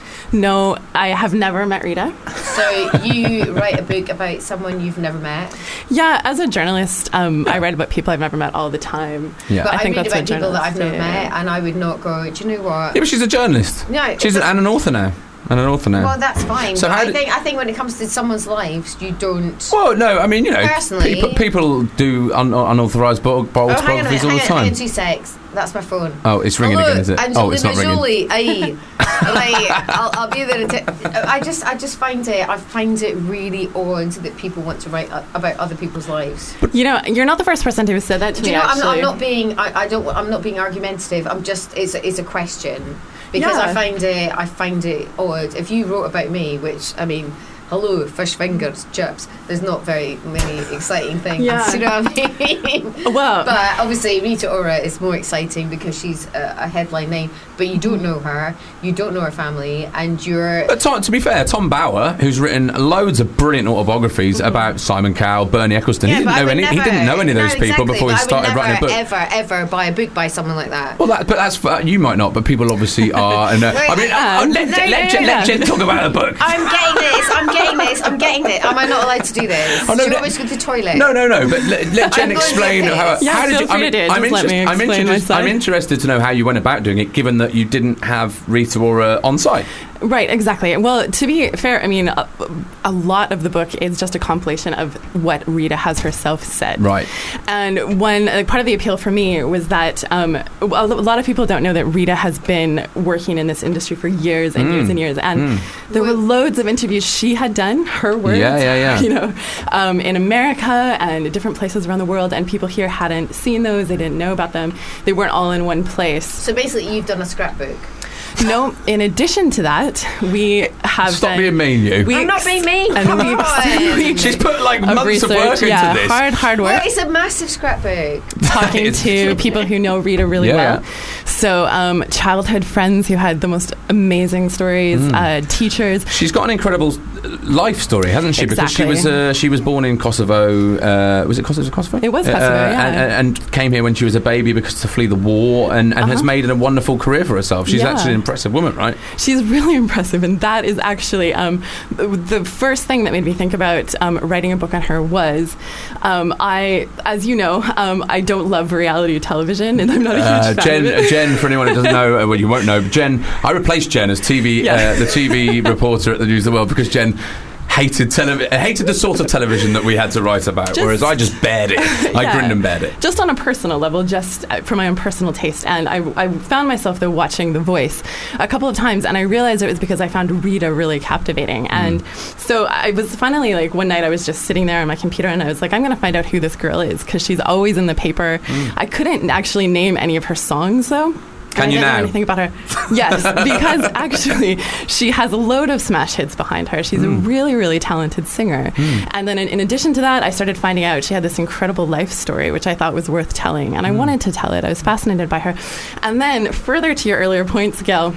S15: No, I have never met Rita.
S5: So you write a book about someone you've never met.
S15: Yeah, as a journalist, um, I write about people I've never met all the time.
S4: Yeah.
S5: But I,
S15: I think
S5: read
S15: that's
S5: about
S15: what
S5: people that I've never
S15: journalists do.
S5: met, and I would not go, do you know what?
S4: Yeah, but she's a journalist.
S5: No,
S4: She's
S5: it
S4: an, and an author now. And an author now.
S5: Well, that's fine.
S4: So
S5: but
S4: how
S5: I
S4: did-
S5: think I think when it comes to someone's lives, you don't.
S4: Well, no, I mean, you know,
S5: Personally-
S4: people, people do un- unauthorized bi-
S5: Oh, hang on a
S4: biographies
S5: minute,
S4: all the
S5: hang on, hang
S4: time.
S5: on two secs. That's my phone.
S4: Oh, it's ringing
S5: Hello,
S4: again, is it?
S5: I'm
S4: Oh, it's not ringing.
S5: Julie. Aye. like, I'll, I'll be there. In t- I just, I just find it, I find it really odd that people want to write a- about other people's lives.
S15: You know, you're not the first person to have said that to
S5: Do
S15: me.
S5: you know? I'm not, I'm
S15: actually.
S5: not being. I, I don't. I'm not being argumentative. I'm just. It's. A, it's a question because I
S15: Yeah.
S5: find it. I find it odd. If you wrote about me, which I mean. Hello, fish fingers, chips. There's not very many exciting things.
S15: Yeah.
S5: You know what I mean?
S15: Well,
S5: but obviously Rita Ora is more exciting because she's a, a headline name. But you don't know her, you don't know her family, and you're.
S4: But Tom, to be fair, Tom Bauer, who's written loads of brilliant autobiographies about Simon Cowell, Bernie Eccleston,
S5: Yeah,
S4: he
S5: but
S4: didn't
S5: I
S4: know
S5: would
S4: any. He
S5: never-
S4: didn't know any of
S5: no,
S4: those people
S5: exactly,
S4: before he
S5: but I would
S4: started
S5: never,
S4: writing a book.
S5: Ever, ever buy a book by someone like that.
S4: Well, that, but that's for, you might not, but people obviously are. And uh,
S5: Wait,
S4: I mean,
S5: um,
S4: uh, let,
S5: no,
S4: let,
S5: no,
S4: Jen,
S5: no.
S4: let Jen talk about the book.
S5: I'm getting this. I'm getting this. I'm getting this. Am I not allowed to do this?
S4: Oh, no,
S5: do you
S4: no.
S5: want me to go to the toilet?
S4: No, no, no. But let, let Jen
S5: I'm going to
S4: explain
S5: get
S4: how.
S5: this.
S15: Yeah,
S4: how did
S15: feel
S4: you?
S15: free
S4: I mean,
S15: to do.
S4: I'm,
S15: Just let
S4: interest-
S15: me
S4: I'm,
S15: explain
S4: interested,
S15: my
S4: I'm
S15: side.
S4: interested to know how you went about doing it, given that you didn't have Rita Ora on site.
S15: Right, exactly. Well, to be fair, I mean, a, a lot of the book is just a compilation of what Rita has herself said.
S4: Right.
S15: And one like, part of the appeal for me was that um, a lot of people don't know that Rita has been working in this industry for years and
S4: Mm.
S15: years and years. And
S4: Mm.
S15: there were loads of interviews she had done, her words,
S4: Yeah, yeah, yeah.
S15: you know, um, in America and different places around the world. And people here hadn't seen those. They didn't know about them. They weren't all in one place.
S5: So basically, you've done a scrapbook.
S15: No, in addition to that, we have
S4: Stop
S15: done,
S4: being mean, you.
S15: We
S5: I'm not being mean.
S15: and
S5: Come
S15: we've-
S5: on.
S15: we've-
S4: She's put like
S15: of
S4: months of
S15: research,
S4: work into
S15: yeah,
S4: this.
S15: hard, hard work.
S5: Well, it's a massive scrapbook.
S15: Talking to people who know Rita really
S4: Yeah,
S15: well.
S4: yeah.
S15: So, um, childhood friends who had the most amazing stories,
S4: Mm.
S15: uh, teachers.
S4: She's got an incredible life story, hasn't she? Because she
S15: Exactly.
S4: was uh, she was born in Kosovo. Uh, was it Kosovo? Kosovo?
S15: It was Kosovo, yeah.
S4: and, and came here when she was a baby because to flee the war, and, and has
S15: Uh-huh.
S4: made a wonderful career for herself. She's
S15: Yeah.
S4: actually an impressive woman, right?
S15: She's really impressive, and that is actually um, the first thing that made me think about um, writing a book on her was um, I, as you know, um, I don't love reality television, and I'm not a huge
S4: Uh,
S15: fan
S4: Jen,
S15: of it.
S4: Jen, for anyone who doesn't know, uh, well, you won't know, but Jen, I replaced Jen as T V,
S15: Yeah.
S4: uh, the T V reporter at the News of the World because Jen hated televi- hated the sort of television that we had to write about,
S15: Just-
S4: whereas I just bared it. I
S15: Yeah.
S4: grinned and bared it.
S15: Just on a personal level, just uh, for my own personal taste. And I, I found myself, though, watching The Voice a couple of times, and I realized it was because I found Rita really captivating. And so I was finally, like, one night I was just sitting there on my computer, and I was like, I'm going to find out who this girl is, because she's always in the paper. I couldn't actually name any of her songs, though.
S4: Can
S15: I
S4: you
S15: didn't know
S4: now?
S15: anything about her. Yes, because actually she has a load of smash hits behind her. She's a really, really talented singer. And then in, in addition to that, I started finding out she had this incredible life story, which I thought was worth telling. And I wanted to tell it. I was fascinated by her. And then further to your earlier points, Gail,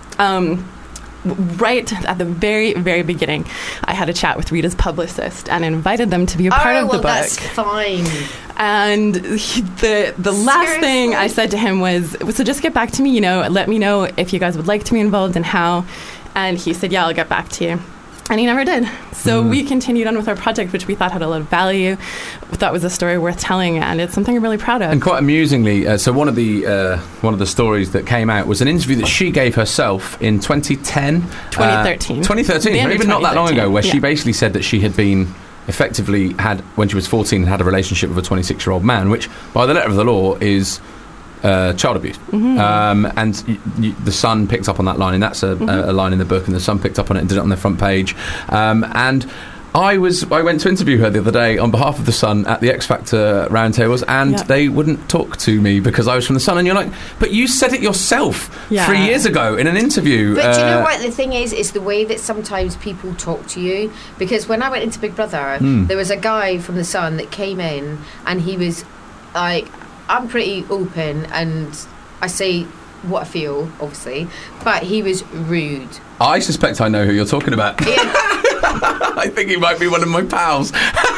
S15: um, right at the very, very beginning, I had a chat with Rita's publicist and invited them to be a part
S5: oh,
S15: of the
S5: well,
S15: book.
S5: that's fine.
S15: And he, the the last thing I said to him was, so just get back to me, you know, let me know if you guys would like to be involved and how. And he said, yeah, I'll get back to you. And he never did. So
S4: Mm.
S15: we continued on with our project, which we thought had a lot of value, we thought was a story worth telling, and it's something I'm really proud of.
S4: And quite amusingly, uh, so one of the uh, one of the stories that came out was an interview that she gave herself in twenty ten,
S15: twenty thirteen.
S4: uh, twenty thirteen,
S15: The end
S4: or
S15: of
S4: even not that long
S15: twenty thirteen,
S4: ago, where she
S15: yeah.
S4: basically said that she had been effectively had when she was fourteen had a relationship with a twenty-six year old man, which by the letter of the law is uh, child abuse.
S15: Mhm.
S4: Um, and y- y- the Sun picked up on that line, and that's a,
S15: Mhm.
S4: a, a line in the book, and the Sun picked up on it and did it on their front page. Um, and I was I went to interview her the other day on behalf of the Sun at the X Factor roundtables, and
S15: Yeah.
S4: they wouldn't talk to me because I was from the Sun. And you're like, but you said it yourself
S15: Yeah.
S4: three years ago in an interview.
S5: But do you know
S4: Uh,
S5: what the thing is? Is the way that sometimes people talk to you. Because when I went into Big Brother,
S4: Hmm.
S5: there was a guy from the Sun that came in, and he was like, "I'm pretty open, and I say what I feel, obviously," but he was rude.
S4: I suspect I know who you're talking about. I think he might be one of my pals.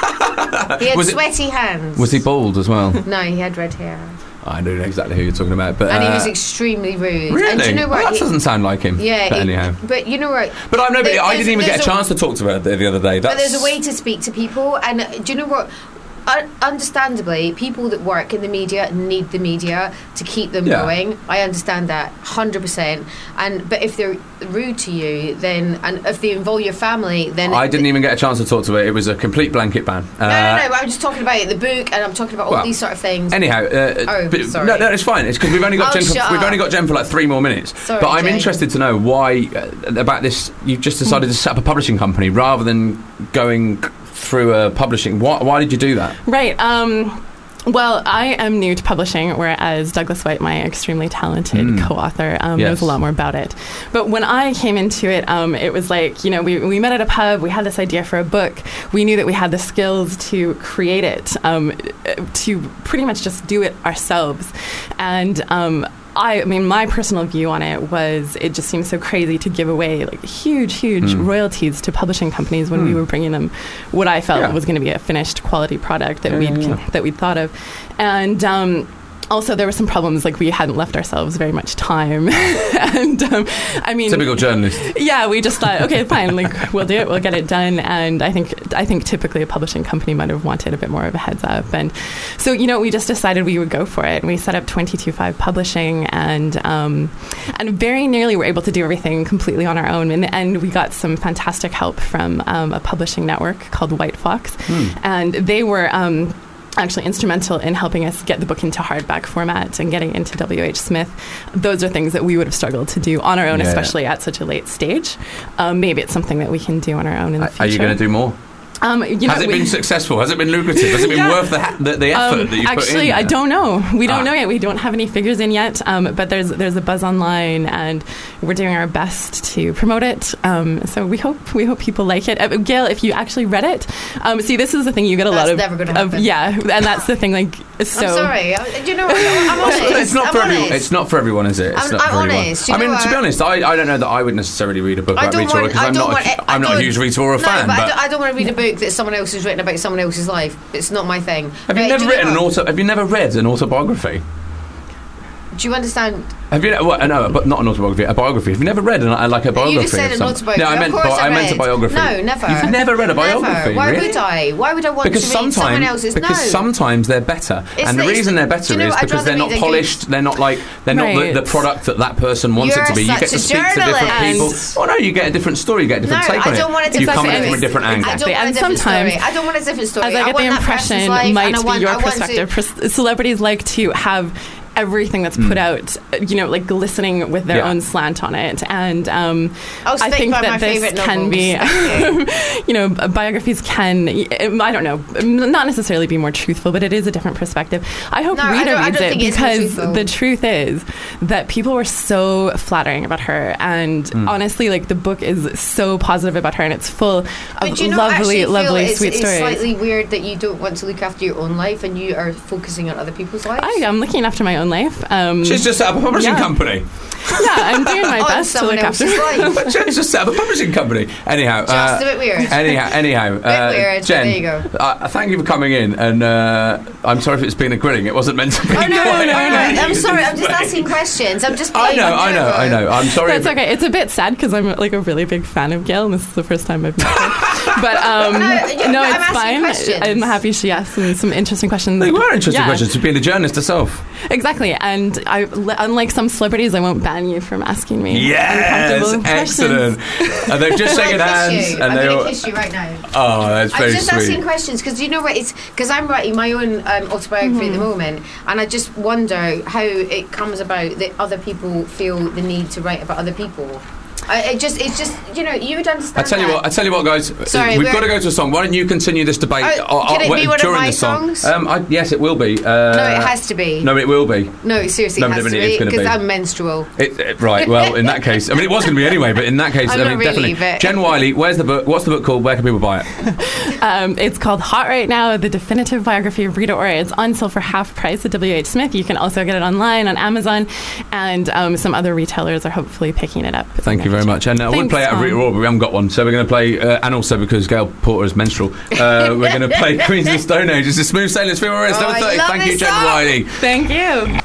S5: He had
S4: Was it-
S5: sweaty hands.
S4: Was he bald as well?
S5: No, he had red hair.
S4: I don't know exactly who you're talking about, but
S5: And he
S4: uh,
S5: was extremely rude.
S4: really.
S5: And do you know
S4: Well,
S5: what?
S4: that
S5: He-
S4: doesn't sound like him.
S5: Yeah,
S4: but
S5: he-
S4: anyhow.
S5: but you know what?
S4: But I'm no.
S5: There-
S4: I
S5: there's-
S4: didn't even get a
S5: there's
S4: chance to talk to her the, the other day. That's,
S5: But there's a way to speak to people, and uh, do you know what? Un- understandably, people that work in the media need the media to keep them
S4: Yeah.
S5: going. I understand that, hundred percent. And but if they're rude to you, then and if they involve your family, then
S4: I didn't even get a chance to talk to her. It was a complete blanket ban.
S5: No,
S4: Uh,
S5: no, no. I'm just talking about the book, and I'm talking about all
S4: well,
S5: these sort of things.
S4: Anyhow, uh,
S5: Oh,
S4: but-
S5: sorry.
S4: no, no, it's fine. It's because we've only got
S5: Oh,
S4: Jen. For,
S5: shut
S4: we've
S5: up.
S4: only got Jen for like three more minutes.
S5: Sorry,
S4: but I'm
S5: Jane.
S4: interested to know why uh, about this. You've just decided to set up a publishing company rather than going through a publishing. Why, why did you do that?
S15: Right. Um, well, I am new to publishing, whereas Douglas White, my extremely talented
S4: Mm.
S15: co-author, um,
S4: Yes.
S15: knows a lot more about it. But when I came into it, um, it was like, you know, we, we met at a pub, we had this idea for a book, we knew that we had the skills to create it, um, to pretty much just do it ourselves. And um, I, I mean, my personal view on it was it just seemed so crazy to give away like huge, huge
S4: Mm.
S15: royalties to publishing companies when we
S4: Mm.
S15: were bringing them what I felt
S4: Yeah.
S15: was going to be a finished quality product that
S4: Yeah,
S15: we'd
S4: yeah, yeah.
S15: that we'd thought of, and. Um, Also, there were some problems, like we hadn't left ourselves very much time, and um, I mean,
S4: Typical journalist.
S15: yeah, we just thought, okay, fine, like we'll do it, we'll get it done. And I think I think typically a publishing company might have wanted a bit more of a heads up, and so you know we just decided we would go for it, and we set up twenty-two five Publishing, and um, and very nearly were able to do everything completely on our own. In the end, we got some fantastic help from um, a publishing network called White Fox,
S4: Hmm.
S15: and they were. Um, actually instrumental in helping us get the book into hardback format and getting into W H Smith. Those are things that we would have struggled to do on our own,
S4: Yeah,
S15: especially at such a late stage. Um, maybe it's something that we can do on our own in the
S4: Are
S15: future.
S4: you going to do more?
S15: Um, you know,
S4: Has it
S15: we-
S4: been successful? Has it been lucrative? Has it been
S15: Yeah.
S4: worth the, ha- the, the effort
S15: Um,
S4: that you put in?
S15: actually, I
S4: there?
S15: don't know. We don't
S4: Ah.
S15: know yet. We don't have any figures in yet. Um, but there's there's a buzz online, and we're doing our best to promote it. Um, so we hope we hope people like it. Uh, Gail, if you actually read it, um, see, this is the thing. You get a
S5: That's
S15: lot of,
S5: never gonna
S15: of
S5: happen.
S15: yeah, and that's the thing. Like, so
S5: I'm sorry. I, do you know what? I'm honest.
S4: It's not
S5: I'm
S4: for everyone.
S5: honest.
S4: It's not for everyone, is it? It's
S5: I'm-
S4: not
S5: I'm
S4: for everyone.
S5: honest. You
S4: I mean,
S5: know
S4: to be
S5: what?
S4: honest, I, I don't know that I would necessarily read a book
S5: I
S4: about
S5: don't
S4: Rita Ora
S5: want.
S4: because
S5: I
S4: I'm
S5: don't
S4: not.
S5: want.
S4: A,
S5: I
S4: I'm not a
S5: don't-
S4: huge Rita Ora
S5: no,
S4: fan.
S5: but, I,
S4: But
S5: don't, I don't want to read a book that someone else has written about someone else's life. It's not my thing.
S4: have you
S5: But
S4: never
S5: do you
S4: written
S5: know
S4: an
S5: what?
S4: auto? Have you never read an autobiography?
S5: Do you understand?
S4: Have you? Well, no, but not an autobiography. A biography. Have you never read an, uh, like a biography?
S5: You just said
S4: of
S5: an
S4: some-
S5: autobiography.
S4: No, I meant.
S5: Of course
S4: bi- I
S5: I
S4: meant a
S5: read.
S4: biography.
S5: No, never.
S4: You've never read a
S5: Never.
S4: biography.
S5: Why
S4: really?
S5: would I? Why would I want
S4: Because
S5: to read someone
S4: sometimes,
S5: else's?
S4: because
S5: no.
S4: sometimes they're better,
S5: It's
S4: and the
S5: the- it's
S4: reason
S5: the-
S4: they're
S5: do
S4: better
S5: you know
S4: is
S5: what? I'd
S4: because they're
S5: rather
S4: not
S5: read a
S4: polished. They're not like they're not the,
S15: Right.
S4: the product that that person wants
S5: You're
S4: it to be. You
S5: such
S4: get to
S5: a
S4: speak to different
S5: journalist.
S4: people. Oh no, you get a different story. You get a different
S5: No,
S4: take
S5: I
S4: on
S5: don't
S4: it.
S5: want a
S4: You
S5: different
S4: come at it
S5: story.
S4: from a different angle.
S5: I don't want
S15: And
S5: a different
S15: sometimes-
S5: story. I don't want a different story.
S15: As I get
S5: want
S15: the
S5: that person's
S15: impression,
S5: life,
S15: might
S5: and I
S15: be
S5: want,
S15: your
S5: I want
S15: perspective.
S5: To,
S15: Pers- celebrities like to have everything that's
S4: Mm.
S15: put out, uh, you know, like glistening with their
S4: Yeah.
S15: own slant on it. And um,
S5: I'll
S15: I
S5: stick
S15: think
S5: by
S15: that
S5: my
S15: this
S5: favourite
S15: can be,
S5: novels.
S15: you know, biographies can, I don't know, not necessarily be more truthful, but it is a different perspective. I hope
S5: No, I
S15: Rita
S5: don't- I
S15: reads
S5: don't
S15: it
S5: think it's more
S15: because
S5: truthful.
S15: the truth is that people were so flattering about her. And
S4: Mm.
S15: honestly, like the book is so positive about her, and it's full of
S5: But you know, I
S15: lovely,
S5: actually feel
S15: lovely,
S5: it's,
S15: sweet
S5: it's
S15: stories.
S5: slightly weird that you don't want to look after your own life and you are focusing on other people's lives.
S15: I am looking after my own life. Um,
S4: She's just set up a publishing
S15: yeah.
S4: company.
S15: Yeah, I'm doing my
S5: On
S15: best to
S5: someone
S15: look after.
S5: else's life.
S4: But Jen's just set up a publishing company. Anyhow,
S5: Just
S4: uh,
S5: a bit weird.
S4: Anyhow, anyhow, uh,
S5: weird, but
S4: Jen,
S5: there you go.
S4: Uh, thank you for coming in, and uh, I'm sorry if it's been a grilling. It wasn't meant to be.
S5: Oh no, no,
S4: quite
S5: no,
S4: like
S5: no!
S4: that.
S5: I'm sorry. I'm just asking questions. I'm just.
S4: I
S5: Being
S4: know, I know, I know. I'm sorry.
S15: That's
S4: if-
S15: okay. It's a bit sad because I'm like a really big fan of Gail, and this is the first time I've met her. But um,
S5: No,
S15: no,
S5: you- I'm
S15: it's
S5: asking
S15: fine.
S5: questions.
S15: I'm happy she asked some, some interesting questions.
S4: They were interesting
S15: Yeah,
S4: questions to being a journalist herself.
S15: Exactly, and I, unlike some celebrities, I won't ban you from asking me.
S4: Yes,
S15: uncomfortable
S4: excellent.
S15: questions.
S4: And they've just
S5: I'm
S4: shaken
S5: gonna kiss
S4: hands,
S5: you.
S4: and
S5: I'm
S4: they
S5: going
S4: all.
S5: to kiss you right now.
S4: Oh, that's
S5: I'm
S4: very
S5: just
S4: sweet.
S5: asking questions because you know what? It's because I'm writing my own um, autobiography at the moment, and I just wonder how it comes about that other people feel the need to write about other people. I, it just, it's just, you know, you would
S4: I
S5: understand.
S4: tell you
S5: that.
S4: what, I tell you what, guys.
S5: Sorry,
S4: we've
S5: we're-
S4: got to go to a song. Why don't you continue this debate?
S5: Oh,
S4: uh,
S5: can it
S4: uh,
S5: be one of
S4: during
S5: my
S4: the song?
S5: songs?
S4: Um, I, yes, it will be. Uh,
S5: No, it has to be.
S4: No, it will be.
S5: No, seriously,
S4: No,
S5: it has
S4: but
S5: to
S4: it is
S5: be
S4: gonna
S5: because
S4: be.
S5: I'm menstrual.
S4: It, it- right. Well, in that case, I mean, it was going to be anyway. But in that case,
S5: I'm
S4: I
S5: not
S4: mean,
S5: really,
S4: definitely.
S5: but-
S4: Jen Wiley, where's the book? What's the book called? Where can people buy it?
S15: Um, it's called Hot Right Now, the definitive biography of Rita Ora. It's on sale for half price at W H Smith. You can also get it online on Amazon, and um, some other retailers are hopefully picking it up.
S4: Thank you very much. And uh, we'll
S15: Thanks,
S4: play out of
S15: Tom.
S4: Rita Ora, but we haven't got one. So we're going to play, uh, and also because Gail Porter is menstrual, uh, we're going to play Queens of the Stone Age. It's a smooth sailing. It's Fever Rest,
S15: Oh,
S4: number
S15: I
S4: thirty.
S15: love
S4: Thank you,
S15: this
S4: Jen
S15: song.
S4: Wiley.
S15: Thank you.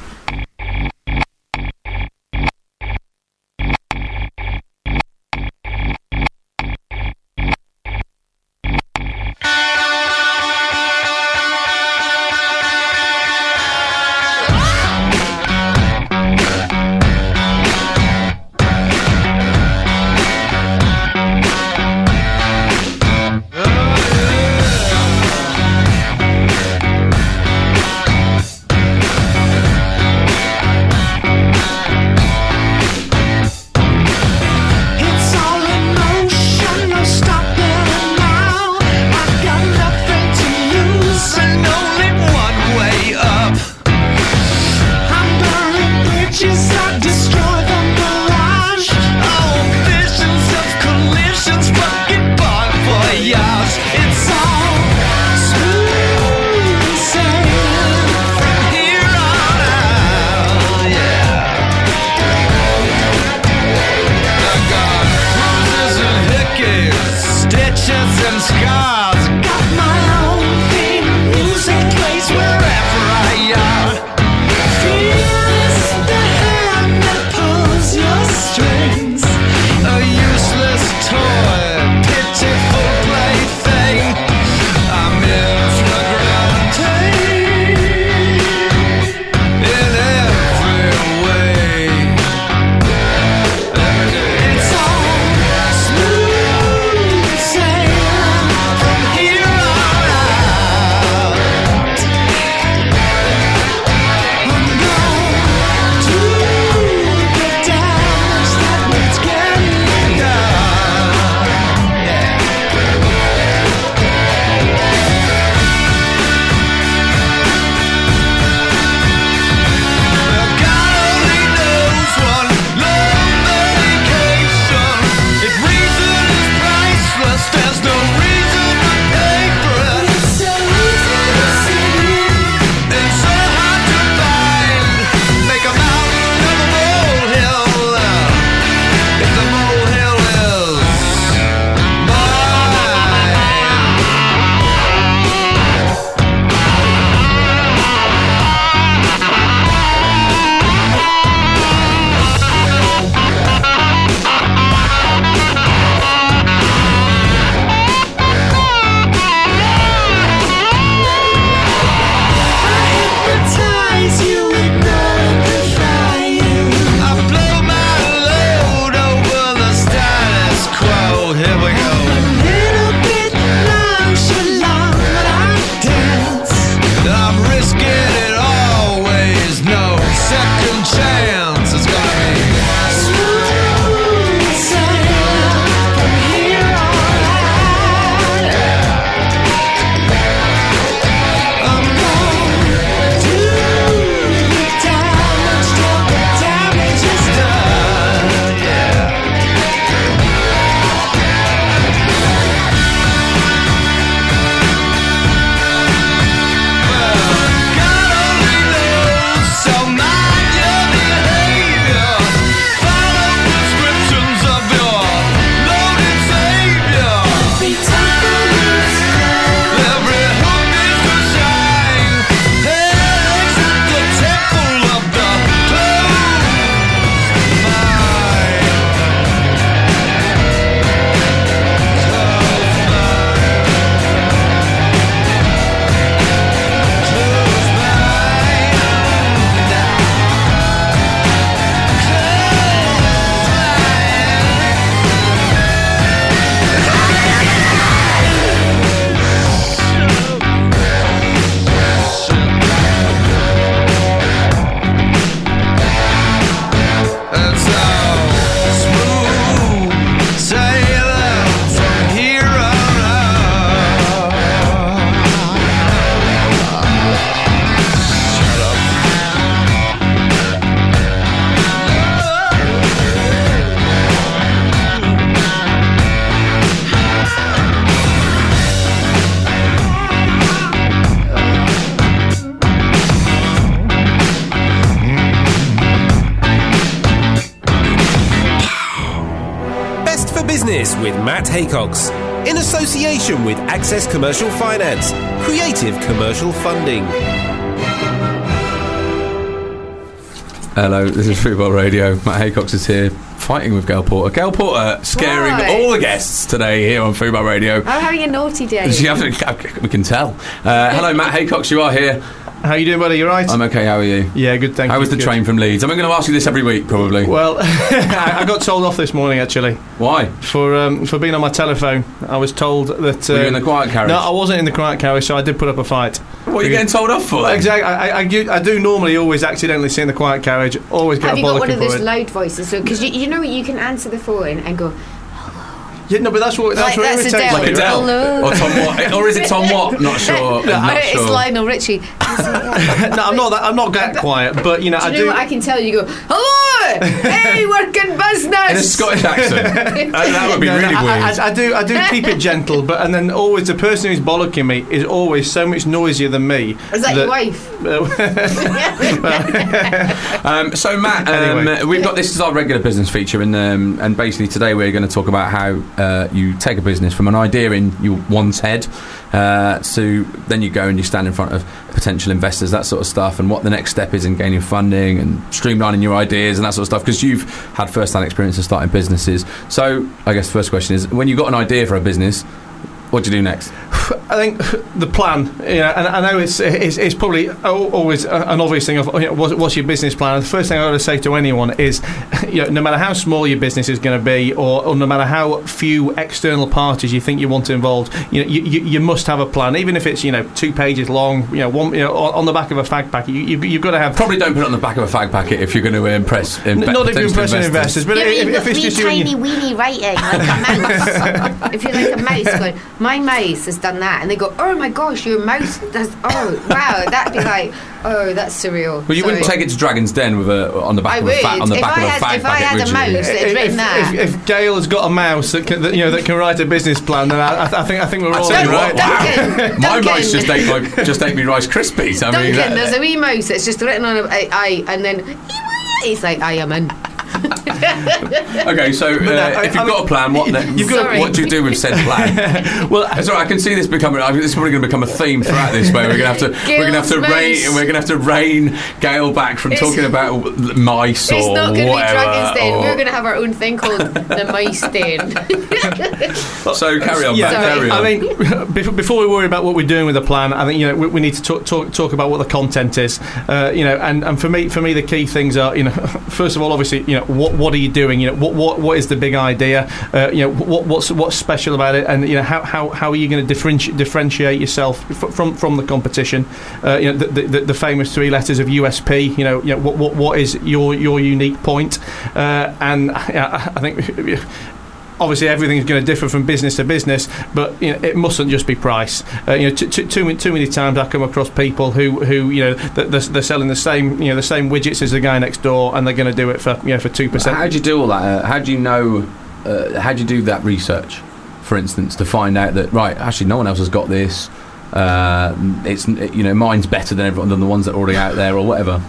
S12: Oh,
S2: Business with Matt Haycox. In association with Access Commercial Finance. Creative commercial funding.
S4: Hello, this is Football Radio. Matt Haycox is here, fighting with Gail Porter. Gail Porter scaring
S5: Right.
S4: all the guests today here on Football Radio.
S5: I'm having a naughty day.
S4: She has- we can tell. Uh, hello, Matt Haycox, you are here.
S16: How you doing, buddy? You right?
S4: I'm okay, how are you?
S16: Yeah, good, thank
S4: How
S16: you.
S4: was the
S16: good.
S4: train from Leeds? I'm going to ask you this every week, probably.
S16: Well, I I got told off this morning, actually.
S4: Why?
S16: For um, for being on my telephone. I was told that... Uh,
S4: Were you in the quiet carriage?
S16: No, I wasn't in the quiet carriage, so I did put up a fight.
S4: What are you getting told off for?
S16: Exactly. I, I, I, do- I do normally always accidentally sit in the quiet carriage, always get
S5: Have
S16: a
S5: you got one
S16: bollocking
S5: of those
S16: for it.
S5: loud voices? Because you, you know you can answer the phone and go,
S16: Yeah, no, but that's what, that's
S5: Like,
S16: what
S5: that's
S16: irritates
S5: Adele.
S16: me.
S4: Like Adele?
S5: Hello.
S4: Or Tom Watt? Or is it Tom Watt? Not sure.
S5: No,
S4: not
S5: it's
S4: sure.
S5: Lionel Richie.
S16: no, I'm not that, I'm not that quiet, but, you know,
S5: Do you
S16: I
S5: know
S16: do...
S5: what I can tell you? You go, hello, hey, working business.
S4: In a Scottish accent. Uh, that would be
S16: No, no,
S4: really
S16: I,
S4: weird.
S16: I, I do, I do keep it gentle, but and then always the person who's bollocking me is always so much noisier than me.
S5: Is that your wife?
S4: Um, so Matt, um,
S16: Anyway.
S4: we've got this is our regular business feature, and um, and basically today we're going to talk about how uh, you take a business from an idea in your one's head, uh, to then you go and you stand in front of potential investors, that sort of stuff, and what the next step is in gaining funding and streamlining your ideas and that sort of stuff. Because you've had first-hand experience of starting businesses, so I guess the first question is: when you got an idea for a business, what do you do next?
S16: I think the plan, you know, and I know it's it's, it's probably al- always a- an obvious thing of, you know, what's, what's your business plan. And the first thing I got to say to anyone is, you know, no matter how small your business is going to be, or, or no matter how few external parties you think you want involved, you know, you, you, you must have a plan, even if it's, you know, two pages long, you know, one, you know, on on the back of a fag packet. You, you, you've got to have.
S4: Probably don't put it on the back of a fag packet if you're going to impress. Impe-
S16: Not if you're
S4: potential
S16: impressing investors, but
S5: Yeah,
S16: if,
S5: but you've
S16: if
S5: got
S16: it's
S5: wee
S16: just you and
S5: tiny
S16: you-
S5: weeny writing like a mouse. If you're like a mouse going, my mouse has done that, and they go, oh my gosh, your mouse does. Oh wow, that'd be like, oh, that's surreal.
S4: Well, you wouldn't
S5: Sorry.
S4: take it to Dragon's Den with a on the back
S5: I
S4: of a fa-
S5: would.
S4: on the
S5: If
S4: back
S5: I
S4: of a
S5: had-
S4: fag
S5: if I
S4: packet,
S5: had a
S4: would you?
S5: mouse that had written that.
S16: If, if Gail has got a mouse that can, that, you know, that can write a business plan, then I, I, th- I think I think we're
S4: I
S16: all
S4: tell you
S16: in,
S4: what,
S16: right.
S4: wow. My mouse just ate my, just ate me Rice Krispies. I mean,
S5: Duncan,
S4: that-
S5: there's a wee mouse that's just written on a I, and then he's like, I am in.
S4: okay, so uh,
S16: no, I-
S4: if you've
S16: I
S4: got
S16: mean,
S4: a plan, what then?
S16: you've got-
S5: Sorry.
S4: What do you do with said plan?
S16: Well,
S4: It's all right, I can see this becoming. I mean, this is probably going to become a theme throughout this, where we're going to have to, we're going to have to
S5: Gail's
S4: rein,
S5: mouse.
S4: we're going to have to rein Gail back from
S5: It's-
S4: talking about mice
S5: It's
S4: or
S5: not going to be
S4: whatever.
S5: Dragon's Den.
S4: or-
S5: We're going to have our own thing called the Mice Den.
S4: So carry on,
S16: yeah,
S4: Matt, carry on.
S16: I mean, before, before we worry about what we're doing with the plan, I think, you know, we, we need to talk, talk talk about what the content is. Uh, you know, and, and for me, for me, the key things are, you know, first of all, obviously, you know, what what are you doing? You know, what what, what is the big idea? Uh, you know, what what's what's special about it? And you know, how how, how are you going to differentiate differentiate yourself f- from from the competition? Uh, you know, the, the the famous three letters of U S P. You know, you know what what what is your your unique point? Uh, and yeah, I think. Obviously, everything is going to differ from business to business, but you know, it mustn't just be price. Uh, you know, t- t- too, too many times I come across people who, who you know, th- they're, they're selling the same, you know, the same widgets as the guy next door, and they're going to do it for, you know, for two percent.
S4: How do you do all that? Uh, how do you know? Uh, how do you do that research, for instance, to find out that right, actually, no one else has got this. Uh, it's you know, mine's better than everyone than the ones that are already out there or whatever.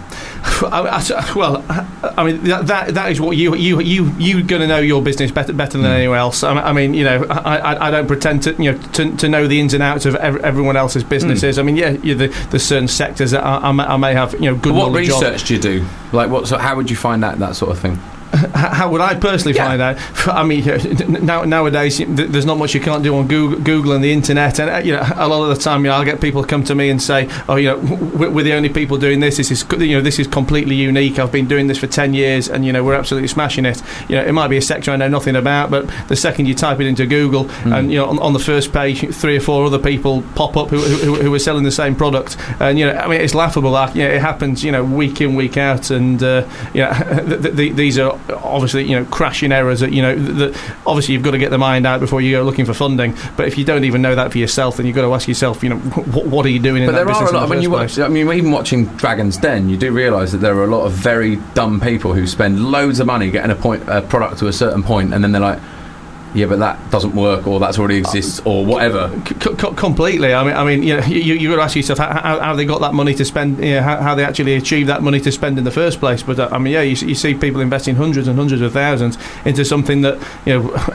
S16: I, I, well, I mean that, that that is what you you you you're going to know your business better better than anyone else. I, I mean, you know, I, I, I don't pretend to you know to, to know the ins and outs of ev- everyone else's businesses.
S4: Mm.
S16: I mean, yeah, you the, there's certain sectors that I, I, may, I may have you know good
S4: But what
S16: knowledge of.
S4: research do you do? Like, what? So how would you find out that sort of thing?
S16: How would I personally
S4: Yeah.
S16: find out? I mean, now, nowadays th- there's not much you can't do on Google, Google and the internet, and uh, you know, a lot of the time, you know, I'll get people come to me and say, "Oh, you know, we're, we're the only people doing this. This is, you know, this is completely unique. I've been doing this for ten years, and you know, we're absolutely smashing it." You know, it might be a sector I know nothing about, but the second you type it into Google,
S4: Mm.
S16: and you know, on, on the first page, three or four other people pop up who, who, who are selling the same product, and you know, I mean, it's laughable. Like, you know, it happens, you know, week in, week out, and uh, you know, th- th- th- these are obviously, you know, crashing errors that, you know, that obviously you've got to get the mind out before you go looking for funding. But if you don't even know that for yourself, then you've got to ask yourself, you know, what, what are you doing in
S4: But
S16: that
S4: there
S16: business
S4: are a lot.
S16: in the
S4: When
S16: first
S4: you
S16: place?
S4: watch, I mean, even watching Dragon's Den, you do realise that there are a lot of very dumb people who spend loads of money getting a point, a product to a certain point, and then they're like, yeah, but that doesn't work, or that's already exists, or whatever.
S16: C- c- completely. I mean, I mean, you know, you you got to ask yourself how, how, how they got that money to spend. You know, how, how they actually achieved that money to spend in the first place. But uh, I mean, yeah, you, you see people investing hundreds and hundreds of thousands into something that, you know,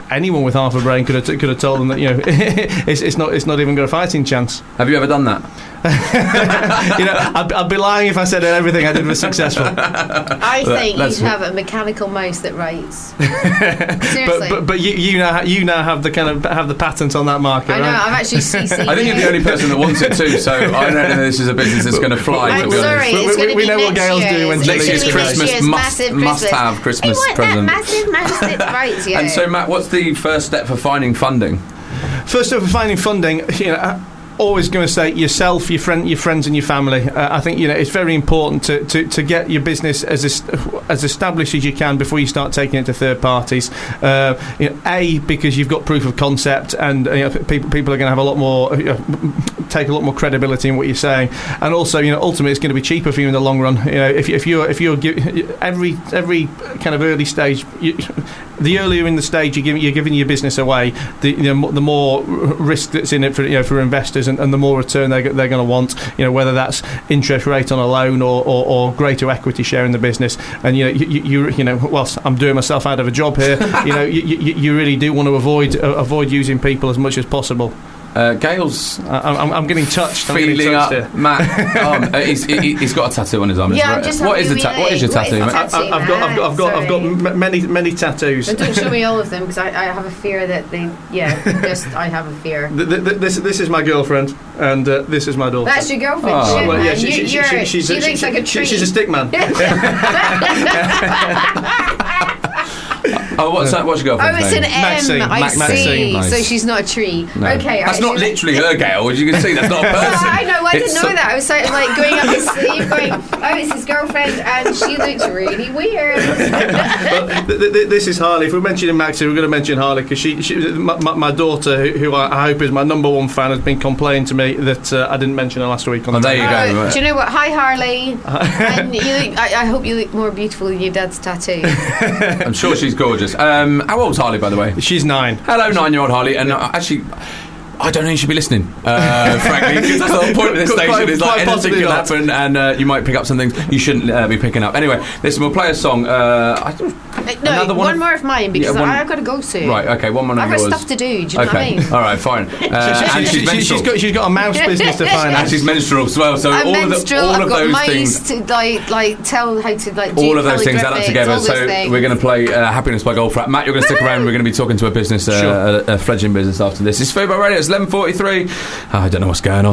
S16: anyone with half a brain could have t- could have told them that, you know, it's, it's not it's not even got a fighting chance.
S4: Have you ever done that?
S16: You know, I'd, I'd be lying if I said that everything I did was successful.
S5: I think you
S16: That's-
S5: should have a mechanical mouse that writes.
S16: But
S5: Seriously.
S16: but, but you, you now ha- you now have the kind of have the patent on that market.
S5: I know,
S16: right?
S5: I'm actually C C.
S4: I think you're the only person that wants it too, so I don't know this is a business that's going to fly.
S5: I'm
S4: to be honest.
S5: sorry, it's
S16: We-
S5: going to
S16: we
S5: be
S16: know what
S5: next
S16: Gail's
S5: year's.
S16: doing when
S5: It's
S4: Next
S5: gonna
S4: year's
S5: be next
S4: Christmas
S5: year's
S4: must,
S5: massive
S4: must
S5: Christmas.
S4: have Christmas
S5: I want
S4: present.
S5: that massive mouse that writes, yeah.
S4: And so, Matt, what's the first step for finding funding?
S16: First of all, for finding funding, you know, I- always going to say yourself, your friend, your friends, and your family. Uh, I think you know it's very important to, to, to get your business as est- as established as you can before you start taking it to third parties. Uh, you know, a because you've got proof of concept, and you know, people people are going to have a lot more you know, take a lot more credibility in what you're saying, and also you know ultimately it's going to be cheaper for you in the long run. You know, if you, if you're if you're gi- every every kind of early stage. You, the earlier in the stage you're giving, you're giving your business away, the you know, the more risk that's in it for you know for investors, and, and the more return they're, they're going to want. You know, whether that's interest rate on a loan or, or, or greater equity share in the business. And you know, you, you, you know, whilst I'm doing myself out of a job here, you know, you, you, you really do want to avoid uh, avoid using people as much as possible.
S4: Uh, Gail's
S16: I, I'm, I'm getting touched. I'm
S4: feeling
S16: getting touched
S4: up,
S16: here.
S4: Matt. Um, uh, he's, he, he's got a tattoo on his arm.
S5: Yeah,
S4: Right.
S5: I'm just
S4: what is the
S5: having
S4: ta- what is your
S5: a
S4: tattoo,
S5: wee-
S4: Matt?
S5: what is the
S16: I've, I've got, I've got, I've got, I've got m- many, many tattoos.
S5: And don't show me all of them because I, I have a fear that they, yeah, just I have a fear.
S16: Th- th- th- this, this is my girlfriend, and uh, this is my daughter.
S5: That's your girlfriend,
S16: Oh,
S5: shit,
S16: well, yeah,
S5: man.
S16: she,
S5: You-
S16: she, she,
S5: you're-
S16: she's
S5: she
S16: a,
S5: looks
S16: she,
S5: like a
S16: she-
S5: tree.
S16: she's a stick man.
S4: Oh, what's that? What's your
S5: Oh,
S4: girlfriend's
S5: it's an
S4: name?
S5: M.
S16: Maxine.
S5: I
S16: Max-
S5: see.
S16: Maxine.
S4: Nice.
S5: So she's not a tree.
S4: No.
S5: Okay,
S4: That's
S5: I
S4: not
S5: actually-
S4: literally her, Gail. As you can see, that's not a person.
S5: I know. I didn't
S4: It's
S5: know
S4: some-
S5: that. I was sort of like going up his sleeve, going, "Oh, it's his girlfriend, and she looks really weird."
S16: But th- th- this is Harley. If we're mentioning Maxie, we're going to mention Harley because she, she my, my, my daughter, who, who I, I hope is my number one fan, has been complaining to me that uh, I didn't mention her last week. On
S4: Oh,
S16: the
S4: there you
S16: tape.
S4: go.
S5: Uh, do you know what? Hi, Harley. And you look, I, I hope you look more beautiful than your dad's tattoo.
S4: I'm sure she's gorgeous. Um, how old's Harley, by the way?
S16: She's nine.
S4: Hello, nine-year-old Harley. And uh, actually, I don't know you should be listening, uh, frankly, because that's the whole point of this
S16: Quite-
S4: station. Is like
S16: quite
S4: anything
S16: possibly
S4: can
S16: not.
S4: happen, and uh, you might pick up some things you shouldn't uh, be picking up. Anyway, listen, we'll play a song. Uh, I don't,
S5: No,
S4: Another
S5: one,
S4: one of-
S5: more of mine because
S4: Yeah, one-
S5: I, I've got to go soon.
S4: right, okay, one more of
S5: I've got
S4: yours.
S5: stuff to do. Do you know
S4: okay,
S5: what I mean?
S4: all right, fine. Uh,
S16: She- she-
S4: and
S16: she-
S4: she's
S16: she-
S4: menstrual.
S16: she's got she's got a mouse business to finance.
S4: And she's menstrual as well. So
S5: I'm
S4: all of the,
S5: menstrual.
S4: all
S5: I've
S4: of
S5: got
S4: those
S5: mice
S4: things.
S5: to like, like tell how to like. Do
S4: All of those things add up
S5: calligraphics,
S4: together.
S5: all
S4: So
S5: those things.
S4: we're going to play uh, Happiness by Goldfrapp. Matt, you're going to stick around. We're going to be talking to a business, uh,
S16: Sure.
S4: a, a fledgling business after this. It's Fubar Radio. It's eleven forty-three. Oh, I don't know what's going on.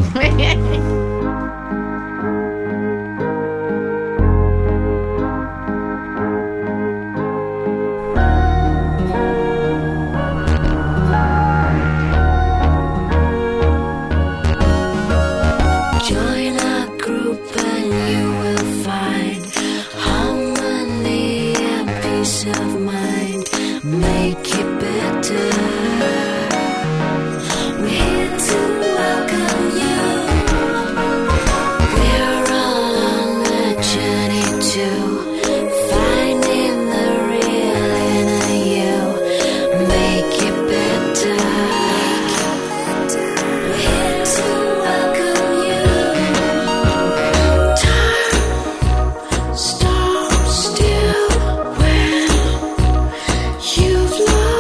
S9: Join our group and you will find harmony and peace of mind. Make it better. We're here to welcome you. We're all on a journey to finding the real inner you. Make it better. We're here to welcome you. Time stops still when you've lost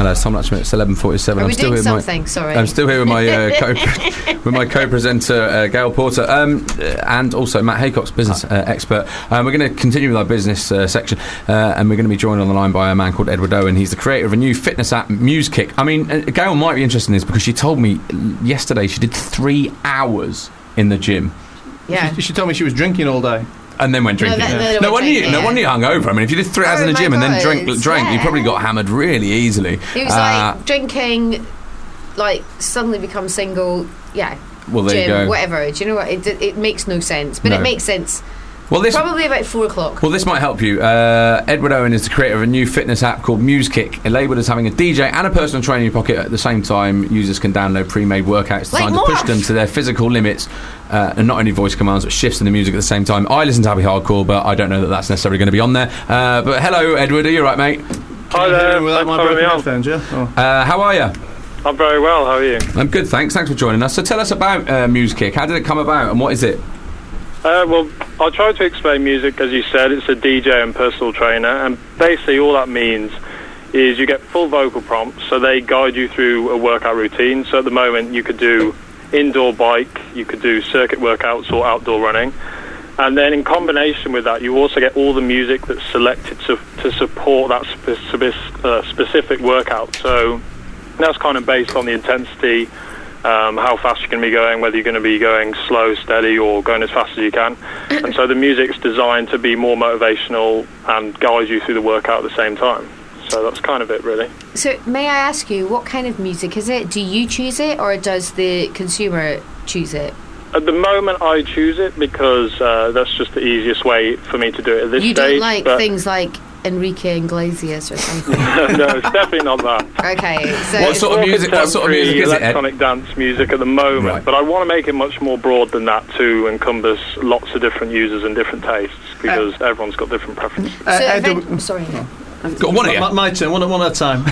S4: Hello, it's Tom Latchman. It's eleven forty-seven.
S5: Are
S4: I'm
S5: we
S4: still
S5: doing
S4: here with
S5: something?
S4: my,
S5: Sorry.
S4: I'm still here with my uh, co with my co-presenter uh, Gail Porter, um, and also Matt Haycox, business uh, expert. Um, we're going to continue with our business uh, section, uh, and we're going to be joined on the line by a man called Edward Owen. He's the creator of a new fitness app, MuseKick. I mean, uh, Gail might be interested in this because she told me yesterday she did three hours in the gym.
S5: Yeah.
S16: She, she told me she was drinking all day.
S4: And then went drinking.
S5: No,
S4: No,
S5: that-
S4: no
S5: no,
S4: wonder you,
S5: drinking,
S4: no
S5: yeah.
S4: wonder you hung over. I mean, if you did three hours
S5: Oh
S4: in the
S5: my
S4: gym and then
S5: God,
S4: drank, drank, you
S5: yeah.
S4: probably got hammered really easily.
S5: He was
S4: Uh,
S5: like drinking, like suddenly become single. Yeah.
S4: Well, there you
S5: gym,
S4: go.
S5: whatever. Do you know what? It, it makes no sense, but
S4: No.
S5: it makes sense.
S4: Well, this
S5: Probably about four o'clock.
S4: Well, this might help you. Uh, Edward Owen is the creator of a new fitness app called MuseKick, labelled as having a D J and a personal trainer in your pocket at the same time. Users can download pre-made workouts
S5: Like
S4: designed to push
S5: Morph.
S4: them to their physical limits, uh, and not only voice commands but shifts in the music at the same time. I listen to Happy Hardcore, but I don't know that that's necessarily going to be on there. Uh, but hello, Edward. Are you all right, mate?
S17: Hi there.
S16: Without
S17: Thanks
S16: my
S17: for having me
S16: broken
S17: on.
S16: headphones, yeah? Oh.
S4: Uh, how are you?
S17: I'm very well. How are you?
S4: I'm good, thanks. Thanks for joining us. So tell us about uh, MuseKick. How did it come about, and what is it?
S17: Uh, well, I'll try to explain music. As you said, it's a D J and personal trainer, and basically all that means is you get full vocal prompts, so they guide you through a workout routine. So at the moment, you could do indoor bike, you could do circuit workouts or outdoor running. And then in combination with that, you also get all the music that's selected to, to support that spe- uh, specific workout. So that's kind of based on the intensity, um, how fast you're going to be going, whether you're going to be going slow, steady, or going as fast as you can. And so the music's designed to be more motivational and guide you through the workout at the same time. So that's kind of it, really.
S5: So, may I ask you, what kind of music is it? Do you choose it, or does the consumer choose it?
S17: At the moment, I choose it because uh, that's just the easiest way for me to do it at this
S5: You
S17: stage.
S5: don't like
S17: but
S5: things like Enrique Iglesias or something?
S17: no, it's definitely not that.
S5: Okay, so
S4: What sort of music? What sort of music is it, Ed?
S17: Electronic dance music at the moment,
S4: Right.
S17: but I want to make it much more broad than that to encompass lots of different users and different tastes because everyone's got different preferences.
S16: Uh,
S5: So
S16: Ed,
S5: event- sorry.
S4: Go on, one of you.
S16: my, my turn, one, one at a time.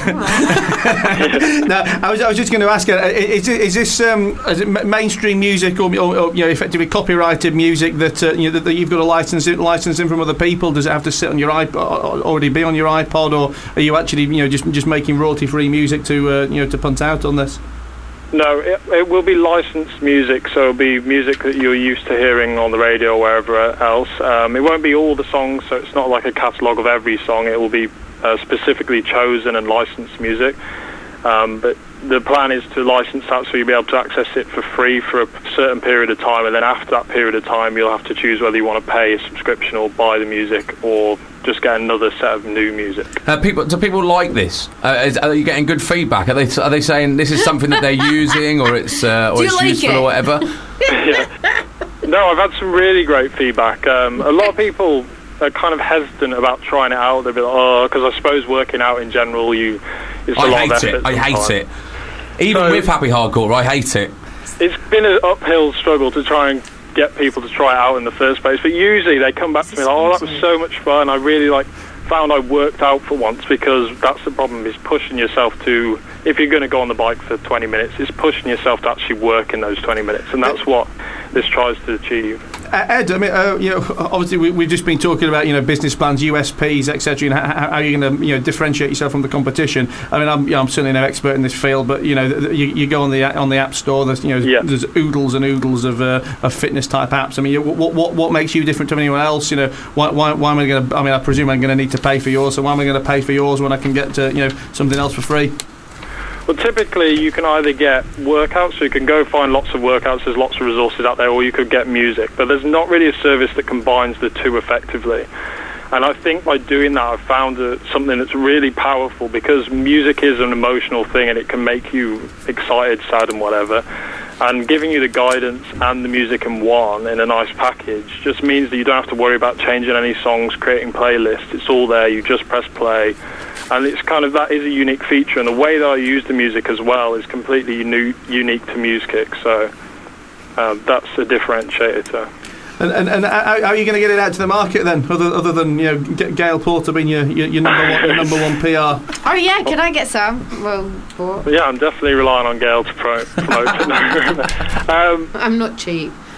S16: no, I was, I was just going to ask, uh, is, it- is this um, is it ma- mainstream music or, or, or you know, effectively copyrighted music that uh, you know that, that you've got a license in, license in from other people? Does it have to sit on your iPod, or already be on your iPod, or are you actually you know just just making royalty-free music to uh, you know to punt out on this?
S17: No, it, it will be licensed music, so it'll be music that you're used to hearing on the radio or wherever else. Um, it won't be all the songs, so it's not like a catalogue of every song. It will be uh, specifically chosen and licensed music. Um, but the plan is to license that so you'll be able to access it for free for a certain period of time, and then after that period of time you'll have to choose whether you want to pay a subscription or buy the music or just get another set of new music.
S4: Uh, people, do people like this? Uh, is, are you getting good feedback? Are they are they saying this is something that they're using, or it's uh, or
S5: Do you
S4: it's
S5: like
S4: useful
S5: it?
S4: or whatever?
S17: Yeah. No, I've had some really great feedback. Um, a lot of people are kind of hesitant about trying it out. They'll be like, oh, because I suppose working out in general, you it's a
S4: I
S17: lot
S4: hate
S17: of effort.
S4: it. I hate
S17: sometimes.
S4: it. Even
S17: So-
S4: with Happy Hardcore, I hate it.
S17: It's been an uphill struggle to try and get people to try it out in the first place, but usually they come back to me like, oh, that was so much fun. I really like found I worked out for once, because that's the problem, is pushing yourself to, if you're going to go on the bike for twenty minutes, it's pushing yourself to actually work in those twenty minutes, and that's what this tries to achieve.
S16: Uh, Ed, I mean, uh, you know, obviously we, we've just been talking about you know business plans, U S Ps, et cetera. You know, how, how you're going to you know differentiate yourself from the competition. I mean, I'm, you know, I'm certainly no expert in this field, but you know, th- th- you, you go on the on the App Store. There's you know,
S17: Yeah.
S16: there's oodles and oodles of uh, of fitness type apps. I mean, you- what what what makes you different to anyone else? You know, why why, why am I going to? I mean, I presume I'm going to need to pay for yours. So why am I going to pay for yours when I can get uh, you know something else for free?
S17: Well, typically you can either get workouts, so you can go find lots of workouts, there's lots of resources out there, or you could get music, but there's not really a service that combines the two effectively. And I think by doing that, I've found uh, something that's really powerful, because music is an emotional thing and it can make you excited, sad and whatever. And giving you the guidance and the music in one, in a nice package, just means that you don't have to worry about changing any songs, creating playlists. It's all there, you just press play. And it's kind of, that is a unique feature, and the way that I use the music as well is completely uni- unique to MuseKick, so uh, that's a differentiator too.
S16: And, and, and how, how are you going to get it out to the market then, other, other than you know G- Gail Porter being your, your, your number one your number one P R?
S5: Oh yeah, can I get some? Well, what?
S17: But yeah, I'm definitely relying on Gail to pro- promote it. um,
S5: I'm not cheap.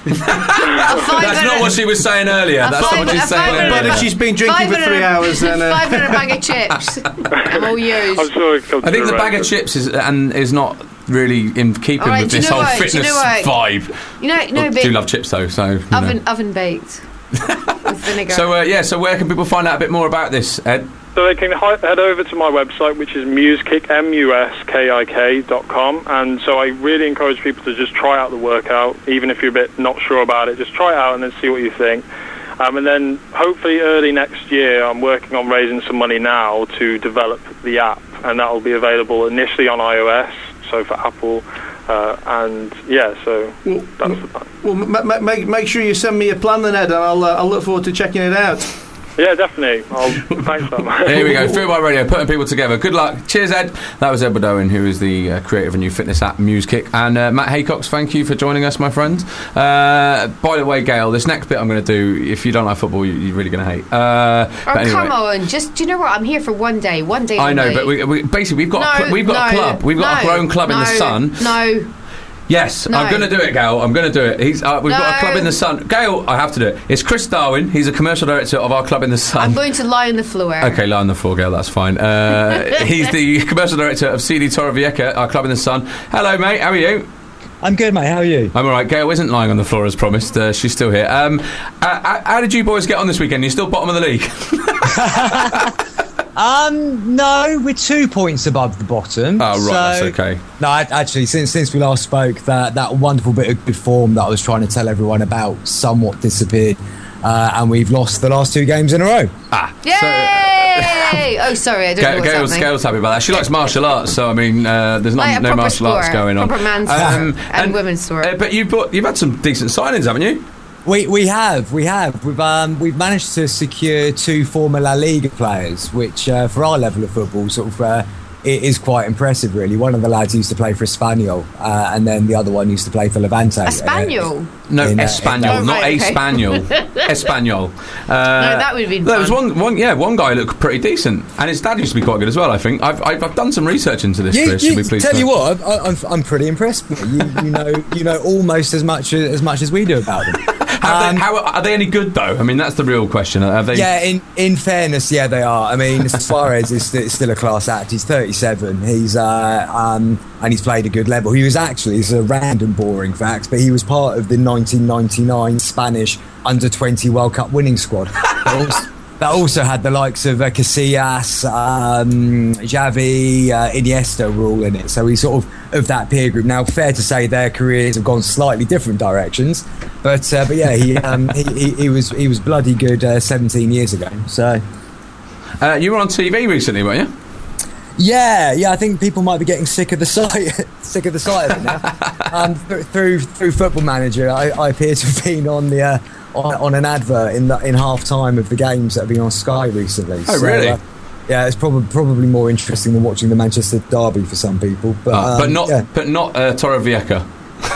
S4: That's not what she was saying earlier.
S5: A
S4: That's not
S5: five-
S4: what she's
S5: a
S4: saying
S5: five-
S4: earlier.
S16: But if she's been drinking for
S5: Five
S16: three
S5: hundred-
S16: hours, then uh,
S5: five hundred bag of chips. I'm all yours.
S17: I'm sure it comes
S4: I think
S17: to
S4: the
S17: a
S4: bag of
S17: record.
S4: chips is and is not really in keeping
S5: All right,
S4: with
S5: do you
S4: this
S5: know
S4: whole
S5: what? Do you
S4: fitness
S5: know what?
S4: vibe.
S5: You know, no,
S4: I
S5: but
S4: do love chips though, so you know.
S5: oven oven baked with vinegar.
S4: So uh, yeah, so where can people find out a bit more about this, Ed?
S17: So they can hi- head over to my website, which is muskik, M U S K I K dot com. And so I really encourage people to just try out the workout, even if you're a bit not sure about it. Just try it out and then see what you think. Um, and then hopefully early next year, I'm working on raising some money now to develop the app. And that will be available initially on iOS, so for Apple. Uh, and yeah, so that's the plan.
S16: well, ma- ma- make make sure you send me a plan then, Ed, and I'll uh, I'll look forward to checking it out.
S17: Yeah, definitely. I'll, thanks, Sam.
S4: Here we go, Football Radio, putting people together. Good luck. Cheers, Ed. That was Edward Owen, who is the uh, creator of a new fitness app, MuseKick. And uh, Matt Haycox, thank you for joining us, my friend. Uh, by the way, Gail, this next bit I'm going to do, if you don't like football, you, you're really going to hate. Uh,
S5: oh,
S4: but anyway.
S5: come on. Just, do you know what? I'm here for one day. One day.
S4: I know,
S5: only.
S4: but we, we, basically we've got a
S5: No,
S4: cl- we've got a
S5: no,
S4: club. We've got
S5: no,
S4: our own club in the
S5: no,
S4: Sun.
S5: No.
S4: Yes,
S5: No.
S4: I'm going to do it, Gail. I'm going to do it. He's, uh, we've got
S5: No.
S4: a club in the Sun. Gail, I have to do it. It's Chris Darwin. He's a commercial director of our club in the Sun.
S5: I'm going to lie on the floor.
S4: Okay, lie on the floor, Gail, that's fine. Uh, he's the commercial director of C D Torrevieja, our club in the Sun. Hello, mate, how are you?
S18: I'm good, mate, how are you?
S4: I'm alright. Gail isn't lying on the floor as promised. Uh, she's still here. Um, uh, how did you boys get on this weekend? You're still bottom of the league?
S18: Um, no, we're two points above the bottom.
S4: Oh, right,
S18: so-
S4: that's okay.
S18: No, I, actually, since since we last spoke, that, that wonderful bit of good form that I was trying to tell everyone about somewhat disappeared, uh, and we've lost the last two games in a row.
S4: Ah,
S5: Yay! oh, sorry, I don't know
S4: Gail,
S5: what's
S4: Gail's,
S5: happening.
S4: Gail's happy about that. She likes martial arts, so I mean, uh, there's not
S5: Like a
S4: no
S5: proper
S4: martial arts
S5: sport,
S4: going on.
S5: proper man's
S4: Um,
S5: sport and women's sport.
S4: Uh, but you've bought, you've had some decent signings, haven't you?
S18: We we have we have we've um we've managed to secure two former La Liga players, which uh, for our level of football sort of uh, it is quite impressive, really. One of the lads used to play for Espanyol, uh, and then the other one used to play for Levante.
S5: Espanyol?
S4: No,
S18: In, uh,
S4: Espanyol,
S18: in-
S4: not
S5: Oh, right, okay.
S4: Espanyol. Espanyol. Uh,
S5: No, that would have been
S4: There was
S5: fun.
S4: one, one, yeah, one guy looked pretty decent, and his dad used to be quite good as well. I think I've, I've, I've done some research into this.
S18: You,
S4: Chris,
S18: you-
S4: you'll be pleased
S18: tell
S4: to
S18: you
S4: know.
S18: what, I, I'm, I'm pretty impressed with you. You, you know, you know almost as much as much as we do about them.
S4: Have they, how, are they any good though? I mean, that's the real question. Are they?
S18: Yeah, in, in fairness, yeah, they are. I mean, Suarez is st- still a class act. He's thirty-seven. He's uh, um, and he's played a good level. He was actually, it's a random, boring fact, but he was part of the nineteen ninety-nine Spanish under twenty World Cup winning squad. That also, that also had the likes of uh, Casillas, um, Xavi, uh, Iniesta were all in it. So he's sort of of that peer group. Now, fair to say their careers have gone slightly different directions, but uh, but yeah, he, um, he, he he was he was bloody good uh, seventeen years ago. So
S4: uh, you were on T V recently, weren't you?
S18: yeah, yeah, I think people might be getting sick of the sight, sick of the sight of it now. um, th- through through Football Manager, I, I appear to have been on the uh, on, on an advert in the, in half time of the games that have been on Sky recently.
S4: Oh, really?
S18: uh, yeah, it's probably probably more interesting than watching the Manchester derby for some people. But
S4: Ah, but
S18: um,
S4: not,
S18: yeah.
S4: but not uh, Torrevieja.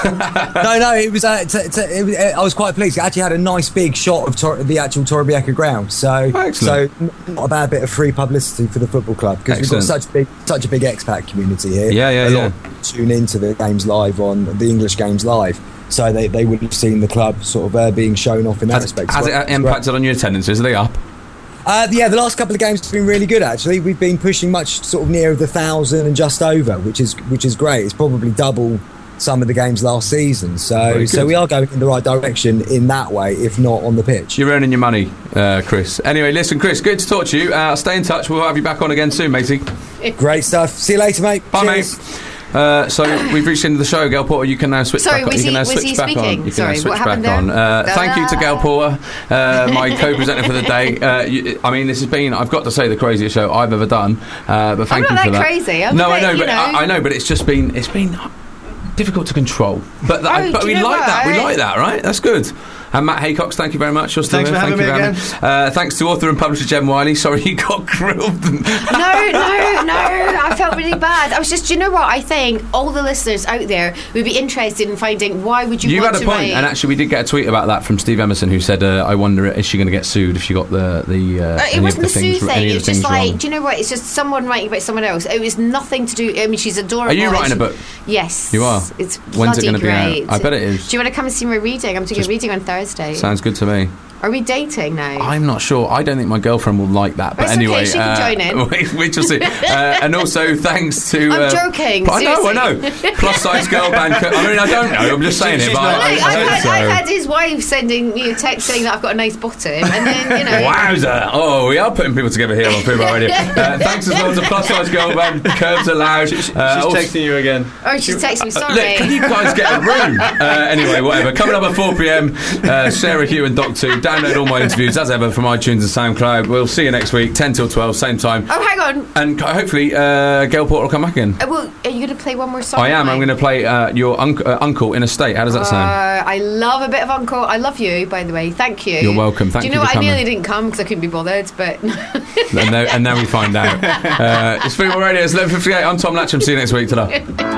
S18: no, no, it was. Uh, t- t- it was uh, I was quite pleased. It actually had a nice big shot of Tor- the actual Torrevieja ground. So,
S4: Excellent.
S18: so n- not a bad bit of free publicity for the football club because we've got
S4: Excellent.
S18: such a big, such a big expat community here.
S4: Yeah, yeah,
S18: a
S4: yeah.
S18: lot of people tune into the games live on the English games live, so they, they would have seen the club sort of uh, being shown off in that
S4: Has,
S18: respect.
S4: has it
S18: Well,
S4: uh, impacted on your attendances? Are they up?
S18: uh, yeah, the last couple of games have been really good. Actually, we've been pushing much sort of near the thousand and just over, which is which is great. It's probably double some of the games last season. So
S4: Very
S18: so
S4: good.
S18: we are going in the right direction in that way, if not on the pitch.
S4: You're earning your money, uh, Chris. Anyway, listen, Chris, good to talk to you. Uh, stay in touch. We'll have you back on again soon, matey.
S18: Great stuff. See you later, mate.
S4: Bye,
S18: Cheers.
S4: mate. Uh, so we've reached the end of the show. Gail Porter, you can now switch
S5: Sorry,
S4: back on.
S5: was
S4: You can
S5: he-
S4: now
S5: was
S4: switch
S5: he
S4: back
S5: speaking?
S4: on. You can
S5: Sorry,
S4: now switch
S5: what
S4: back
S5: happened
S4: on.
S5: there?
S4: Uh, thank you to Gail Porter, uh, my co-presenter for the day. Uh, you, I mean, this has been, I've got to say, the craziest show I've ever done. Uh, but thank
S5: I'm
S4: you
S5: not
S4: for
S5: that
S4: that.
S5: crazy. I'm
S4: no,
S5: a
S4: I
S5: bit,
S4: know,
S5: you
S4: but
S5: know.
S4: I, I know, but it's just been, it's been difficult to control. But, that,
S5: Oh,
S4: but
S5: do
S4: we
S5: you know
S4: like that. We
S5: what?
S4: like that, right? That's good. And Matt Haycox, thank you very much. You're still
S16: Thanks
S4: here.
S16: for having
S4: thank
S16: me
S4: you
S16: again.
S4: Uh, thanks to author and publisher Jem Wiley. Sorry you got grilled.
S5: no, no, no. I felt really bad. I was just, do you know what? I think all the listeners out there would be interested in finding why would you
S4: You
S5: want
S4: had a
S5: to
S4: point,
S5: write.
S4: and actually we did get a tweet about that from Steve Emerson, who said, uh, "I wonder is she going to get sued if she got the the." Uh,
S5: Uh,
S4: any
S5: it
S4: of
S5: wasn't
S4: the
S5: the Sue
S4: things,
S5: thing.
S4: any of
S5: It's
S4: the
S5: just
S4: things
S5: like,
S4: wrong.
S5: do you know what? It's just someone writing about someone else. It was nothing to do. I mean, she's adorable.
S4: Are you writing a
S5: She-
S4: book?
S5: Yes.
S4: You are.
S5: It's
S4: When's it
S5: going to
S4: be
S5: great.
S4: out? I bet it is.
S5: Do you want to come and see my reading? I'm doing
S4: Just-
S5: a reading on Thursday.
S4: Sounds good to me.
S5: Are we dating now?
S4: I'm not sure. I don't think my girlfriend will like that. But
S5: It's
S4: anyway,
S5: okay, she can
S4: uh,
S5: join in.
S4: we, we shall see. Uh, and also thanks to.
S5: I'm
S4: uh,
S5: joking,
S4: I know, I know.
S5: seriously.
S4: Plus size girl band. Co- I mean, I don't know. I'm just saying it.
S16: She's
S4: But
S16: not-
S4: I,
S5: Look,
S4: I,
S5: I've, had,
S4: so.
S5: I've had his wife sending me a text saying that I've got a nice bottom, and then you know.
S4: Wowza! Oh, we are putting people together here on Fubar Radio. Uh, thanks as well to Plus Size Girl Band, Curves Aloud.
S16: She's
S4: Uh, also-
S16: texting you again.
S5: Oh, she's texting me. Sorry.
S4: Look, can you guys get a room? Uh, anyway, whatever. Coming up at four p.m, uh, Sarah Hugh and Doc two. Download all my interviews as ever from iTunes and SoundCloud. We'll see you next week, ten till twelve, same time.
S5: Oh, hang on.
S4: And co- hopefully, uh, Gail Porter will come back in.
S5: Uh, well, are you going to play one more song?
S4: I am.
S5: of
S4: I'm
S5: mine?
S4: going to play uh, your unc- uh, Uncle in a State. How does that sound?
S5: Uh, I love a bit of Uncle. I love you, by the way. Thank you.
S4: You're welcome. Thank
S5: Do you
S4: you
S5: know
S4: for
S5: what?
S4: coming.
S5: I nearly didn't come because I couldn't be bothered, but.
S4: and, now, and now we find out. Uh, it's Fubar Radio. It's eleven fifty-eight. I'm Tom Latcham. See you next week. Ta-da.